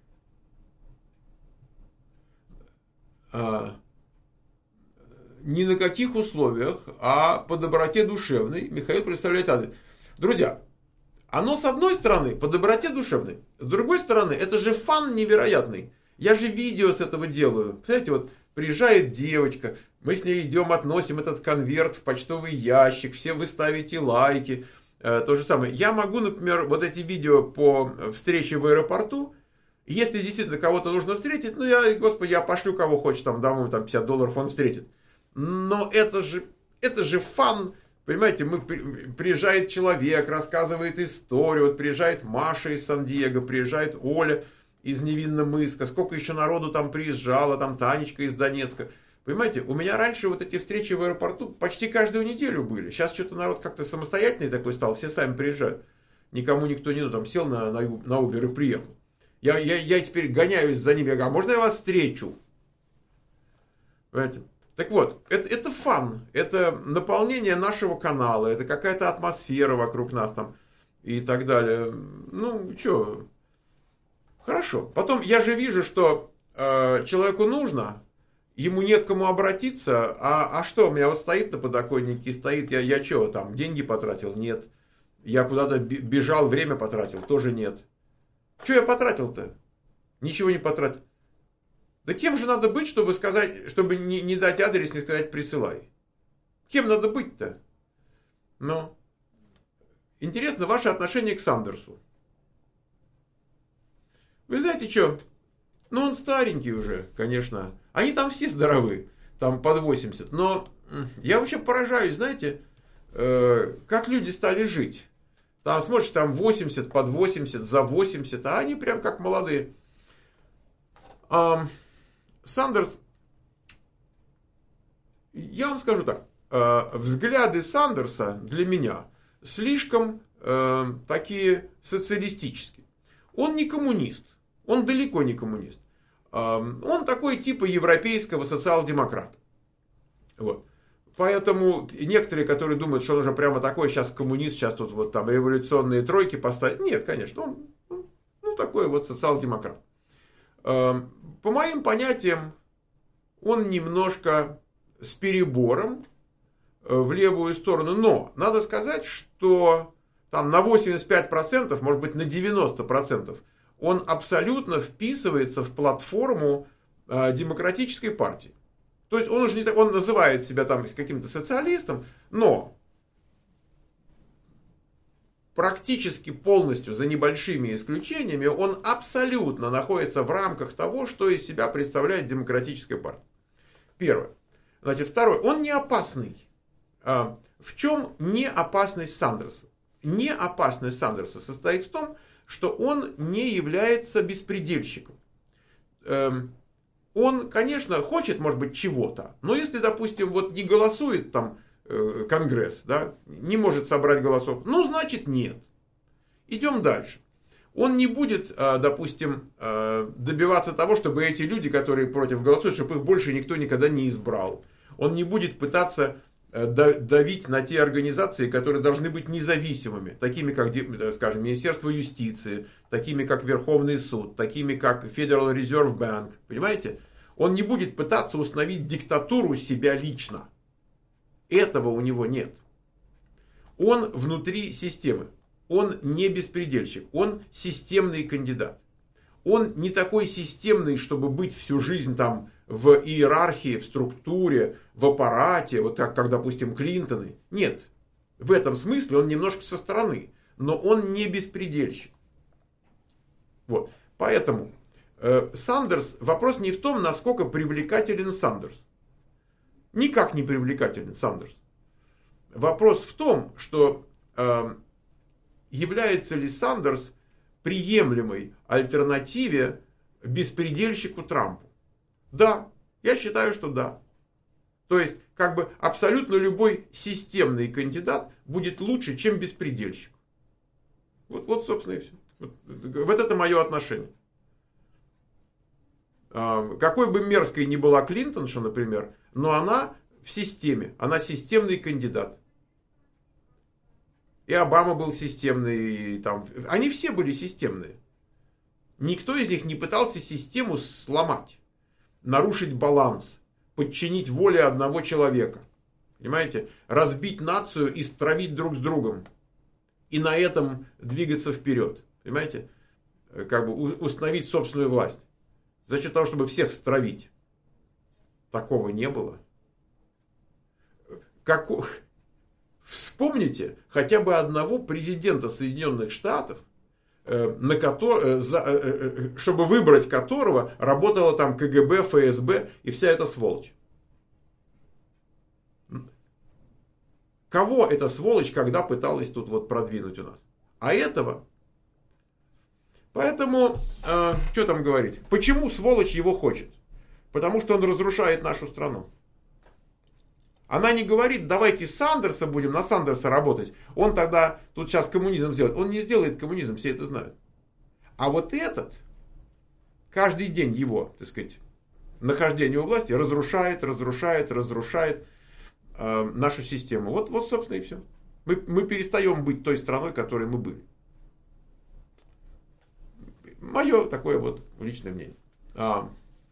А, ни на каких условиях, а по доброте душевной Михаил представляет адрес. Друзья, оно с одной стороны по доброте душевной, с другой стороны это же фан невероятный. Я же видео с этого делаю. Представляете, вот приезжает девочка, мы с ней идем, относим этот конверт в почтовый ящик, все вы ставите лайки. То же самое. Я могу, например, вот эти видео по встрече в аэропорту Если действительно кого-то нужно встретить, ну я, господи, я пошлю кого хочет там домой, там пятьдесят долларов он встретит. Но это же, это же фан, понимаете, мы, приезжает человек, рассказывает историю, вот приезжает Маша из Сан-Диего, приезжает Оля из Невинномысска, сколько еще народу там приезжало, там Танечка из Донецка. Понимаете, у меня раньше вот эти встречи в аэропорту почти каждую неделю были. Сейчас что-то народ как-то самостоятельный такой стал, все сами приезжают. Никому никто не, ну, там сел на, на, на Uber и приехал. Я, я, я теперь гоняюсь за ними, я говорю, а можно я вас встречу? Понимаете? Так вот, это, это фан, это наполнение нашего канала, это какая-то атмосфера вокруг нас там и так далее. Ну, что, хорошо. Потом я же вижу, что э, человеку нужно, ему не к кому обратиться, а, а что, у меня вот стоит на подоконнике, стоит, я, я что, там, деньги потратил? Нет. Я куда-то бежал, время потратил? Тоже нет. Что я потратил-то? Ничего не потратил. Да кем же надо быть, чтобы сказать, чтобы не, не дать адрес, не сказать присылай? Кем надо быть-то? Ну, интересно ваше отношение к Сандерсу. Вы знаете что? Ну, он старенький уже, конечно. Они там все здоровы, там под восемьдесят. Но я вообще поражаюсь, знаете, э, как люди стали жить. Там, смотришь, там восемьдесят, под восемьдесят, за восемьдесят, а они прям как молодые. А, Сандерс, я вам скажу так, э, взгляды Сандерса для меня слишком э, такие социалистические. Он не коммунист, он далеко не коммунист. Э, он такой типа европейского социал-демократа. Вот. Поэтому некоторые, которые думают, что он уже прямо такой сейчас коммунист, сейчас тут вот там революционные тройки поставить. Нет, конечно, он ну, такой вот социал-демократ. По моим понятиям, он немножко с перебором в левую сторону. Но надо сказать, что там на восемьдесят пять процентов, может быть на девяносто процентов, он абсолютно вписывается в платформу демократической партии. То есть он уже не так, он называет себя там каким-то социалистом, но практически полностью, за небольшими исключениями, он абсолютно находится в рамках того, что из себя представляет демократическая партия. Первое. Значит, второе. Он не опасный. В чем не опасность Сандерса? Не опасность Сандерса состоит в том, что он не является беспредельщиком. Он, конечно, хочет, может быть, чего-то, но если, допустим, вот не голосует там э, Конгресс, да, не может собрать голосов, ну, значит, нет. Идем дальше. Он не будет, э, допустим, э, добиваться того, чтобы эти люди, которые против голосуют, чтобы их больше никто никогда не избрал. Он не будет пытаться э, давить на те организации, которые должны быть независимыми, такими как, скажем, Министерство юстиции, такими как Верховный суд, такими как Federal Reserve Bank. Понимаете? Он не будет пытаться установить диктатуру себя лично. Этого у него нет. Он внутри системы. Он не беспредельщик. Он системный кандидат. Он не такой системный, чтобы быть всю жизнь там в иерархии, в структуре, в аппарате, вот так, как, допустим, Клинтоны. Нет. В этом смысле он немножко со стороны. Но он не беспредельщик. Вот. Поэтому э, Сандерс, вопрос не в том, насколько привлекателен Сандерс. Никак не привлекателен Сандерс. Вопрос в том, что э, является ли Сандерс приемлемой альтернативе беспредельщику Трампу. Да, я считаю, что да. То есть, как бы абсолютно любой системный кандидат будет лучше, чем беспредельщик. Вот, вот собственно, и все. Вот, вот это мое отношение. Какой бы мерзкой ни была Клинтонша, например, но она в системе, она системный кандидат. И Обама был системный, и там, они все были системные. Никто из них не пытался систему сломать, нарушить баланс, подчинить воле одного человека. Понимаете? Разбить нацию и стравить друг с другом. И на этом двигаться вперед. Понимаете? Как бы установить собственную власть. За счет того, чтобы всех стравить. Такого не было. Как... Вспомните хотя бы одного президента Соединенных Штатов, на ко- за, чтобы выбрать которого работала там ка гэ бэ, эф эс бэ и вся эта сволочь. Кого эта сволочь когда пыталась тут вот продвинуть у нас? А этого. Поэтому, э, что там говорить? Почему сволочь его хочет? Потому что он разрушает нашу страну. Она не говорит, давайте Сандерса будем, на Сандерса работать. Он тогда тут сейчас коммунизм сделает. Он не сделает коммунизм, все это знают. А вот этот, каждый день его, так сказать, нахождение у власти разрушает, разрушает, разрушает э, нашу систему. Вот, вот, собственно, и все. Мы, мы перестаем быть той страной, которой мы были. Мое такое вот личное мнение. А,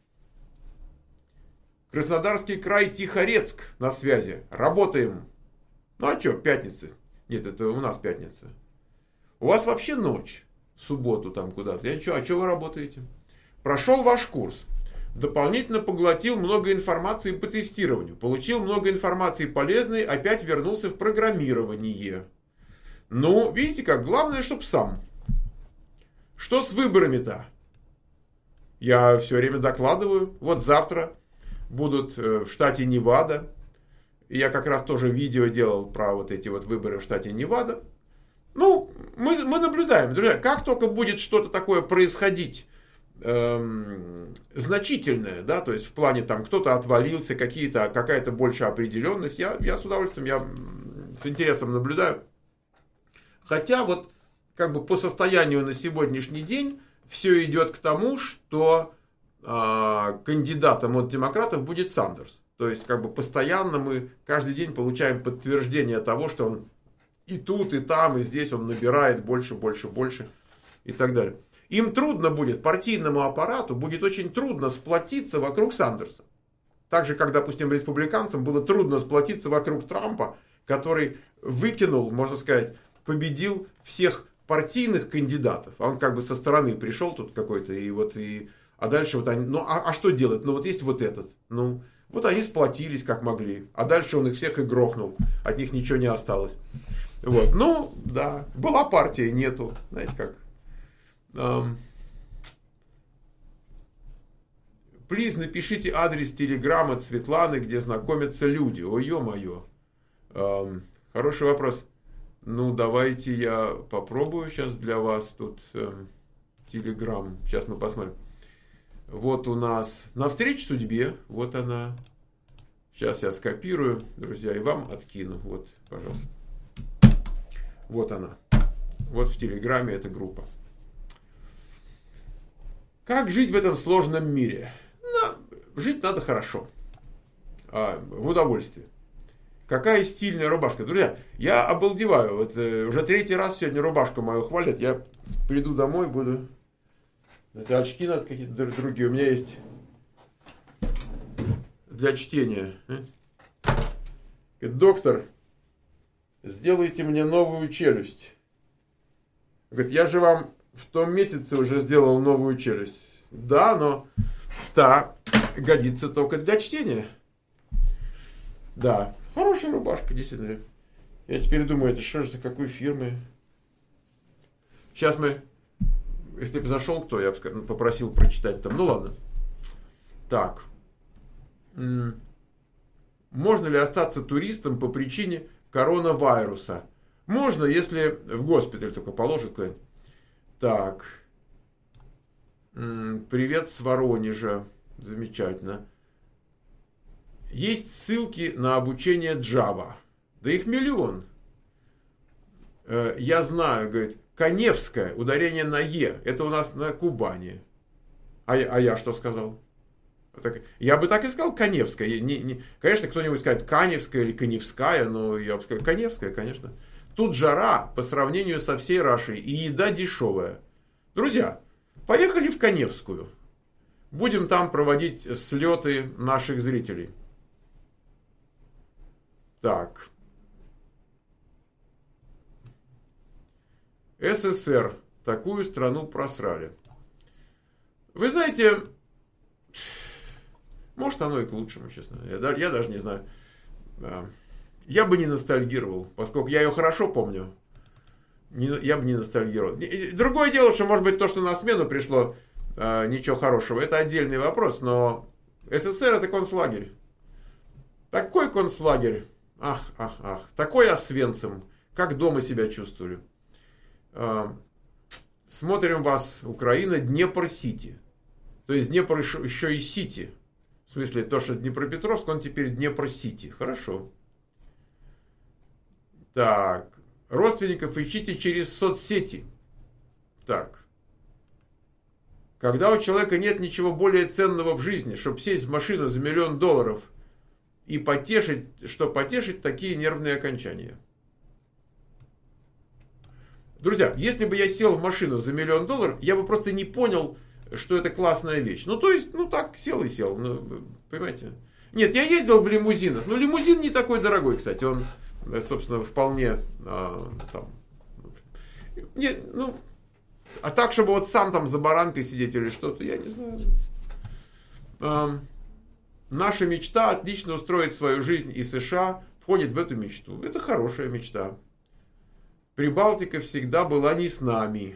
Краснодарский край, Тихорецк на связи. Работаем. Ну а что, пятница? Нет, это у нас пятница. У вас вообще ночь. В субботу там куда-то. Я что, а что вы работаете? Прошел ваш курс. Дополнительно поглотил много информации по тестированию. Получил много информации полезной. Опять вернулся в программирование. Ну, видите как, главное, чтобы сам. Что с выборами-то? Я все время докладываю. Вот завтра будут в штате Невада. Я как раз тоже видео делал про вот эти вот выборы в штате Невада. Ну, мы, мы наблюдаем, друзья, как только будет что-то такое происходить эм, значительное, да, то есть в плане там кто-то отвалился, какие-то, какая-то большая определенность, я, я с удовольствием, я с интересом наблюдаю. Хотя вот как бы по состоянию на сегодняшний день все идет к тому, что э, кандидатом от демократов будет Сандерс. То есть как бы постоянно мы каждый день получаем подтверждение того, что он и тут, и там, и здесь он набирает больше, больше, больше и так далее. Им трудно будет, партийному аппарату будет очень трудно сплотиться вокруг Сандерса. Так же, как, допустим, республиканцам было трудно сплотиться вокруг Трампа, который выкинул, можно сказать, победил всех партийных кандидатов. А он как бы со стороны пришел тут какой-то, и вот, и, а дальше вот они, ну а, а что делать? Ну вот есть вот этот, ну вот они сплотились как могли, а дальше он их всех и грохнул, от них ничего не осталось. Вот, ну, да, была партия, нету, знаете как. Um, Плиз, напишите адрес телеграммы Светланы, где знакомятся люди. Ой, ё-моё. Um, хороший вопрос. Ну, давайте я попробую сейчас для вас тут um, телеграм. Сейчас мы посмотрим. Вот у нас навстречу судьбе. Вот она. Сейчас я скопирую, друзья, и вам откину. Вот, пожалуйста. Вот она. Вот в Телеграме эта группа. Как жить в этом сложном мире? Ну, жить надо хорошо. А, в удовольствие. Какая стильная рубашка. Друзья, я обалдеваю. Вот, э, уже третий раз сегодня рубашку мою хвалят. Я приду домой, буду... Это очки надо какие-то другие. У меня есть для чтения. Доктор, сделайте мне новую челюсть. Говорит, я же вам в том месяце уже сделал новую челюсть. Да, но та годится только для чтения. Да, хорошая рубашка, действительно. Я теперь думаю, это что же за какой фирмы? Сейчас мы, если бы зашел кто, я бы попросил прочитать там. Ну ладно. Так. Можно ли остаться туристом по причине коронавируса? Можно, если в госпиталь только положат куда-нибудь. Так. Привет с Воронежа. Замечательно. Есть ссылки на обучение Java. Да их миллион. Я знаю, говорит, Каневская, ударение на Е. Это у нас на Кубани. А, а я что сказал? Я бы так и сказал Каневская. Не, не, конечно, кто-нибудь скажет Каневская или Каневская, но я бы сказал Каневская, конечно. Тут жара по сравнению со всей Рашей и еда дешевая. Друзья, поехали в Каневскую. Будем там проводить слеты наших зрителей. Так. СССР. Такую страну просрали. Вы знаете, может оно и к лучшему, честно. Я, я даже не знаю. Я бы не ностальгировал, поскольку я ее хорошо помню. Не, я бы не ностальгировал. Другое дело, что, может быть, то, что на смену пришло, э, ничего хорошего, это отдельный вопрос, но СССР это концлагерь. Такой концлагерь. Ах, ах, ах. Такой Освенцим. Как дома себя чувствовали. Э, смотрим вас, Украина, Днепр-Сити. То есть Днепр еще и Сити. В смысле, то, что Днепропетровск, он теперь Днепр-Сити. Хорошо. Так. Родственников ищите через соцсети. Так. Когда у человека нет ничего более ценного в жизни, чтобы сесть в машину за миллион долларов и потешить, что потешить такие нервные окончания. Друзья, если бы я сел в машину за миллион долларов, я бы просто не понял, что это классная вещь. Ну, то есть, ну так, сел и сел. Ну, понимаете? Нет, я ездил в лимузинах. Но лимузин не такой дорогой, кстати. Он, собственно, вполне а, там. Не, ну, а так, чтобы вот сам там за баранкой сидеть или что-то, я не знаю. А, наша мечта отлично устроить свою жизнь, и США входит в эту мечту. Это хорошая мечта. Прибалтика всегда была не с нами.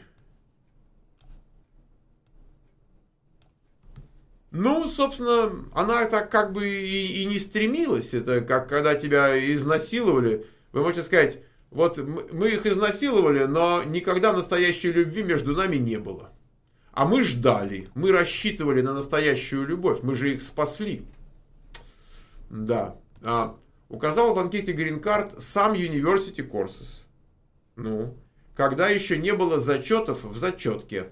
Ну, собственно, она так как бы и, и не стремилась. Это как когда тебя изнасиловали. Вы можете сказать, вот мы их изнасиловали, но никогда настоящей любви между нами не было. А мы ждали, мы рассчитывали на настоящую любовь, мы же их спасли. Да. А, указал в анкете Green Card сам University Courses. Ну, когда еще не было зачетов в зачетке.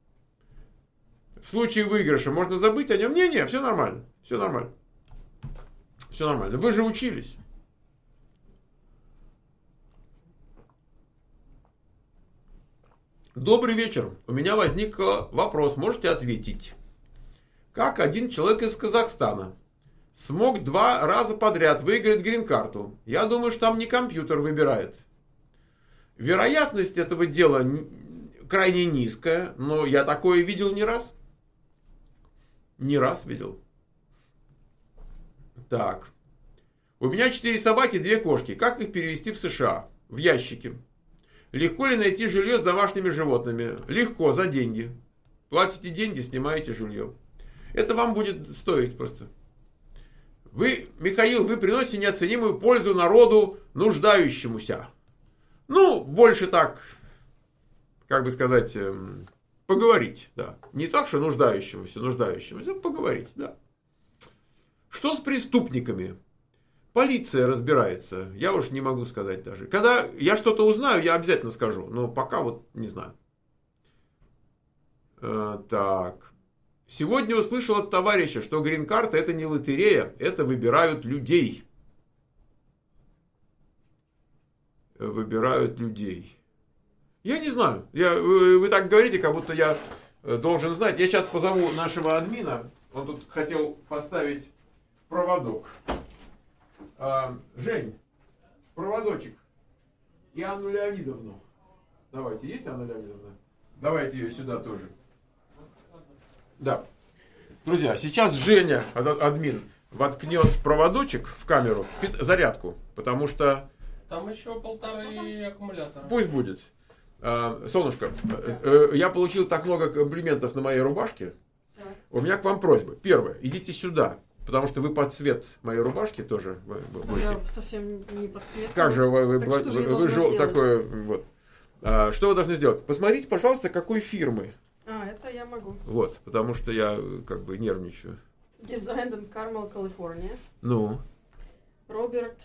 В случае выигрыша можно забыть о нем? Не-не, все нормально. Все нормально. Все нормально. Вы же учились. Добрый вечер. У меня возник вопрос. Можете ответить? Как один человек из Казахстана смог два раза подряд выиграть грин-карту? Я думаю, что там не компьютер выбирает. Вероятность этого дела крайне низкая, но я такое видел не раз. Не раз видел. Так. У меня четыре собаки, две кошки. Как их перевести в США? В ящики. Легко ли найти жилье с домашними животными? Легко, за деньги. Платите деньги, снимаете жилье. Это вам будет стоить просто. Вы, Михаил, вы приносите неоценимую пользу народу нуждающемуся. Ну, больше так, как бы сказать... Поговорить, да. Не так, что нуждающемуся, нуждающемуся, поговорить, да. Что с преступниками? Полиция разбирается. Я уж не могу сказать даже. Когда я что-то узнаю, я обязательно скажу. Но пока вот не знаю. Э, так. Сегодня услышал от товарища, что грин-карта это не лотерея, это выбирают людей. Выбирают людей. Я не знаю. Я, вы, вы так говорите, как будто я должен знать. Я сейчас позову нашего админа. Он тут хотел поставить проводок. А, Жень, проводочек. И Анну Леонидовну. Давайте, есть Анна Леонидовна? Давайте ее сюда тоже. Да. Друзья, сейчас Женя, админ, воткнет проводочек в камеру, зарядку. Потому что... Там еще полторы аккумулятора. Пусть будет. Солнышко, я получил так много комплиментов на моей рубашке. Так. У меня к вам просьба. Первое, идите сюда, потому что вы под цвет моей рубашки тоже. Я совсем не под цвет. Как же вы, вы, вы, вы, вы же такое, вот. Что вы должны сделать? Посмотрите, пожалуйста, какой фирмы. А, это я могу. Вот, потому что я как бы нервничаю. Designed in Carmel, California. Ну. Роберт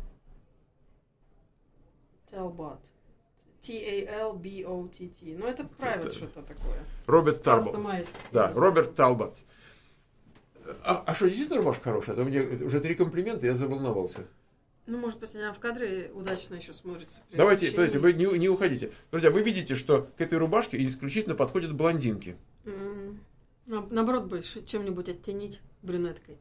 Talbot. T-A-L-B-O-T-T. Ну, это private что-то такое. Роберт Талбот. Да, да, Роберт Талбот. А, а что, действительно рубашка хорошая? А то мне уже три комплимента, я заволновался. Ну, может быть, она в кадре удачно еще смотрится. Давайте, подождите, вы не, не уходите. Друзья, вы видите, что к этой рубашке исключительно подходят блондинки. Mm. На, наоборот, бы чем-нибудь оттенить брюнеткой.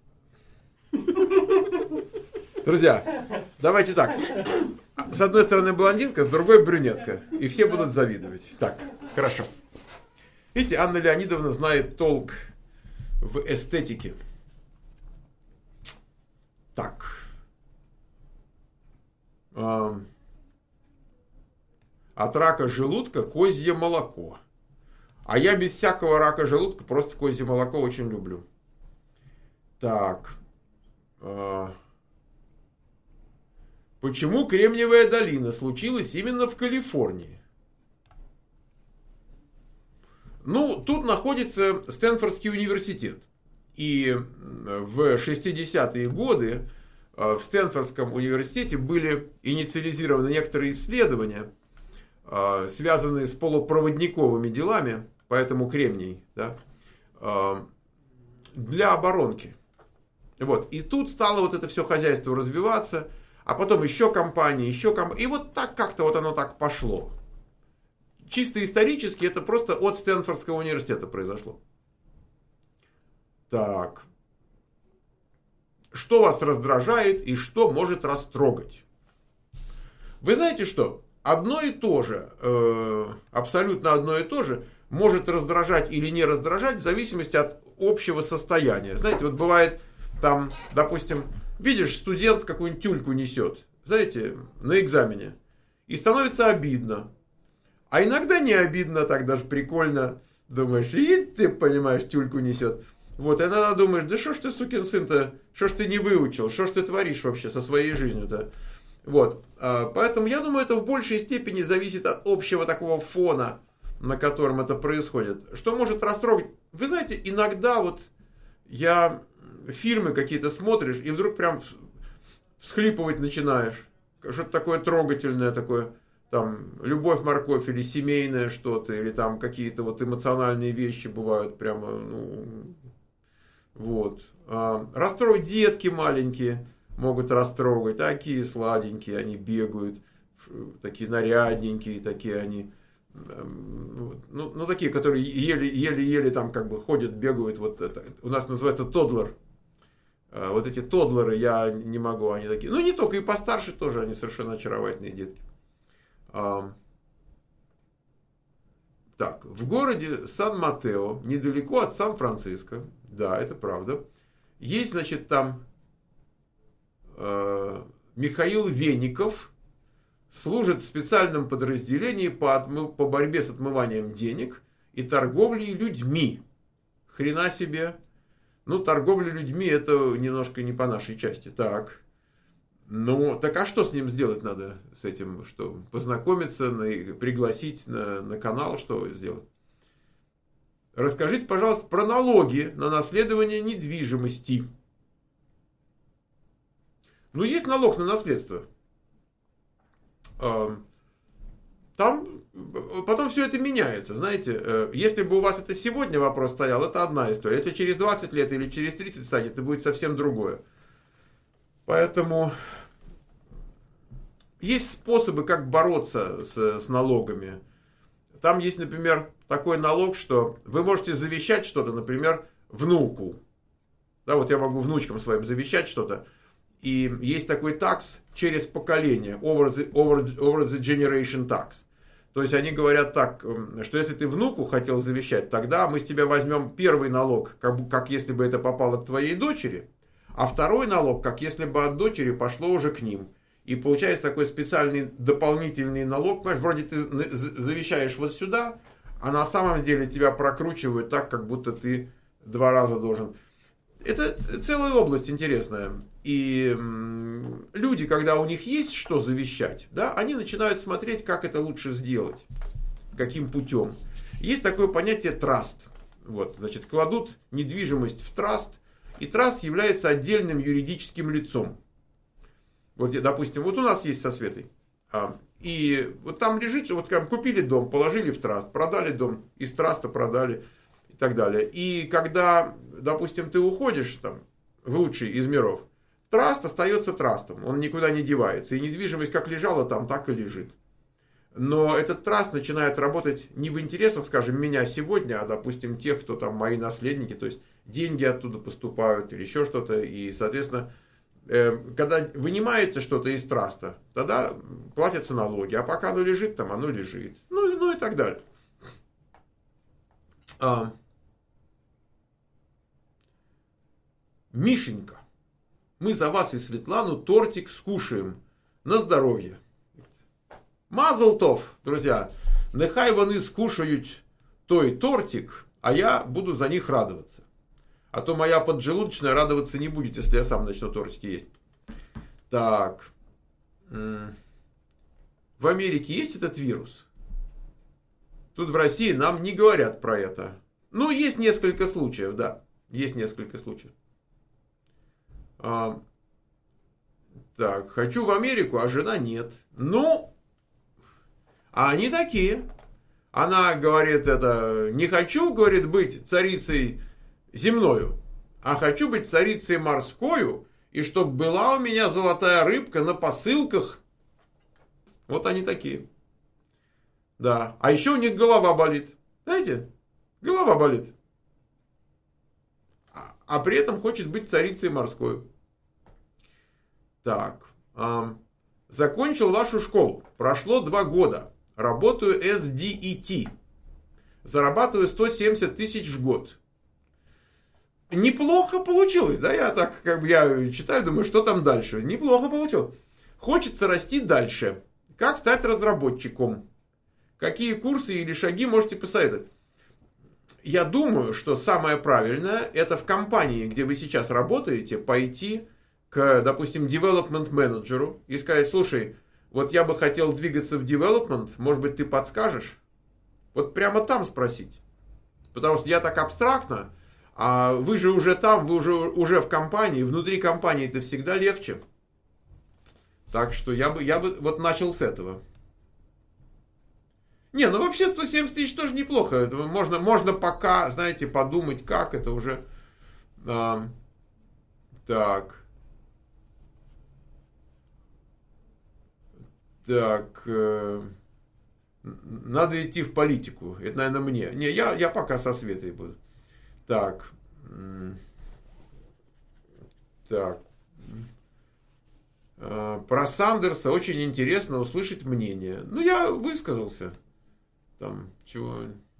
Друзья, давайте так. С одной стороны блондинка, с другой брюнетка. И все будут завидовать. Так, хорошо. Видите, Анна Леонидовна знает толк в эстетике. Так. А от рака желудка козье молоко. А я без всякого рака желудка просто козье молоко очень люблю. Так. Почему Кремниевая долина случилась именно в Калифорнии? Ну, тут находится Стэнфордский университет. И в шестидесятые годы в Стэнфордском университете были инициализированы некоторые исследования, связанные с полупроводниковыми делами, поэтому кремний, да, для оборонки. Вот. И тут стало вот это все хозяйство развиваться, а потом еще компании, еще компании. И вот так как-то вот оно так пошло. Чисто исторически это просто от Стэнфордского университета произошло. Так. Что вас раздражает и что может растрогать? Вы знаете что? Одно и то же, э, абсолютно одно и то же, может раздражать или не раздражать в зависимости от общего состояния. Знаете, вот бывает там, допустим, видишь, студент какую-нибудь тюльку несет, знаете, на экзамене, и становится обидно. А иногда не обидно, так даже прикольно. Думаешь, и ты, понимаешь, тюльку несет. Вот, и иногда думаешь, да что ж ты, сукин сын-то, что ж ты не выучил, что ж ты творишь вообще со своей жизнью-то. Вот, поэтому я думаю, это в большей степени зависит от общего такого фона, на котором это происходит. Что может растрогать? Вы знаете, иногда вот я фильмы какие-то смотришь, и вдруг прям всхлипывать начинаешь. Что-то такое трогательное, такое, там, любовь, морковь, или семейное что-то, или там какие-то вот эмоциональные вещи бывают прямо, ну, вот. А, расстроить детки маленькие могут растрогать, такие сладенькие, они бегают, такие нарядненькие, такие они, ну, ну такие, которые еле-еле там как бы ходят, бегают, вот это, у нас называется тоддлер. Вот эти тоддлеры я не могу, они такие, ну не только, и постарше тоже, они совершенно очаровательные детки. А, так, в городе Сан-Матео, недалеко от Сан-Франциско, да, это правда, есть, значит, там э, Михаил Веников, служит в специальном подразделении по, отмы... по борьбе с отмыванием денег и торговлей людьми. Хрена себе. Ну, торговля людьми это немножко не по нашей части. Так. Ну, так а что с ним сделать надо, с этим? Что, познакомиться, на... пригласить на... на канал, что сделать? Расскажите, пожалуйста, про налоги на наследование недвижимости. Ну, есть налог на наследство. Там потом все это меняется, знаете, если бы у вас это сегодня вопрос стоял, это одна история, если через двадцать лет или через тридцать станет, это будет совсем другое. Поэтому есть способы, как бороться с, с налогами. Там есть, например, такой налог, что вы можете завещать что-то, например, внуку. Да, вот я могу внучкам своим завещать что-то. И есть такой такс через поколение, over the, over, over the generation tax. То есть они говорят так, что если ты внуку хотел завещать, тогда мы с тебя возьмем первый налог, как, как если бы это попало к твоей дочери, а второй налог, как если бы от дочери пошло уже к ним. И получается такой специальный дополнительный налог, понимаешь, вроде ты завещаешь вот сюда, а на самом деле тебя прокручивают так, как будто ты два раза должен. Это целая область интересная. И люди, когда у них есть что завещать, да, они начинают смотреть, как это лучше сделать, каким путем. Есть такое понятие траст. Вот, значит, кладут недвижимость в траст, и траст является отдельным юридическим лицом. Вот, допустим, вот у нас есть со Светой. И вот там лежит, вот там купили дом, положили в траст, продали дом, из траста продали. И так далее. И когда, допустим, ты уходишь там, в лучший из миров, траст остается трастом, он никуда не девается. И недвижимость как лежала там, так и лежит. Но этот траст начинает работать не в интересах, скажем, меня сегодня, а, допустим, тех, кто там мои наследники, то есть деньги оттуда поступают или еще что-то. И, соответственно, когда вынимается что-то из траста, тогда платятся налоги. А пока оно лежит там, оно лежит. Ну, ну и так далее. А, Мишенька, мы за вас и Светлану тортик скушаем. На здоровье. Мазл-тов, друзья. Нехай вони скушают той тортик, а я буду за них радоваться. А то моя поджелудочная радоваться не будет, если я сам начну тортики есть. Так. В Америке есть этот вирус? Тут в России нам не говорят про это. Ну, есть несколько случаев, да. Есть несколько случаев. А, так, хочу в Америку, а жена нет. Ну, а они такие. Она говорит это, не хочу, говорит, быть царицей земною, а хочу быть царицей морскою, и чтобы была у меня золотая рыбка на посылках. Вот они такие. Да. А еще у них голова болит. Знаете? Голова болит. А, а при этом хочет быть царицей морской. Так. А, закончил вашу школу. Прошло два года. Работаю эс ди и ти. Зарабатываю сто семьдесят тысяч в год. Неплохо получилось, да? Я так, как бы, я читаю, думаю, что там дальше. Неплохо получилось. Хочется расти дальше. Как стать разработчиком? Какие курсы или шаги можете посоветовать? Я думаю, что самое правильное, это в компании, где вы сейчас работаете, пойти к, допустим, development менеджеру и сказать, слушай, вот я бы хотел двигаться в development, может быть, ты подскажешь? Вот прямо там спросить. Потому что я так абстрактно, а вы же уже там, вы уже, уже в компании, внутри компании это всегда легче. Так что я бы, я бы вот начал с этого. Не, ну вообще сто семьдесят тысяч тоже неплохо. Можно, можно пока, знаете, подумать, как это уже. А, так. Так. Э, надо идти в политику. Это, наверное, мне. Не, я, я пока со Светой буду. Так. Так. Про Сандерса очень интересно услышать мнение. Ну, я высказался. Там, чего...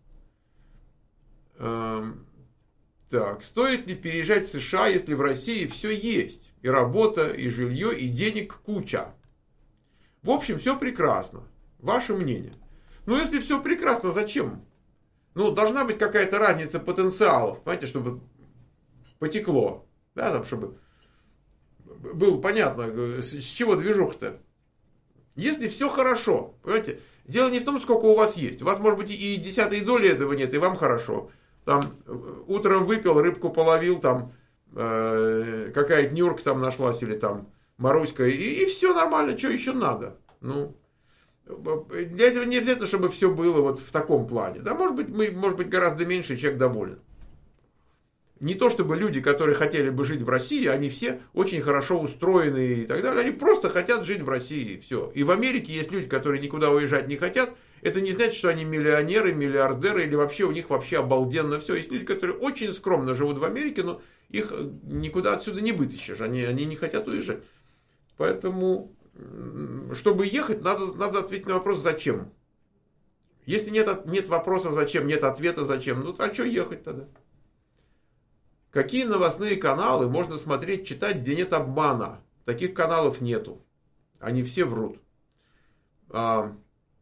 Так, стоит ли переезжать в США, если в России все есть? И работа, и жилье, и денег куча. В общем, все прекрасно. Ваше мнение. Ну, если все прекрасно, зачем? Ну, должна быть какая-то разница потенциалов, понимаете, чтобы потекло. Да, там, чтобы было понятно, с чего движуха-то. Если все хорошо, понимаете, дело не в том, сколько у вас есть. У вас, может быть, и десятой доли этого нет, и вам хорошо. Там утром выпил, рыбку половил, там э, какая-то Нюрка там нашлась, или там Маруська, и, и все нормально, что еще надо? Ну, для этого не обязательно, чтобы все было вот в таком плане. Да, может быть, мы, может быть, гораздо меньше, человек доволен. Не то, чтобы люди, которые хотели бы жить в России, они все очень хорошо устроены и так далее. Они просто хотят жить в России, и все. И в Америке есть люди, которые никуда уезжать не хотят. Это не значит, что они миллионеры, миллиардеры, или вообще у них вообще обалденно все. Есть люди, которые очень скромно живут в Америке, но их никуда отсюда не вытащишь. Они, они не хотят уезжать. Поэтому, чтобы ехать, надо, надо ответить на вопрос «зачем?». Если нет, нет вопроса «зачем?», нет ответа «зачем?», ну а что ехать тогда? Какие новостные каналы можно смотреть, читать, где нет обмана? Таких каналов нету. Они все врут. А,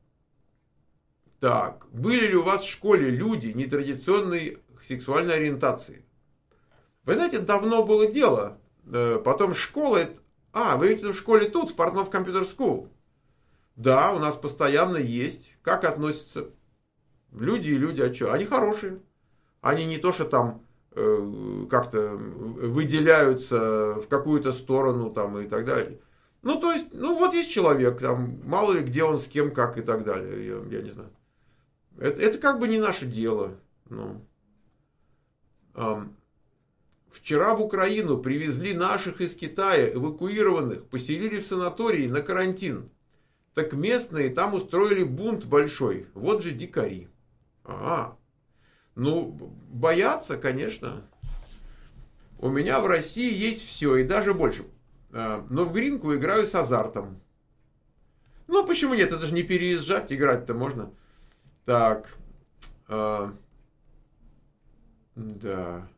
так. Были ли у вас в школе люди нетрадиционной сексуальной ориентации? Вы знаете, давно было дело. Потом школа... А, вы видите, в школе тут, в Портнов Computer School. Да, у нас постоянно есть. Как относятся люди и люди, а что? Они хорошие. Они не то, что там как-то выделяются в какую-то сторону там и так далее. Ну, то есть, ну, вот есть человек, там, мало ли где он, с кем, как и так далее. Я, я не знаю. Это, это как бы не наше дело. Ну. А, вчера в Украину привезли наших из Китая, эвакуированных, поселили в санатории на карантин. Так местные там устроили бунт большой. Вот же дикари. Ага. Ну, боятся, конечно. У меня в России есть все, и даже больше. Но в гринку играю с азартом. Ну, почему нет? Это же не переезжать, играть-то можно. Так. Э, да.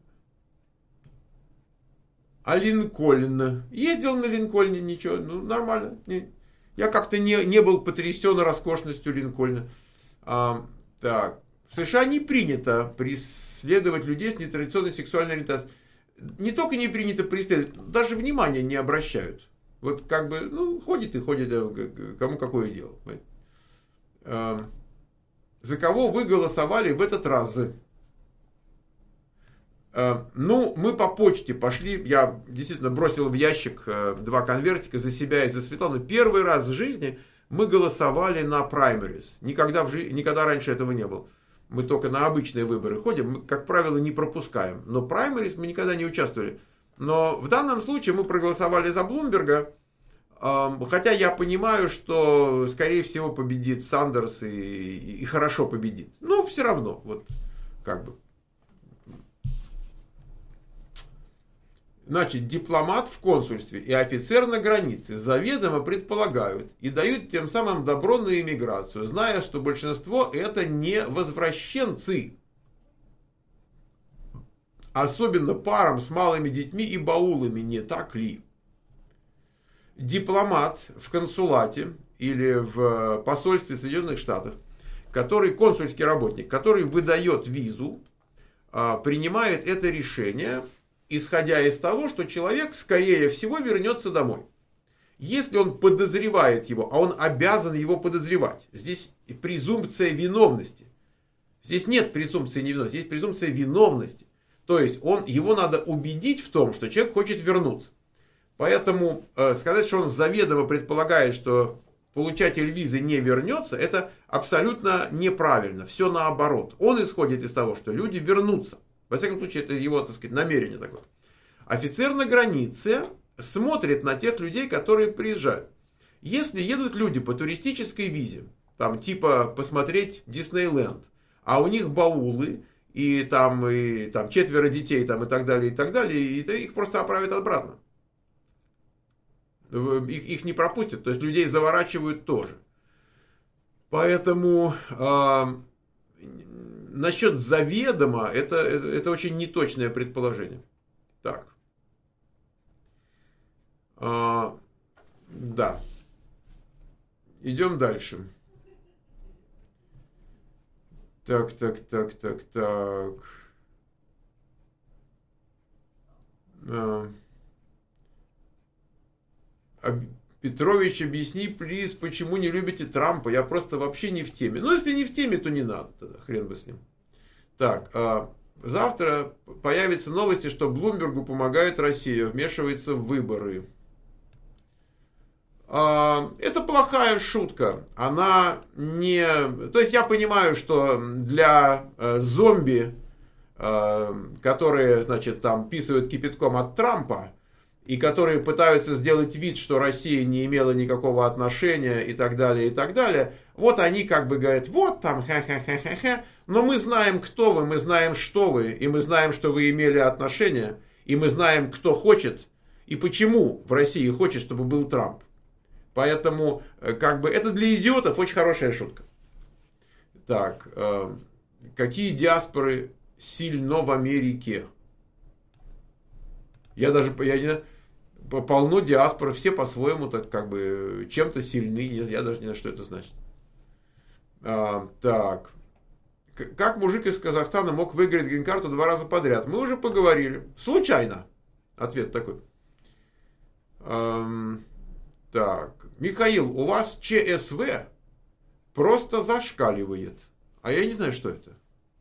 А Линкольн? Ездил на Линкольне, ничего, ну, нормально. Не, Я как-то не, не был потрясен роскошностью Линкольна. А, так. В США не принято преследовать людей с нетрадиционной сексуальной ориентацией. Не только не принято преследовать, даже внимания не обращают. Вот как бы, ну, ходит и ходит, кому какое дело. А, за кого вы голосовали в этот раз? Ну, мы по почте пошли, я действительно бросил в ящик два конвертика за себя и за Светлану. Первый раз в жизни мы голосовали на праймерис. Никогда, в жи... Никогда раньше этого не было. Мы только на обычные выборы ходим, мы, как правило, не пропускаем. Но праймерис мы никогда не участвовали. Но в данном случае мы проголосовали за Блумберга. Хотя я понимаю, что, скорее всего, победит Сандерс и, и, и хорошо победит. Но все равно, вот как бы. Значит, дипломат в консульстве и офицер на границе заведомо предполагают и дают тем самым добро на иммиграцию, зная, что большинство это не возвращенцы. Особенно парам с малыми детьми и баулами, не так ли? Дипломат в консулате или в посольстве Соединенных Штатов, который консульский работник, который выдает визу, принимает это решение, исходя из того, что человек, скорее всего, вернется домой. Если он подозревает его, а он обязан его подозревать, здесь презумпция виновности. Здесь нет презумпции невиновности, здесь презумпция виновности. То есть он, его надо убедить в том, что человек хочет вернуться. Поэтому э, сказать, что он заведомо предполагает, что получатель визы не вернется, это абсолютно неправильно. Все наоборот. Он исходит из того, что люди вернутся. Во всяком случае, это его, так сказать, намерение такое. Офицер на границе смотрит на тех людей, которые приезжают. Если едут люди по туристической визе, там типа посмотреть Диснейленд, а у них баулы, и там, и, там четверо детей, там, и так далее, и так далее, и их просто отправят обратно. Их, их не пропустят, то есть людей заворачивают тоже. Поэтому... Э, Насчет заведомо, это, это очень неточное предположение. Так. А, да. Идем дальше. Так, так, так, так, так. А, Петрович, объясни, плиз, почему не любите Трампа? Я просто вообще не в теме. Ну, если не в теме, то не надо тогда. Хрен бы с ним. Так, а завтра появятся новости, что Блумбергу помогает Россия, вмешивается в выборы. А, это плохая шутка. Она не... То есть я понимаю, что для э, зомби, э, которые, значит, там писают кипятком от Трампа, и которые пытаются сделать вид, что Россия не имела никакого отношения и так далее, и так далее. Вот они как бы говорят, вот там, ха-ха-ха-ха-ха, но мы знаем, кто вы, мы знаем, что вы, и мы знаем, что вы имели отношения, и мы знаем, кто хочет, и почему в России хочет, чтобы был Трамп. Поэтому, как бы, это для идиотов очень хорошая шутка. Так, э, какие диаспоры сильно в Америке? Я даже, я не знаю, полно диаспор, все по-своему так как бы чем-то сильны, я даже не знаю, что это значит. А, так, как мужик из Казахстана мог выиграть грин-карту два раза подряд? Мы уже поговорили. Случайно. Ответ такой. А, так, Михаил, у вас ЧСВ просто зашкаливает. А я не знаю, что это.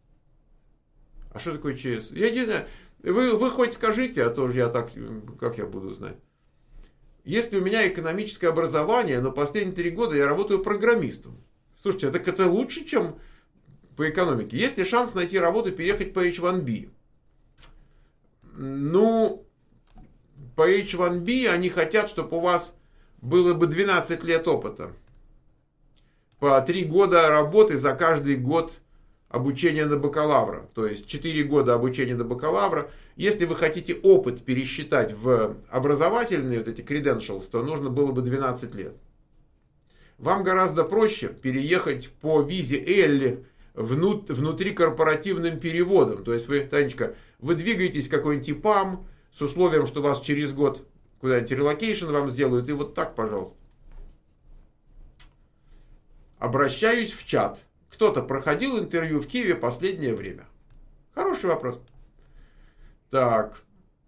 А что такое ЧСВ? Я не знаю. Вы, вы хоть скажите, а то же я так, как я буду знать. Если у меня экономическое образование, но последние три года я работаю программистом. Слушайте, так это лучше, чем по экономике. Есть ли шанс найти работу и переехать по эйч один би? Ну, по эйч один би они хотят, чтобы у вас было бы двенадцать лет опыта. По три года работы за каждый год обучения на бакалавра. То есть четыре года обучения на бакалавра. Если вы хотите опыт пересчитать в образовательные вот эти credentials, то нужно было бы двенадцать лет. Вам гораздо проще переехать по визе Элли внут, внутрикорпоративным переводом. То есть вы, Танечка, вы двигаетесь в какой-нибудь ИПАМ с условием, что вас через год куда-нибудь релокейшн вам сделают. И вот так, пожалуйста. Обращаюсь в чат. Кто-то проходил интервью в Киеве последнее время? Хороший вопрос. Так.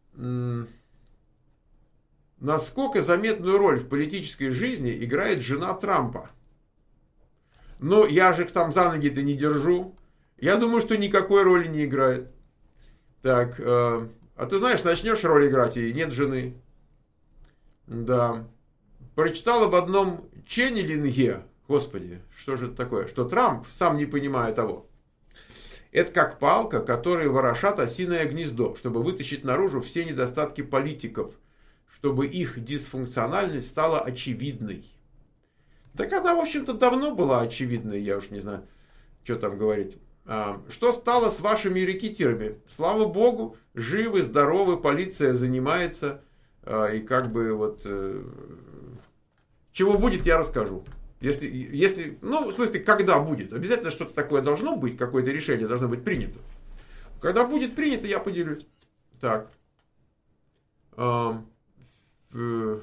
Насколько заметную роль в политической жизни играет жена Трампа? Ну, я же их там за ноги-то не держу. Я думаю, что никакой роли не играет. Так, э, а ты знаешь, начнешь роль играть, и нет жены. Да. Прочитал об одном ченнелинге. Господи, что же это такое? Что Трамп, сам не понимая того. Это как палка, которой ворошат осиное гнездо, чтобы вытащить наружу все недостатки политиков, чтобы их дисфункциональность стала очевидной. Так она, в общем-то, давно была очевидной, я уж не знаю, что там говорить. А, что стало с вашими рекетирами? Слава богу, живы, здоровы, полиция занимается. А, и как бы вот... Э, чего будет, я расскажу. Если, если, ну, в смысле, когда будет. Обязательно что-то такое должно быть, какое-то решение должно быть принято. Когда будет принято, я поделюсь. Так. А, э,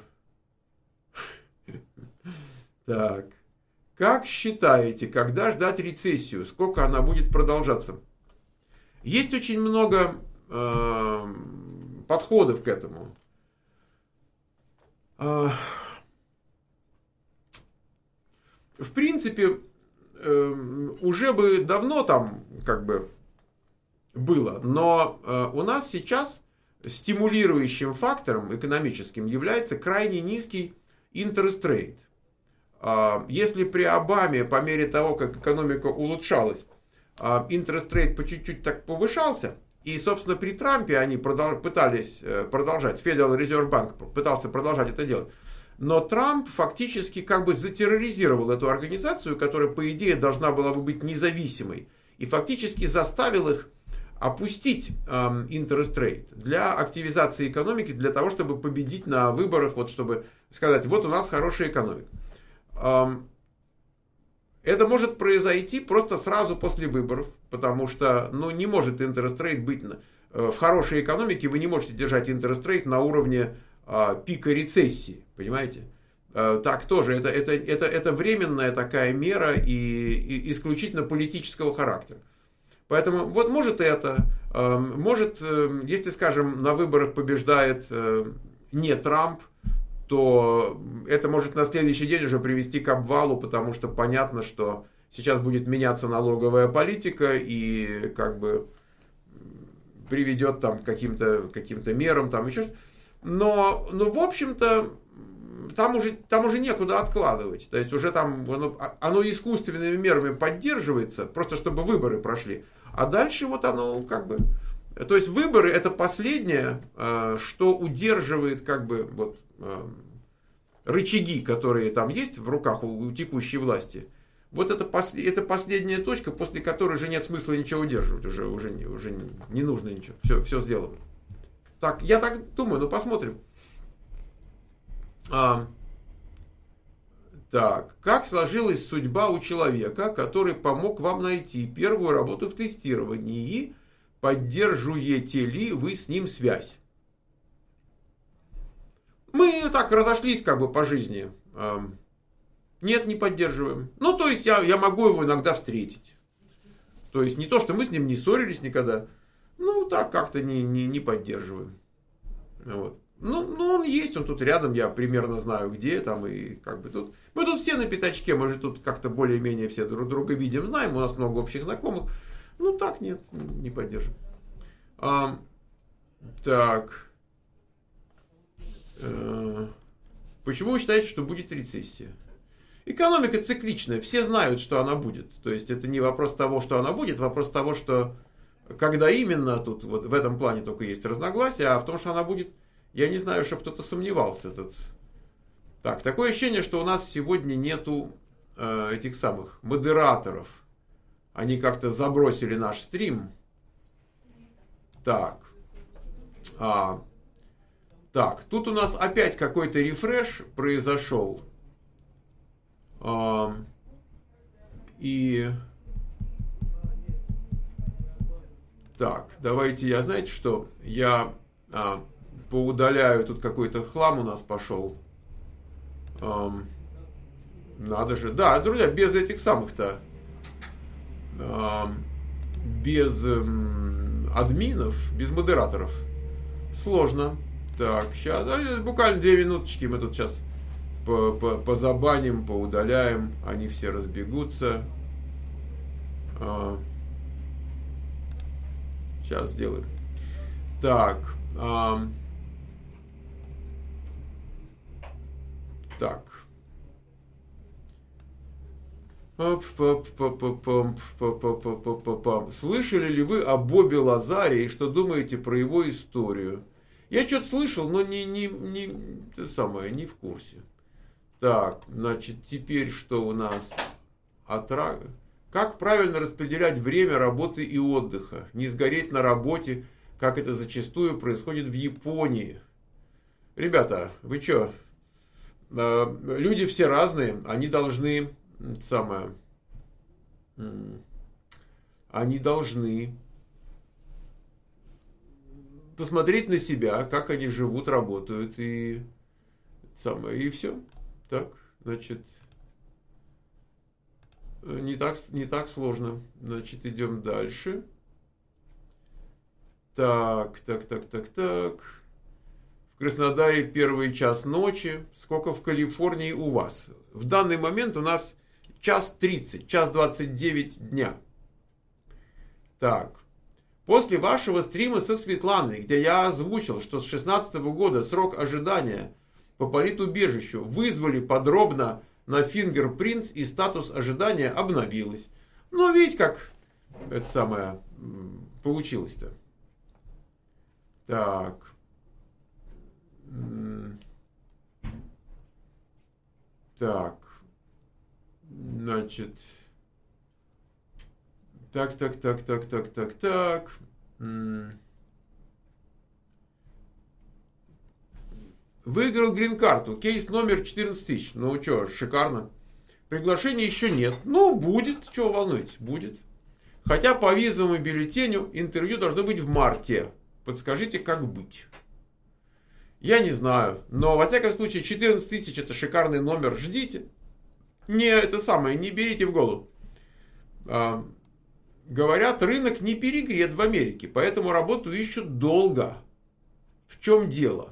Так, как считаете, когда ждать рецессию? Сколько она будет продолжаться? Есть очень много э, подходов к этому. Э, в принципе, э, уже бы давно там как бы было, но э, у нас сейчас стимулирующим фактором экономическим является крайне низкий interest rate. Если при Обаме, по мере того, как экономика улучшалась, interest rate по чуть-чуть так повышался, и, собственно, при Трампе они продолж, пытались продолжать, Federal Reserve Bank пытался продолжать это делать, но Трамп фактически как бы затерроризировал эту организацию, которая, по идее, должна была бы быть независимой, и фактически заставил их опустить interest rate для активизации экономики, для того, чтобы победить на выборах, вот чтобы сказать, вот у нас хорошая экономика. Это может произойти просто сразу после выборов, потому что ну, не может interest rate быть в хорошей экономике, вы не можете держать interest rate на уровне а, пика рецессии, понимаете? А, так тоже, это, это, это, это временная такая мера и, и исключительно политического характера. Поэтому вот может это, а, может, если, скажем, на выборах побеждает а, не Трамп, то это может на следующий день уже привести к обвалу, потому что понятно, что сейчас будет меняться налоговая политика и как бы приведет там к каким-то, каким-то мерам, там еще что-то. Но, но в общем-то, там уже, там уже некуда откладывать. То есть уже там оно, оно искусственными мерами поддерживается, просто чтобы выборы прошли. А дальше вот оно как бы... То есть выборы это последнее, что удерживает как бы вот рычаги, которые там есть в руках у текущей власти. Вот это, это последняя точка, после которой уже нет смысла ничего удерживать, уже, уже, не, уже не, не нужно ничего, все, все сделано. Так, я так думаю, ну посмотрим. А, так, как сложилась судьба у человека, который помог вам найти первую работу в тестировании? Поддерживаете ли вы с ним связь? Мы так разошлись как бы по жизни. Нет, не поддерживаем. Ну, то есть я, я могу его иногда встретить. То есть не то, что мы с ним не ссорились никогда. Ну, так как-то не, не, не поддерживаем. Вот. Ну, ну, он есть, он тут рядом, я примерно знаю где там и как бы тут. Мы тут все на пятачке, мы же тут как-то более-менее все друг друга видим, знаем, у нас много общих знакомых. Ну, так нет, не поддерживаем. А, так... Почему вы считаете, что будет рецессия? Экономика цикличная, все знают, что она будет. То есть это не вопрос того, что она будет, вопрос того, что когда именно, тут вот в этом плане только есть разногласия, а в том, что она будет, я не знаю, чтобы кто-то сомневался. Тут. Так, такое ощущение, что у нас сегодня нету э, этих самых модераторов. Они как-то забросили наш стрим. Так. А... Так, тут у нас опять какой-то рефреш произошел. А, и... Так, давайте я, знаете что, я а, поудаляю, тут какой-то хлам у нас пошел. А, Надо же. Да, друзья, без этих самых-то, э, без э, админов, без модераторов сложно. Так, сейчас, буквально две минуточки, мы тут сейчас позабаним, поудаляем, они все разбегутся. Сейчас сделаем. Так. Так. Слышали ли вы о Бобе Лазаре и что думаете про его историю? Я что-то слышал, но не, не, не, это самое, не в курсе. Так, значит, теперь что у нас? Отра... Как правильно распределять время работы и отдыха? Не сгореть на работе, как это зачастую происходит в Японии. Ребята, вы что? Люди все разные, они должны... Самое... Они должны... посмотреть на себя, как они живут, работают, и самое, и все. Так, значит, не так, не так сложно. Значит, идем дальше. Так, так, так, так, так. В Краснодаре первый час ночи. Сколько в Калифорнии у вас? В данный момент у нас час тридцать, час двадцать девять дня. Так. После вашего стрима со Светланой, где я озвучил, что с шестнадцатого года срок ожидания по политубежищу вызвали подробно на Fingerprints и статус ожидания обновилось. Но видите, как это самое получилось-то. Так. Так. Значит... Так, так, так, так, так, так, так. Выиграл грин-карту. Кейс номер четырнадцать тысяч. Ну что, шикарно. Приглашения еще нет. Ну, будет. Чего волнуетесь? Будет. Хотя по визовому бюллетеню интервью должно быть в марте. Подскажите, как быть? Я не знаю. Но, во всяком случае, четырнадцать тысяч это шикарный номер. Ждите. Не это самое, не берите в голову. Говорят, рынок не перегрет в Америке, поэтому работу ищут долго. В чем дело?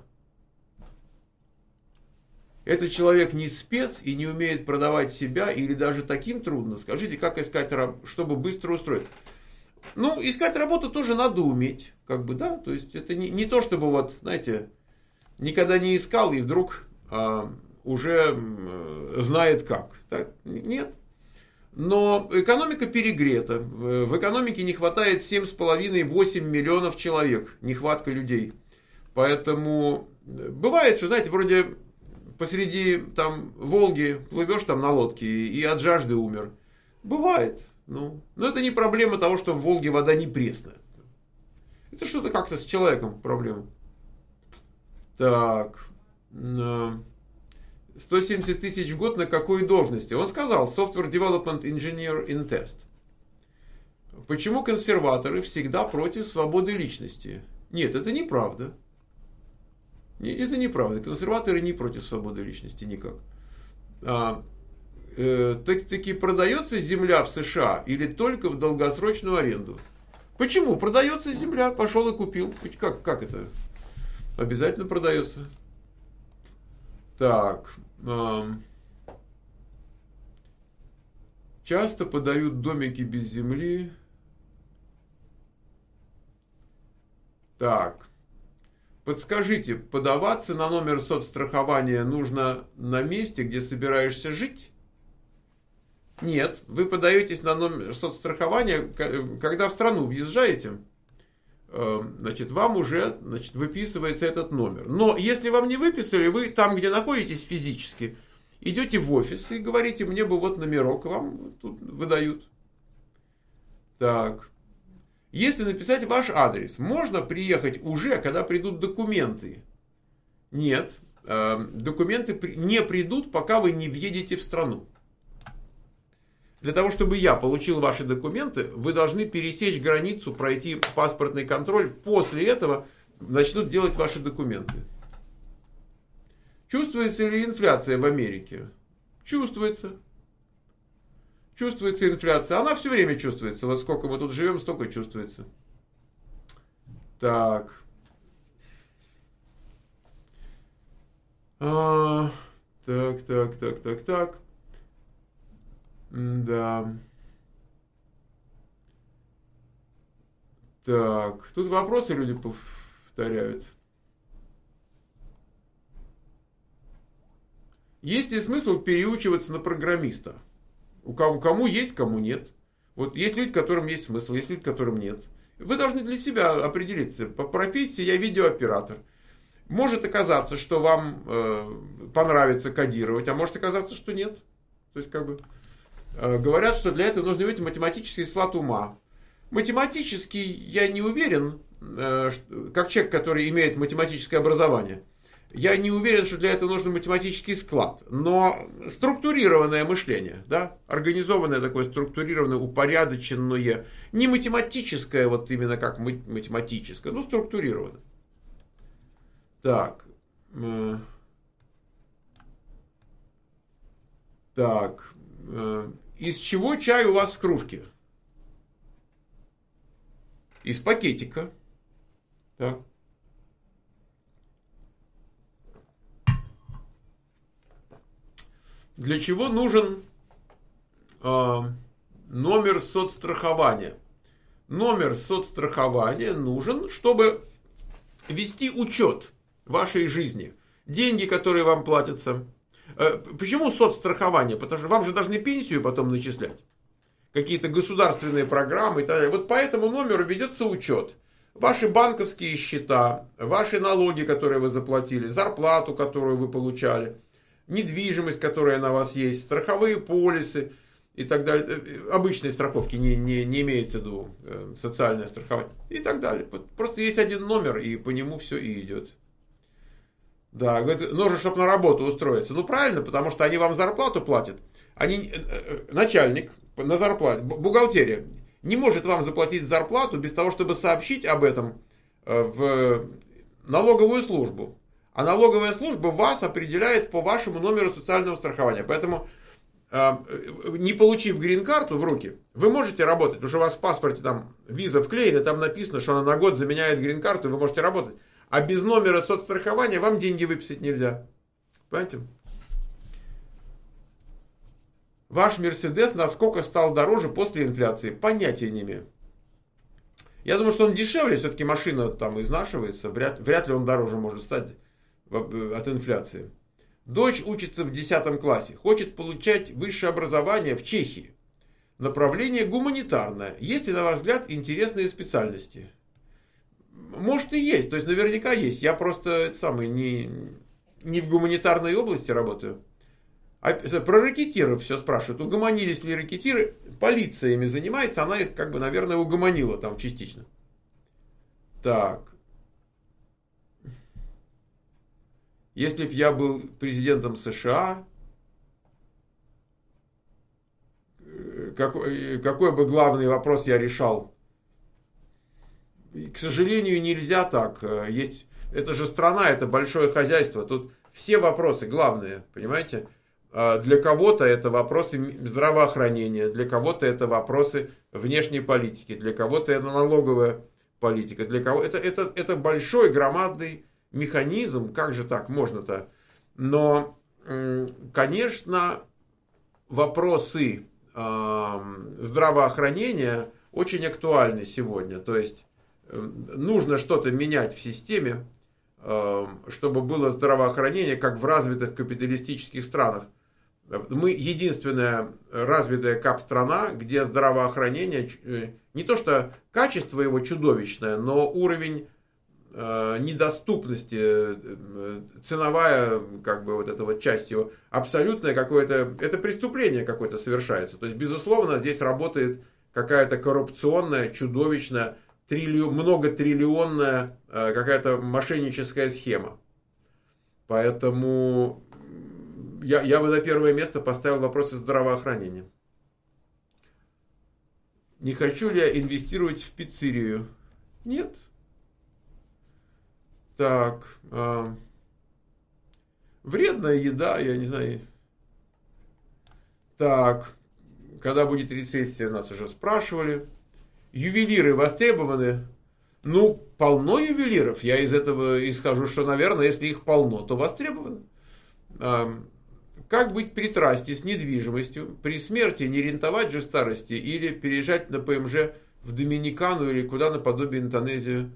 Этот человек не спец и не умеет продавать себя, или даже таким трудно. Скажите, как искать работу, чтобы быстро устроить? Ну, искать работу тоже надо уметь, как бы, да. То есть это не, не то, чтобы вот, знаете, никогда не искал и вдруг а, уже а, знает как. Так, нет. Но экономика перегрета. В экономике не хватает семь с половиной - восемь миллионов человек. Нехватка людей. Поэтому бывает, что, знаете, вроде посреди там Волги плывешь там на лодке и от жажды умер. Бывает. Ну, но это не проблема того, что в Волге вода не пресная. Это что-то как-то с человеком проблема. Так. сто семьдесят тысяч в год на какой должности? Он сказал, Software Development Engineer in Test. Почему консерваторы всегда против свободы личности? Нет, это неправда. Нет, это неправда. Консерваторы не против свободы личности никак. А, э, так, таки продается земля в США или только в долгосрочную аренду? Почему? Продается земля, пошел и купил. Как, как это? Обязательно продается. Так. Часто подают домики без земли. Так. Подскажите, подаваться на номер соцстрахования нужно на месте, где собираешься жить? Нет. Вы подаетесь на номер соцстрахования, когда в страну въезжаете. Значит, вам уже, значит, выписывается этот номер. Но если вам не выписали, вы там, где находитесь физически, идете в офис и говорите, мне бы вот номерок, вам тут выдают. Так. Если написать ваш адрес, можно приехать уже, когда придут документы? Нет. Документы не придут, пока вы не въедете в страну. Для того, чтобы я получил ваши документы, вы должны пересечь границу, пройти паспортный контроль. После этого начнут делать ваши документы. Чувствуется ли инфляция в Америке? Чувствуется. Чувствуется инфляция. Она все время чувствуется. Вот сколько мы тут живем, столько чувствуется. Так. А, так, так, так, так, так. Да. Так. Тут вопросы люди повторяют. Есть ли смысл переучиваться на программиста? У кому, кому есть, кому нет. Вот есть люди, которым есть смысл, есть люди, которым нет. Вы должны для себя определиться. По профессии я видеооператор. Может оказаться, что вам э, понравится кодировать, а может оказаться, что нет. То есть, как бы, э, говорят, что для этого нужно иметь математический склад ума. Математически я не уверен, э, что, как человек, который имеет математическое образование, я не уверен, что для этого нужен математический склад. Но структурированное мышление, да, организованное такое структурированное, упорядоченное, не математическое, вот именно как математическое, но структурированное. Так. Так. Из чего чай у вас в кружке? Из пакетика. Так. Для чего нужен э, номер соцстрахования? Номер соцстрахования нужен, чтобы вести учет вашей жизни. Деньги, которые вам платятся. Э, почему соцстрахование? Потому что вам же должны пенсию потом начислять. Какие-то государственные программы и так далее. Вот по этому номеру ведется учет. Ваши банковские счета, ваши налоги, которые вы заплатили, зарплату, которую вы получали, недвижимость, которая на вас есть, страховые полисы и так далее. Обычные страховки, не, не, не имеется в виду э, социальное страхование и так далее. Просто есть один номер, и по нему все и идет. Да, говорит, нужно, чтобы на работу устроиться. Ну, правильно, потому что они вам зарплату платят. Они, э, начальник на зарплате, бухгалтерия, не может вам заплатить зарплату без того, чтобы сообщить об этом э, в налоговую службу. А налоговая служба вас определяет по вашему номеру социального страхования. Поэтому, не получив грин-карту в руки, вы можете работать. Потому что у вас в паспорте там виза вклеена, там написано, что она на год заменяет грин-карту, и вы можете работать. А без номера соцстрахования вам деньги выписать нельзя. Понимаете? Ваш Мерседес насколько стал дороже после инфляции? Понятия не имею. Я думаю, что он дешевле. Все-таки машина там изнашивается. Вряд, вряд ли он дороже может стать от инфляции. Дочь учится в десятом классе, хочет получать высшее образование в Чехии. Направление гуманитарное. Есть ли, на ваш взгляд, интересные специальности? Может и есть, то есть наверняка есть. Я просто это самое, не, не в гуманитарной области работаю. А про ракетиров все спрашивают. Угомонились ли ракетиры? Полиция ими занимается, она их, как бы, наверное, угомонила там частично. Так. Если бы я был президентом США, какой, какой бы главный вопрос я решал? К сожалению, нельзя так. Есть, это же страна, это большое хозяйство. Тут все вопросы главные, понимаете? Для кого-то это вопросы здравоохранения, для кого-то это вопросы внешней политики, для кого-то это налоговая политика, для кого это, это, это большой, громадный механизм, как же так можно-то? Но, конечно, вопросы здравоохранения очень актуальны сегодня. То есть нужно что-то менять в системе, чтобы было здравоохранение, как в развитых капиталистических странах. Мы единственная развитая кап-страна, где здравоохранение, не то что качество его чудовищное, но уровень недоступности, ценовая, как бы, вот эта вот часть его, абсолютное какое-то, это преступление какое-то совершается. То есть, безусловно, здесь работает какая-то коррупционная, чудовищная, триллион, многотриллионная какая-то мошенническая схема. Поэтому я, я бы на первое место поставил вопросы здравоохранения. Не хочу ли я инвестировать в пиццерию? Нет. Так, э, вредная еда, я не знаю, Так, когда будет рецессия, нас уже спрашивали. Ювелиры востребованы? Ну, полно ювелиров. Я из этого исхожу, что, наверное, если их полно, то востребованы. Как быть при трасте с недвижимостью? При смерти не рентовать же в старости или переезжать на ПМЖ в Доминикану или куда наподобие Индонезию?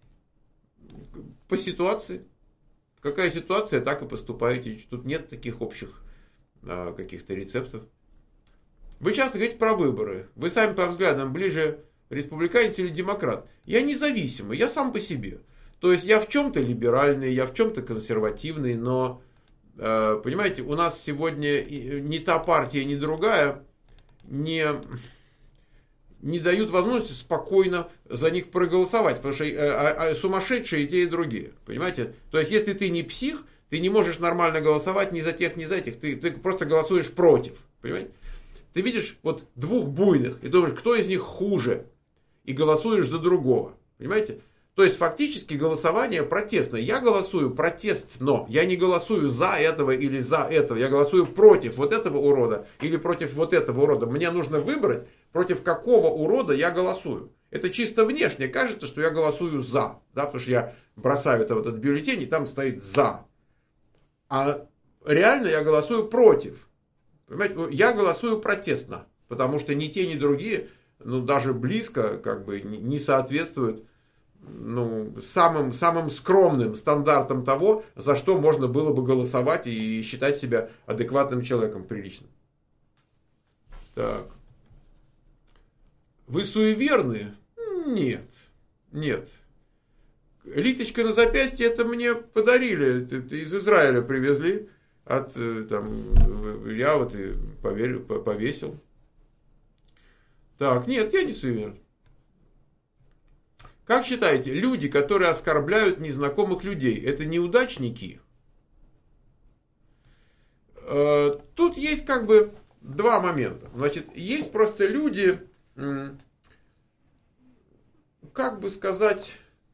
По ситуации. Какая ситуация, так и поступаете. Тут нет таких общих а, каких-то рецептов. Вы часто говорите про выборы. Вы сами по взглядам ближе республиканец или демократ. Я независимый, я сам по себе. То есть я в чем-то либеральный, я в чем-то консервативный, но, э, понимаете, у нас сегодня ни та партия, ни другая не, не дают возможности спокойно за них проголосовать, потому что э, э, сумасшедшие и те, и другие. Понимаете? То есть если ты не псих, ты не можешь нормально голосовать ни за тех, ни за этих. Ты, ты просто голосуешь против. Понимаете? Ты видишь вот двух буйных и думаешь, кто из них хуже, и голосуешь за другого. Понимаете? То есть фактически голосование протестное. Я голосую протестно. Я не голосую за этого или за этого. Я голосую против вот этого урода или против вот этого урода. Мне нужно выбрать, против какого урода я голосую. Это чисто внешне кажется, что я голосую за. Да, потому что я бросаю это, вот этот бюллетень, и там стоит за. А реально я голосую против. Понимаете, я голосую протестно, потому что ни те, ни другие, ну, даже близко, как бы, не соответствуют, ну, самым, самым скромным стандартам того, за что можно было бы голосовать и считать себя адекватным человеком, приличным. Так. Вы суеверны? Нет. Нет. Литочка на запястье, это мне подарили, из Израиля привезли. От, там, я вот и поверил, повесил. Так, нет, я не суеверен. Как считаете, люди, которые оскорбляют незнакомых людей, это неудачники? Тут есть как бы два момента. Значит, есть просто люди, как бы сказать,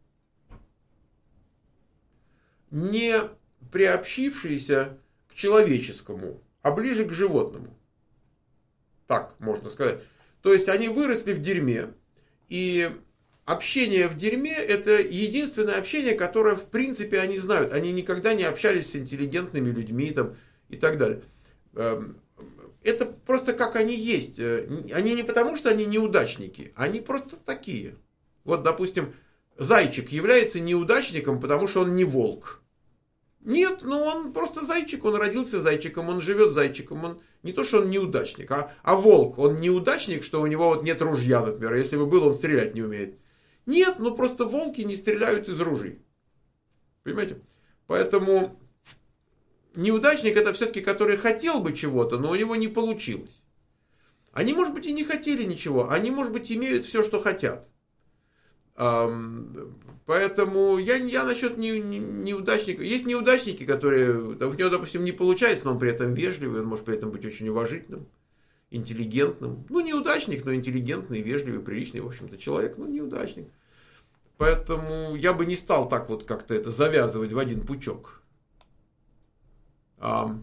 не приобщившиеся к человеческому, а ближе к животному. Так можно сказать. То есть они выросли в дерьме, и общение в дерьме — это единственное общение, которое в принципе они знают. Они никогда не общались с интеллигентными людьми там, и так далее. Это просто как они есть. Они не потому, что они неудачники, они просто такие. Вот, допустим, зайчик является неудачником, потому что он не волк. Нет, ну он просто зайчик, он родился зайчиком, он живет зайчиком, он не то, что он неудачник, а, а волк, он неудачник, что у него вот нет ружья, например, если бы был, он стрелять не умеет. Нет, ну просто волки не стреляют из ружей. Понимаете? Поэтому неудачник — это все-таки который хотел бы чего-то, но у него не получилось. Они, может быть, и не хотели ничего, они, может быть, имеют все, что хотят. Поэтому я, я насчет не, не, неудачников. Есть неудачники, которые, у него, допустим, не получается, но он при этом вежливый, он может при этом быть очень уважительным, интеллигентным. Ну, неудачник, но интеллигентный, вежливый, приличный, в общем-то, человек, но неудачник. Поэтому я бы не стал так вот как-то это завязывать в один пучок. А...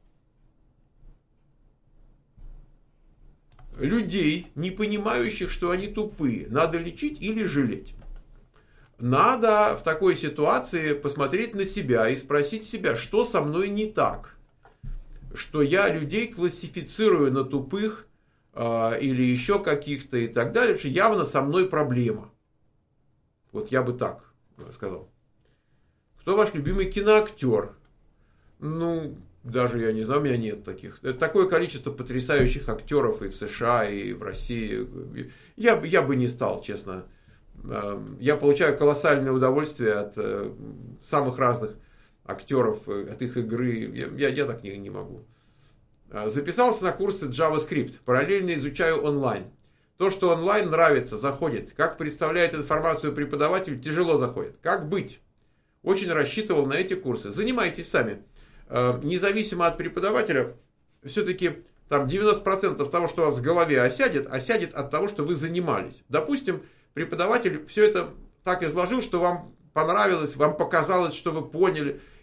Людей, не понимающих, что они тупые, надо лечить или жалеть? Надо в такой ситуации посмотреть на себя и спросить себя, что со мной не так. Что я людей классифицирую на тупых э, или еще каких-то и так далее, потому что явно со мной проблема. Вот я бы так сказал. Кто ваш любимый киноактер? Ну, даже я не знаю, у меня нет таких. Это такое количество потрясающих актеров и в США, и в России. Я, я бы не стал, честно. Я получаю колоссальное удовольствие от самых разных актеров, от их игры. Я, я, я так не, не могу. Записался на курсы JavaScript. Параллельно изучаю онлайн. То, что онлайн нравится, заходит. Как представляет информацию преподаватель, тяжело заходит. Как быть? Очень рассчитывал на эти курсы. Занимайтесь сами. Независимо от преподавателя, все-таки там девяносто процентов того, что у вас в голове осядет, осядет от того, что вы занимались. Допустим, преподаватель все это так изложил, что вам понравилось, вам показалось, что вы поняли.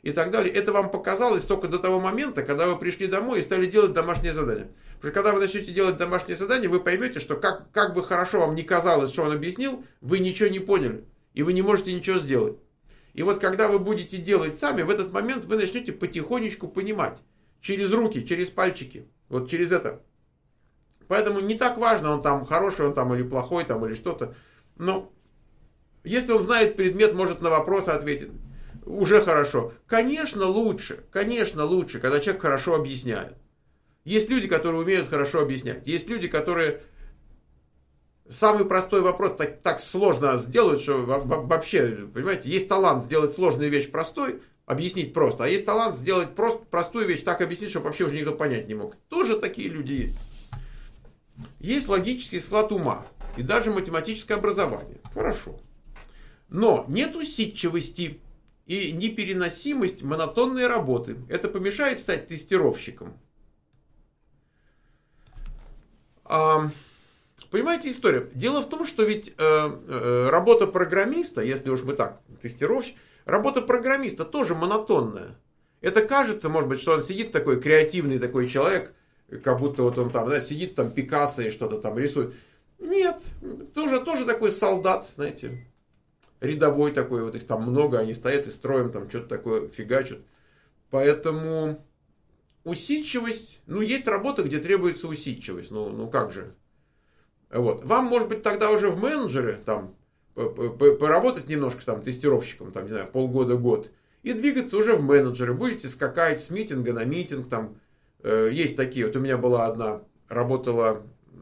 и так далее. Это вам показалось только до того момента, когда вы пришли домой и стали делать домашнее задание. Потому что когда вы начнете делать домашнее задание, вы поймете, что как, как бы хорошо вам ни казалось, что он объяснил, вы ничего не поняли. И вы не можете ничего сделать. И вот когда вы будете делать сами, в этот момент вы начнете потихонечку понимать. Через руки, через пальчики. Вот через это. Поэтому не так важно, он там хороший, он там или плохой, там или что-то. Но если он знает предмет, может на вопросы ответить. Уже хорошо. Конечно, лучше. Конечно, лучше, когда человек хорошо объясняет. Есть люди, которые умеют хорошо объяснять. Есть люди, которые самый простой вопрос так, так сложно сделают, что вообще, понимаете, есть талант сделать сложную вещь простой, объяснить просто, а есть талант сделать просто, простую вещь так объяснить, чтобы вообще уже никто понять не мог. Тоже такие люди есть. Есть логический склад ума и даже математическое образование. Хорошо. Но нет усидчивости и непереносимость монотонной работы. Это помешает стать тестировщиком. А, понимаете историю? Дело в том, что ведь э, э, работа программиста, если уж мы так, тестировщик, работа программиста тоже монотонная. Это кажется, может быть, что он сидит такой креативный такой человек, как будто вот он там, да, сидит там Пикассо и что-то там рисует. Нет, тоже, тоже такой солдат, знаете, рядовой такой, вот их там много, они стоят и строем там что-то такое фигачат. Поэтому усидчивость, ну есть работа, где требуется усидчивость, ну, ну как же. Вот. Вам, может быть, тогда уже в менеджеры там поработать немножко там тестировщиком, там, не знаю, полгода-год, и двигаться уже в менеджеры. Будете скакать с митинга на митинг, там, э, есть такие, вот у меня была одна, работала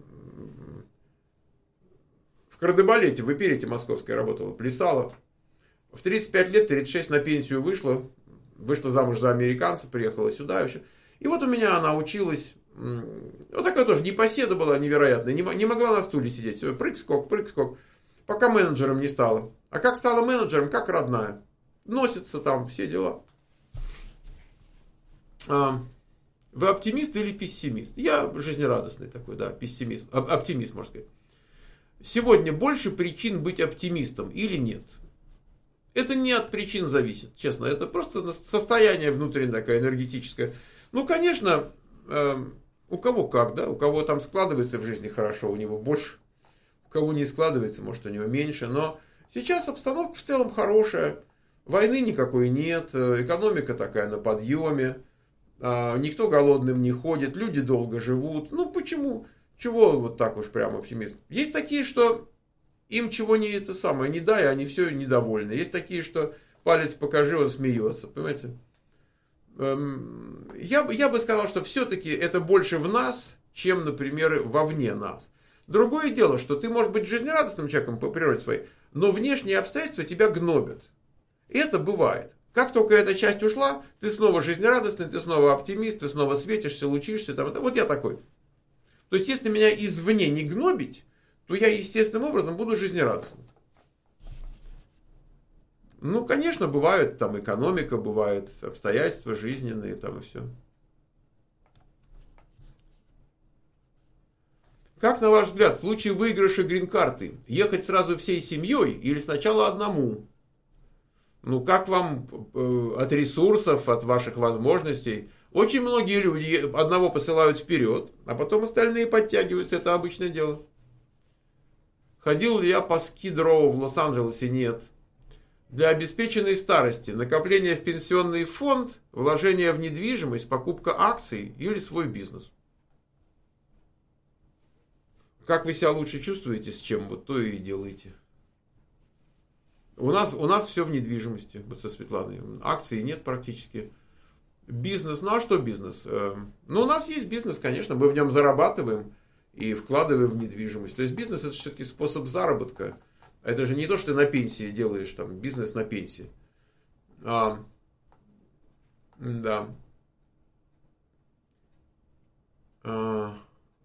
в кардебалете, в оперете московской работала, плясала. В тридцать пять лет, тридцать шесть на пенсию вышла, вышла замуж за американца, приехала сюда еще. И вот у меня она училась, вот такая тоже непоседа была невероятная, не, не могла на стуле сидеть, все, прыг-скок, прыг-скок, пока менеджером не стала. А как стала менеджером, как родная. Носится там, все дела. А, вы оптимист или пессимист? Я жизнерадостный такой, да, пессимист, оптимист, можно сказать. Сегодня больше причин быть оптимистом или нет? Это не от причин зависит, честно. Это просто состояние внутреннее такое, энергетическое. Ну, конечно, э, у кого как, да? У кого там складывается в жизни хорошо, у него больше. У кого не складывается, может, у него меньше. Но сейчас обстановка в целом хорошая. Войны никакой нет. Экономика такая на подъеме. Э, никто голодным не ходит. Люди долго живут. Ну, почему? Чего вот так уж прям оптимист? Есть такие, что им чего не это самое не дай, они все недовольны. Есть такие, что палец покажи, он смеется. Понимаете? Я, я бы сказал, что все-таки это больше в нас, чем, например, вовне нас. Другое дело, что ты можешь быть жизнерадостным человеком по природе своей, но внешние обстоятельства тебя гнобят. И это бывает. Как только эта часть ушла, ты снова жизнерадостный, ты снова оптимист, ты снова светишься, лучишься. Там, вот я такой. То есть, если меня извне не гнобить, то я естественным образом буду жизнерадостным. Ну, конечно, бывает там экономика, бывают обстоятельства жизненные, там и все. Как, на ваш взгляд, в случае выигрыша грин-карты, ехать сразу всей семьей или сначала одному? Ну, как вам э, от ресурсов, от ваших возможностей? Очень многие люди одного посылают вперед, а потом остальные подтягиваются, это обычное дело. Ходил ли я по скид-роу в Лос-Анджелесе? Нет. Для обеспеченной старости накопление в пенсионный фонд, вложение в недвижимость, покупка акций или свой бизнес. Как вы себя лучше чувствуете, с чем, вот то и делаете. У нас, у нас все в недвижимости, вот со Светланой. Акций нет практически. Бизнес, ну а что бизнес? Ну у нас есть бизнес, конечно, мы в нем зарабатываем и вкладываем в недвижимость. То есть бизнес это все-таки способ заработка. Это же не то, что ты на пенсии делаешь, там, бизнес на пенсии. А, да. А,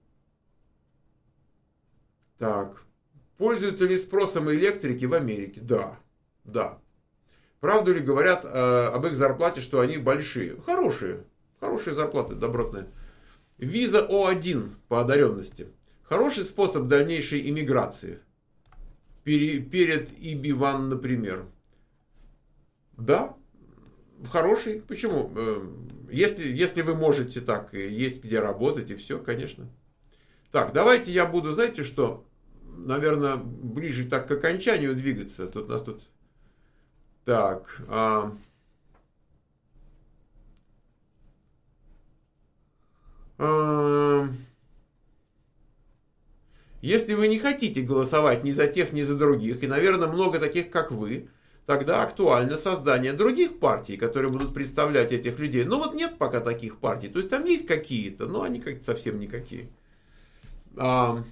так. Пользуются ли спросом электрики в Америке? Да. Да. Правду ли говорят э, об их зарплате, что они большие? Хорошие. Хорошие зарплаты, добротные. Виза О один по одаренности. Хороший способ дальнейшей иммиграции. Перед И Би один, например. Да. хороший. Почему? Если, если вы можете так, есть где работать и все, конечно. Так, давайте я буду, знаете что, наверное, ближе так к окончанию двигаться. Тут у нас тут... Так... А... Если вы не хотите голосовать ни за тех, ни за других, и, наверное, много таких, как вы, тогда актуально создание других партий, которые будут представлять этих людей. Но вот нет пока таких партий. То есть там есть какие-то, но они как-то совсем никакие. А...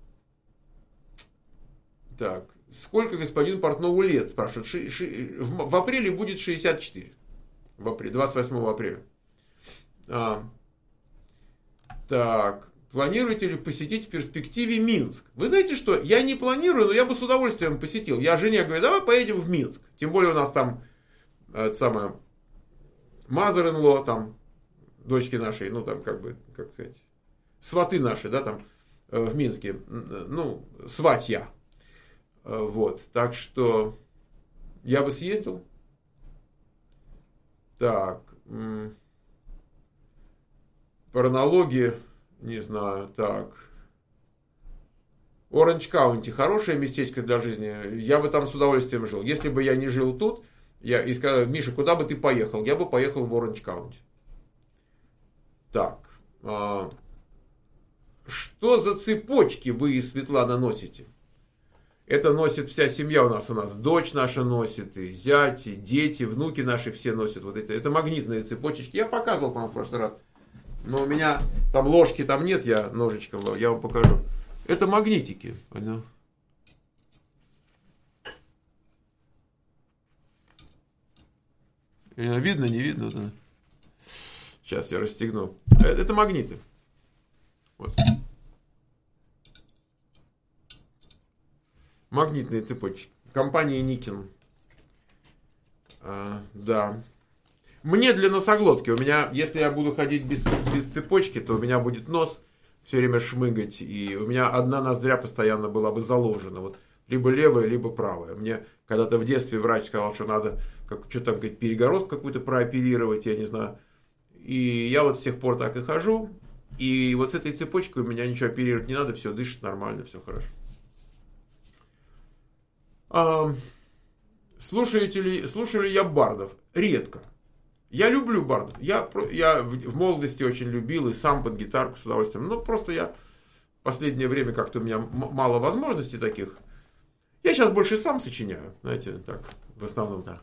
Так, сколько господин Портнову лет, спрашивают. Ши, ши, в, в апреле будет шестьдесят четыре. В апреле, двадцать восьмого апреля. А... Так, планируете ли посетить в перспективе Минск? Вы знаете что, я не планирую, но я бы с удовольствием посетил. Я жене говорю, давай поедем в Минск. Тем более у нас там, это самое, mother-in-law, там, дочки нашей, ну там, как бы, как сказать, сваты наши, да, там, в Минске, ну, сватья. Вот, так что я бы съездил. Так, паранологии, не знаю, так. Оранж Каунти хорошее местечко для жизни. Я бы там с удовольствием жил. Если бы я не жил тут, я и сказал, Миша, куда бы ты поехал? Я бы поехал в Оранж Каунти. Так. А, что за цепочки вы и Светлана носите? Это носит вся семья у нас. У нас дочь наша носит, и зять, и дети, внуки наши все носят. Вот это, это магнитные цепочечки. Я показывал, по-моему, в прошлый раз. Но у меня там ложки там нет, я ножичком, я вам покажу. Это магнитики. Понял? Видно, не видно? Вот она. Сейчас я расстегну. Это, это магниты. Вот. Магнитные цепочки. Компания Никин. А, да. Мне для носоглотки. У меня, если я буду ходить без, без цепочки, то у меня будет нос все время шмыгать. И у меня одна ноздря постоянно была бы заложена. Вот, либо левая, либо правая. Мне когда-то в детстве врач сказал, что надо как, что там, говорит, перегородку какую-то прооперировать, я не знаю. И я вот с тех пор так и хожу. И вот с этой цепочкой у меня ничего оперировать не надо. Все дышит нормально, все хорошо. А, слушаете ли, слушаю ли я бардов? Редко. Я люблю бардов. Я, я в молодости очень любил и сам под гитарку с удовольствием. Но просто я в последнее время как-то у меня мало возможностей таких. Я сейчас больше сам сочиняю. Знаете, так, в основном так.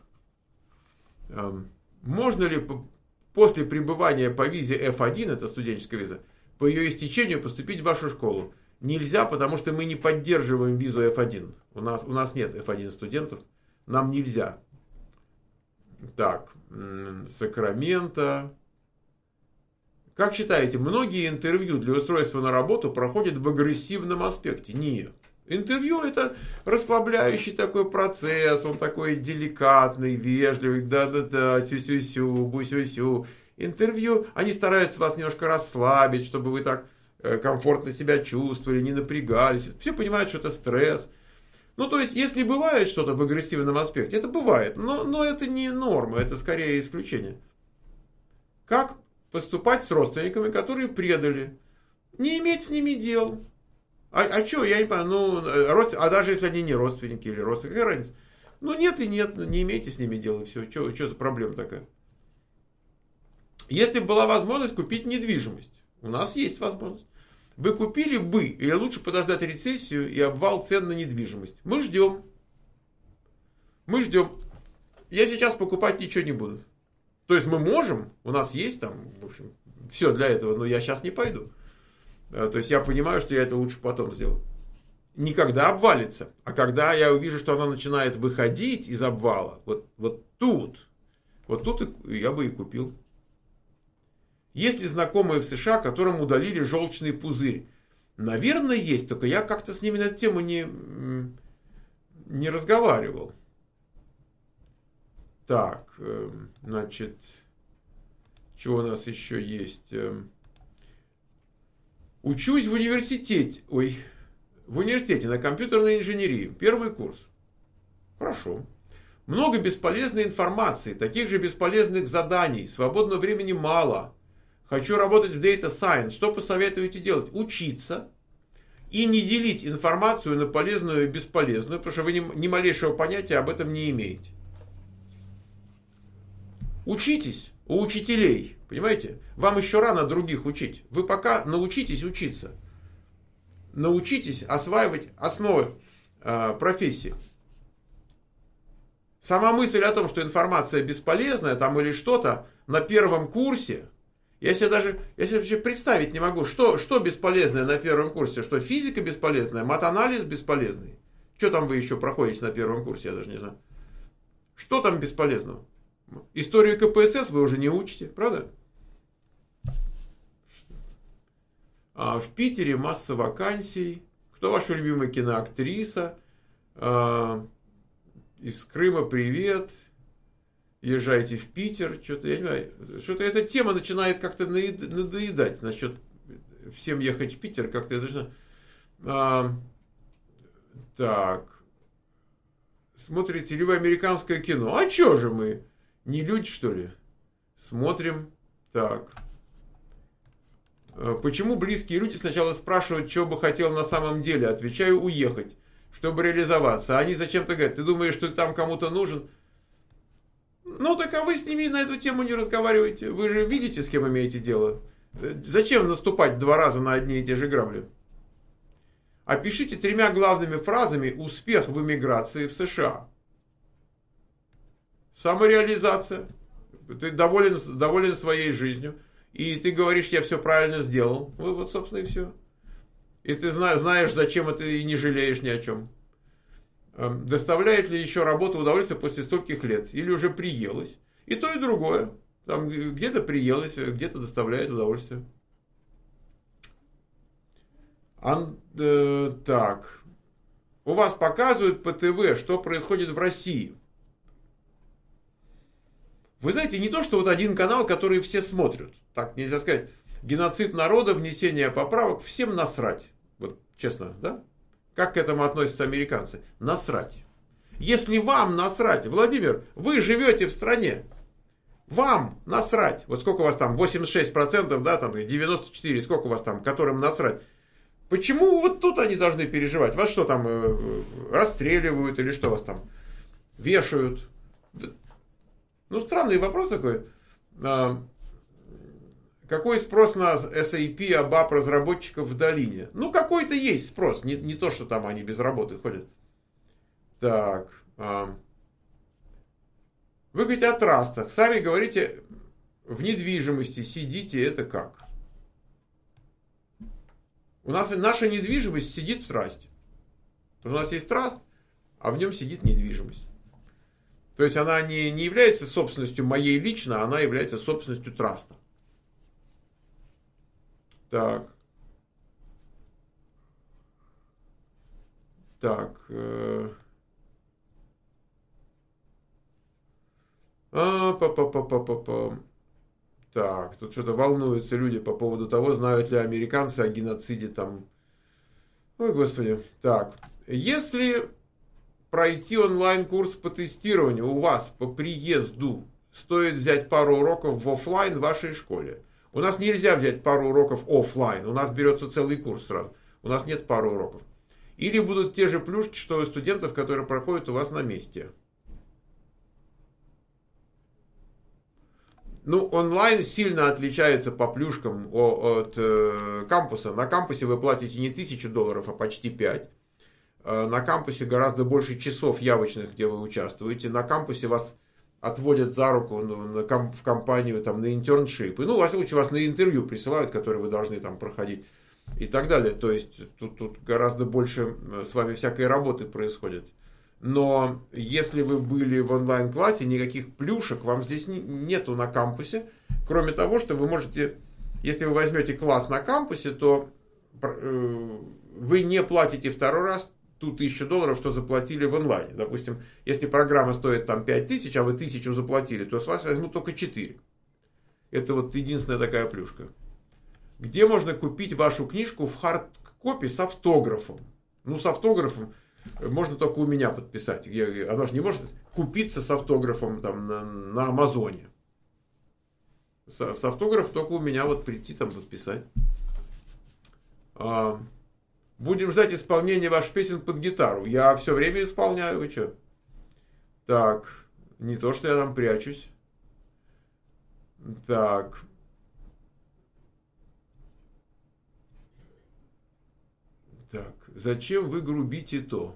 Можно ли после пребывания по визе эф один, это студенческая виза, по ее истечению поступить в вашу школу? Нельзя, потому что мы не поддерживаем визу эф один. У нас, у нас нет эф один студентов. Нам нельзя. Так, Сакраменто. Как считаете, многие интервью для устройства на работу проходят в агрессивном аспекте? Нет. Интервью это расслабляющий такой процесс, он такой деликатный, вежливый, да-да-да, сю-сю-сю, бу-сю-сю. Интервью, они стараются вас немножко расслабить, чтобы вы так комфортно себя чувствовали, не напрягались. Все понимают, что это стресс. Ну, то есть, если бывает что-то в агрессивном аспекте, это бывает, но, но это не норма, это скорее исключение. Как поступать с родственниками, которые предали? Не иметь с ними дел. А, а что, я не понимаю, ну, родств... а даже если они не родственники или родственники, какая разница? Ну, нет и нет, не имейте с ними дела, и все. Что, что за проблема такая? Если бы была возможность купить недвижимость, у нас есть возможность. Вы купили бы, или лучше подождать рецессию и обвал цен на недвижимость? Мы ждем. Мы ждем. Я сейчас покупать ничего не буду. То есть мы можем, у нас есть там, в общем, все для этого, но я сейчас не пойду. То есть я понимаю, что я это лучше потом сделаю. Не когда обвалится, а когда я увижу, что она начинает выходить из обвала. Вот, вот тут. Вот тут я бы и купил. Есть ли знакомые в США, которым удалили желчный пузырь? Наверное, есть, только я как-то с ними на эту тему не, не разговаривал. Так, значит, что у нас еще есть? Учусь в университете, ой, в университете на компьютерной инженерии, первый курс. Хорошо. Много бесполезной информации, таких же бесполезных заданий, свободного времени мало. Хочу работать в Data Science. Что посоветуете делать? Учиться и не делить информацию на полезную и бесполезную, потому что вы ни, ни малейшего понятия об этом не имеете. Учитесь у учителей, понимаете? Вам еще рано других учить. Вы пока научитесь учиться. Научитесь осваивать основы э, профессии. Сама мысль о том, что информация бесполезная там или что-то на первом курсе, я себе даже я себе вообще представить не могу, что, что бесполезное на первом курсе, что физика бесполезная, матанализ бесполезный. Что там вы еще проходите на первом курсе, я даже не знаю. Что там бесполезного? Историю ка пэ эс эс вы уже не учите, правда? А в Питере масса вакансий. Кто ваша любимая киноактриса? А, из Крыма привет. Езжайте в Питер. Что-то, я не знаю, что-то эта тема начинает как-то надоедать насчет всем ехать в Питер. Как-то я должна... А, так. Смотрите ли вы американское кино? А что же мы? Не люди, что ли? Смотрим. Так. Почему близкие люди сначала спрашивают, что бы хотел на самом деле? Отвечаю, уехать, чтобы реализоваться. А они зачем-то говорят, ты думаешь, что ты там кому-то нужен? Ну, так а вы с ними на эту тему не разговариваете. Вы же видите, с кем имеете дело. Зачем наступать два раза на одни и те же грабли? Опишите тремя главными фразами успех в эмиграции в США. Самореализация. Ты доволен, доволен своей жизнью. И ты говоришь, я все правильно сделал. Вот, вот собственно, и все. И ты знаешь, зачем это, и не жалеешь ни о чем. Доставляет ли еще работа удовольствие после стольких лет? Или уже приелось? И то, и другое. Там где-то приелось, где-то доставляет удовольствие. Ан, э, так. У вас показывают по ТВ, что происходит в России. Вы знаете, не то, что вот один канал, который все смотрят. Так нельзя сказать. Геноцид народа, внесение поправок, всем насрать. Вот честно, да? Как к этому относятся американцы? Насрать. Если вам насрать, Владимир, вы живете в стране. Вам насрать. Вот сколько у вас там, восемьдесят шесть процентов, да, там девяносто четыре процента, сколько у вас там, которым насрать. Почему вот тут они должны переживать? Вас что там, расстреливают или что вас там, вешают? Ну, странный вопрос такой. Какой спрос на эс эй пи, АБАП разработчиков в долине? Ну, какой-то есть спрос. Не, не то, что там они без работы ходят. Так. Вы говорите о трастах. Сами говорите, в недвижимости сидите, это как? У нас наша недвижимость сидит в трасте. У нас есть траст, а в нем сидит недвижимость. То есть она не, не является собственностью моей лично, она является собственностью траста. Так. Так. Э... А, па -па -па -па -па -па. Так, тут что-то волнуются люди по поводу того, знают ли американцы о геноциде там. Ой, господи. Так, если пройти онлайн-курс по тестированию у вас по приезду, стоит взять пару уроков в офлайн в вашей школе. У нас нельзя взять пару уроков офлайн, у нас берется целый курс сразу. У нас нет пару уроков. Или будут те же плюшки, что у студентов, которые проходят у вас на месте. Ну, онлайн сильно отличается по плюшкам от э, кампуса. На кампусе вы платите не тысячу долларов, а почти пять. Э, на кампусе гораздо больше часов явочных, где вы участвуете. На кампусе вас отводят за руку ну, на комп, в компанию там, на интерншип. И, ну, во всяком случае, вас на интервью присылают, которые вы должны там проходить. И так далее. То есть, тут, тут гораздо больше с вами всякой работы происходит. Но если вы были в онлайн-классе, никаких плюшек вам здесь нету на кампусе. Кроме того, что вы можете, если вы возьмете класс на кампусе, то вы не платите второй раз ту тысячу долларов, что заплатили в онлайне. Допустим, если программа стоит там пять тысяч, а вы тысячу заплатили, то с вас возьмут только четыре. Это вот единственная такая плюшка. Где можно купить вашу книжку в хардкопе с автографом? Ну, с автографом. можно только у меня подписать. Я, оно же не может купиться с автографом там, на, на Амазоне. С, с автографом только у меня вот прийти там подписать. А, будем ждать исполнения ваших песен под гитару. Я все время исполняю, вы что? Так, не то, что я там прячусь. Так. Так, зачем вы грубите то?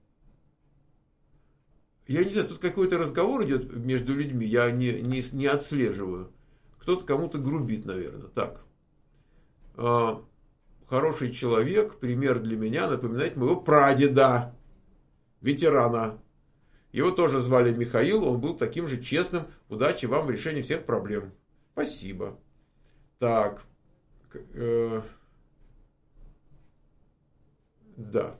Я не знаю, тут какой-то разговор идет между людьми, я не, не, не отслеживаю. Кто-то кому-то грубит, наверное. Так. А, хороший человек, пример для меня, напоминает моего прадеда, ветерана. Его тоже звали Михаил, он был таким же честным. Удачи вам в решении всех проблем. Спасибо. Так. Э, да.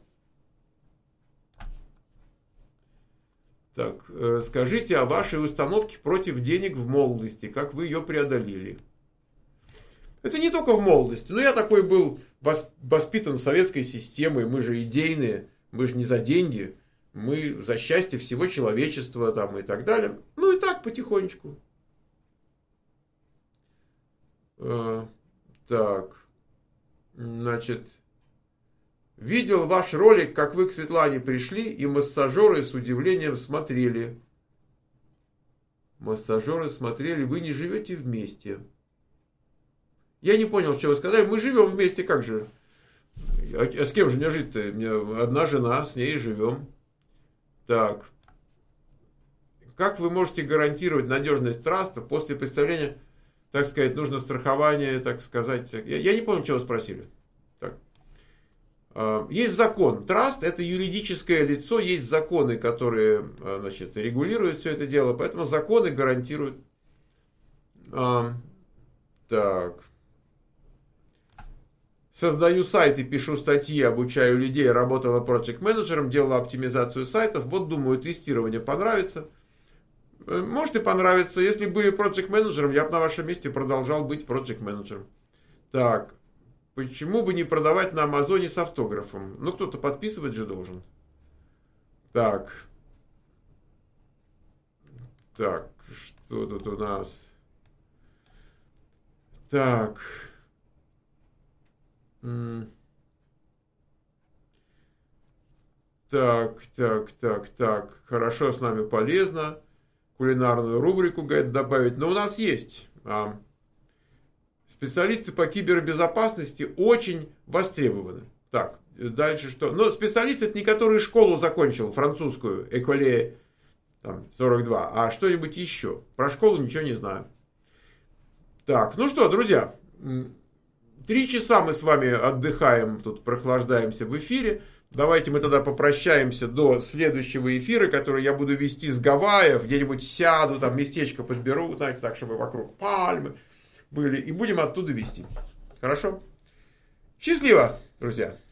Так, э, скажите о вашей установке против денег в молодости, как вы ее преодолели. Это не только в молодости, но я такой был воспитан советской системой, мы же идейные, мы же не за деньги, мы за счастье всего человечества там и так далее. Ну и так потихонечку. Э, так, значит... Видел ваш ролик, как вы к Светлане пришли, и массажеры с удивлением смотрели. Массажеры смотрели, вы не живете вместе. Я не понял, что вы сказали. Мы живем вместе, как же? А с кем же мне жить-то? У меня одна жена, с ней и живем. Так. Как вы можете гарантировать надежность траста после представления, так сказать, нужно страхование, так сказать. Я, я не понял, что вы спросили. Так. Есть закон. Траст — это юридическое лицо, есть законы, которые, значит, регулируют все это дело, поэтому законы гарантируют. А, так. Создаю сайты, пишу статьи, обучаю людей, работала проект-менеджером, делала оптимизацию сайтов. Вот, думаю, тестирование понравится. Может и понравится. Если были проект-менеджером, я бы на вашем месте продолжал быть проект-менеджером. Так. Почему бы не продавать на Амазоне с автографом? Ну, кто-то подписывать же должен. Так. Так, что тут у нас? Так. Так, так, так, так. Хорошо, с нами полезно. Кулинарную рубрику, говорит, добавить. Но у нас есть... Специалисты по кибербезопасности очень востребованы. Так, дальше что? Но специалист это не который школу закончил, французскую, Эколе там, сорок два, а что-нибудь еще. Про школу ничего не знаю. Так, ну что, друзья, три часа мы с вами отдыхаем, тут прохлаждаемся в эфире. Давайте мы тогда попрощаемся до следующего эфира, который я буду вести с Гавайев, где-нибудь сяду, там местечко подберу, знаете, так, чтобы вокруг пальмы были, и будем оттуда вести. Хорошо? Счастливо, друзья!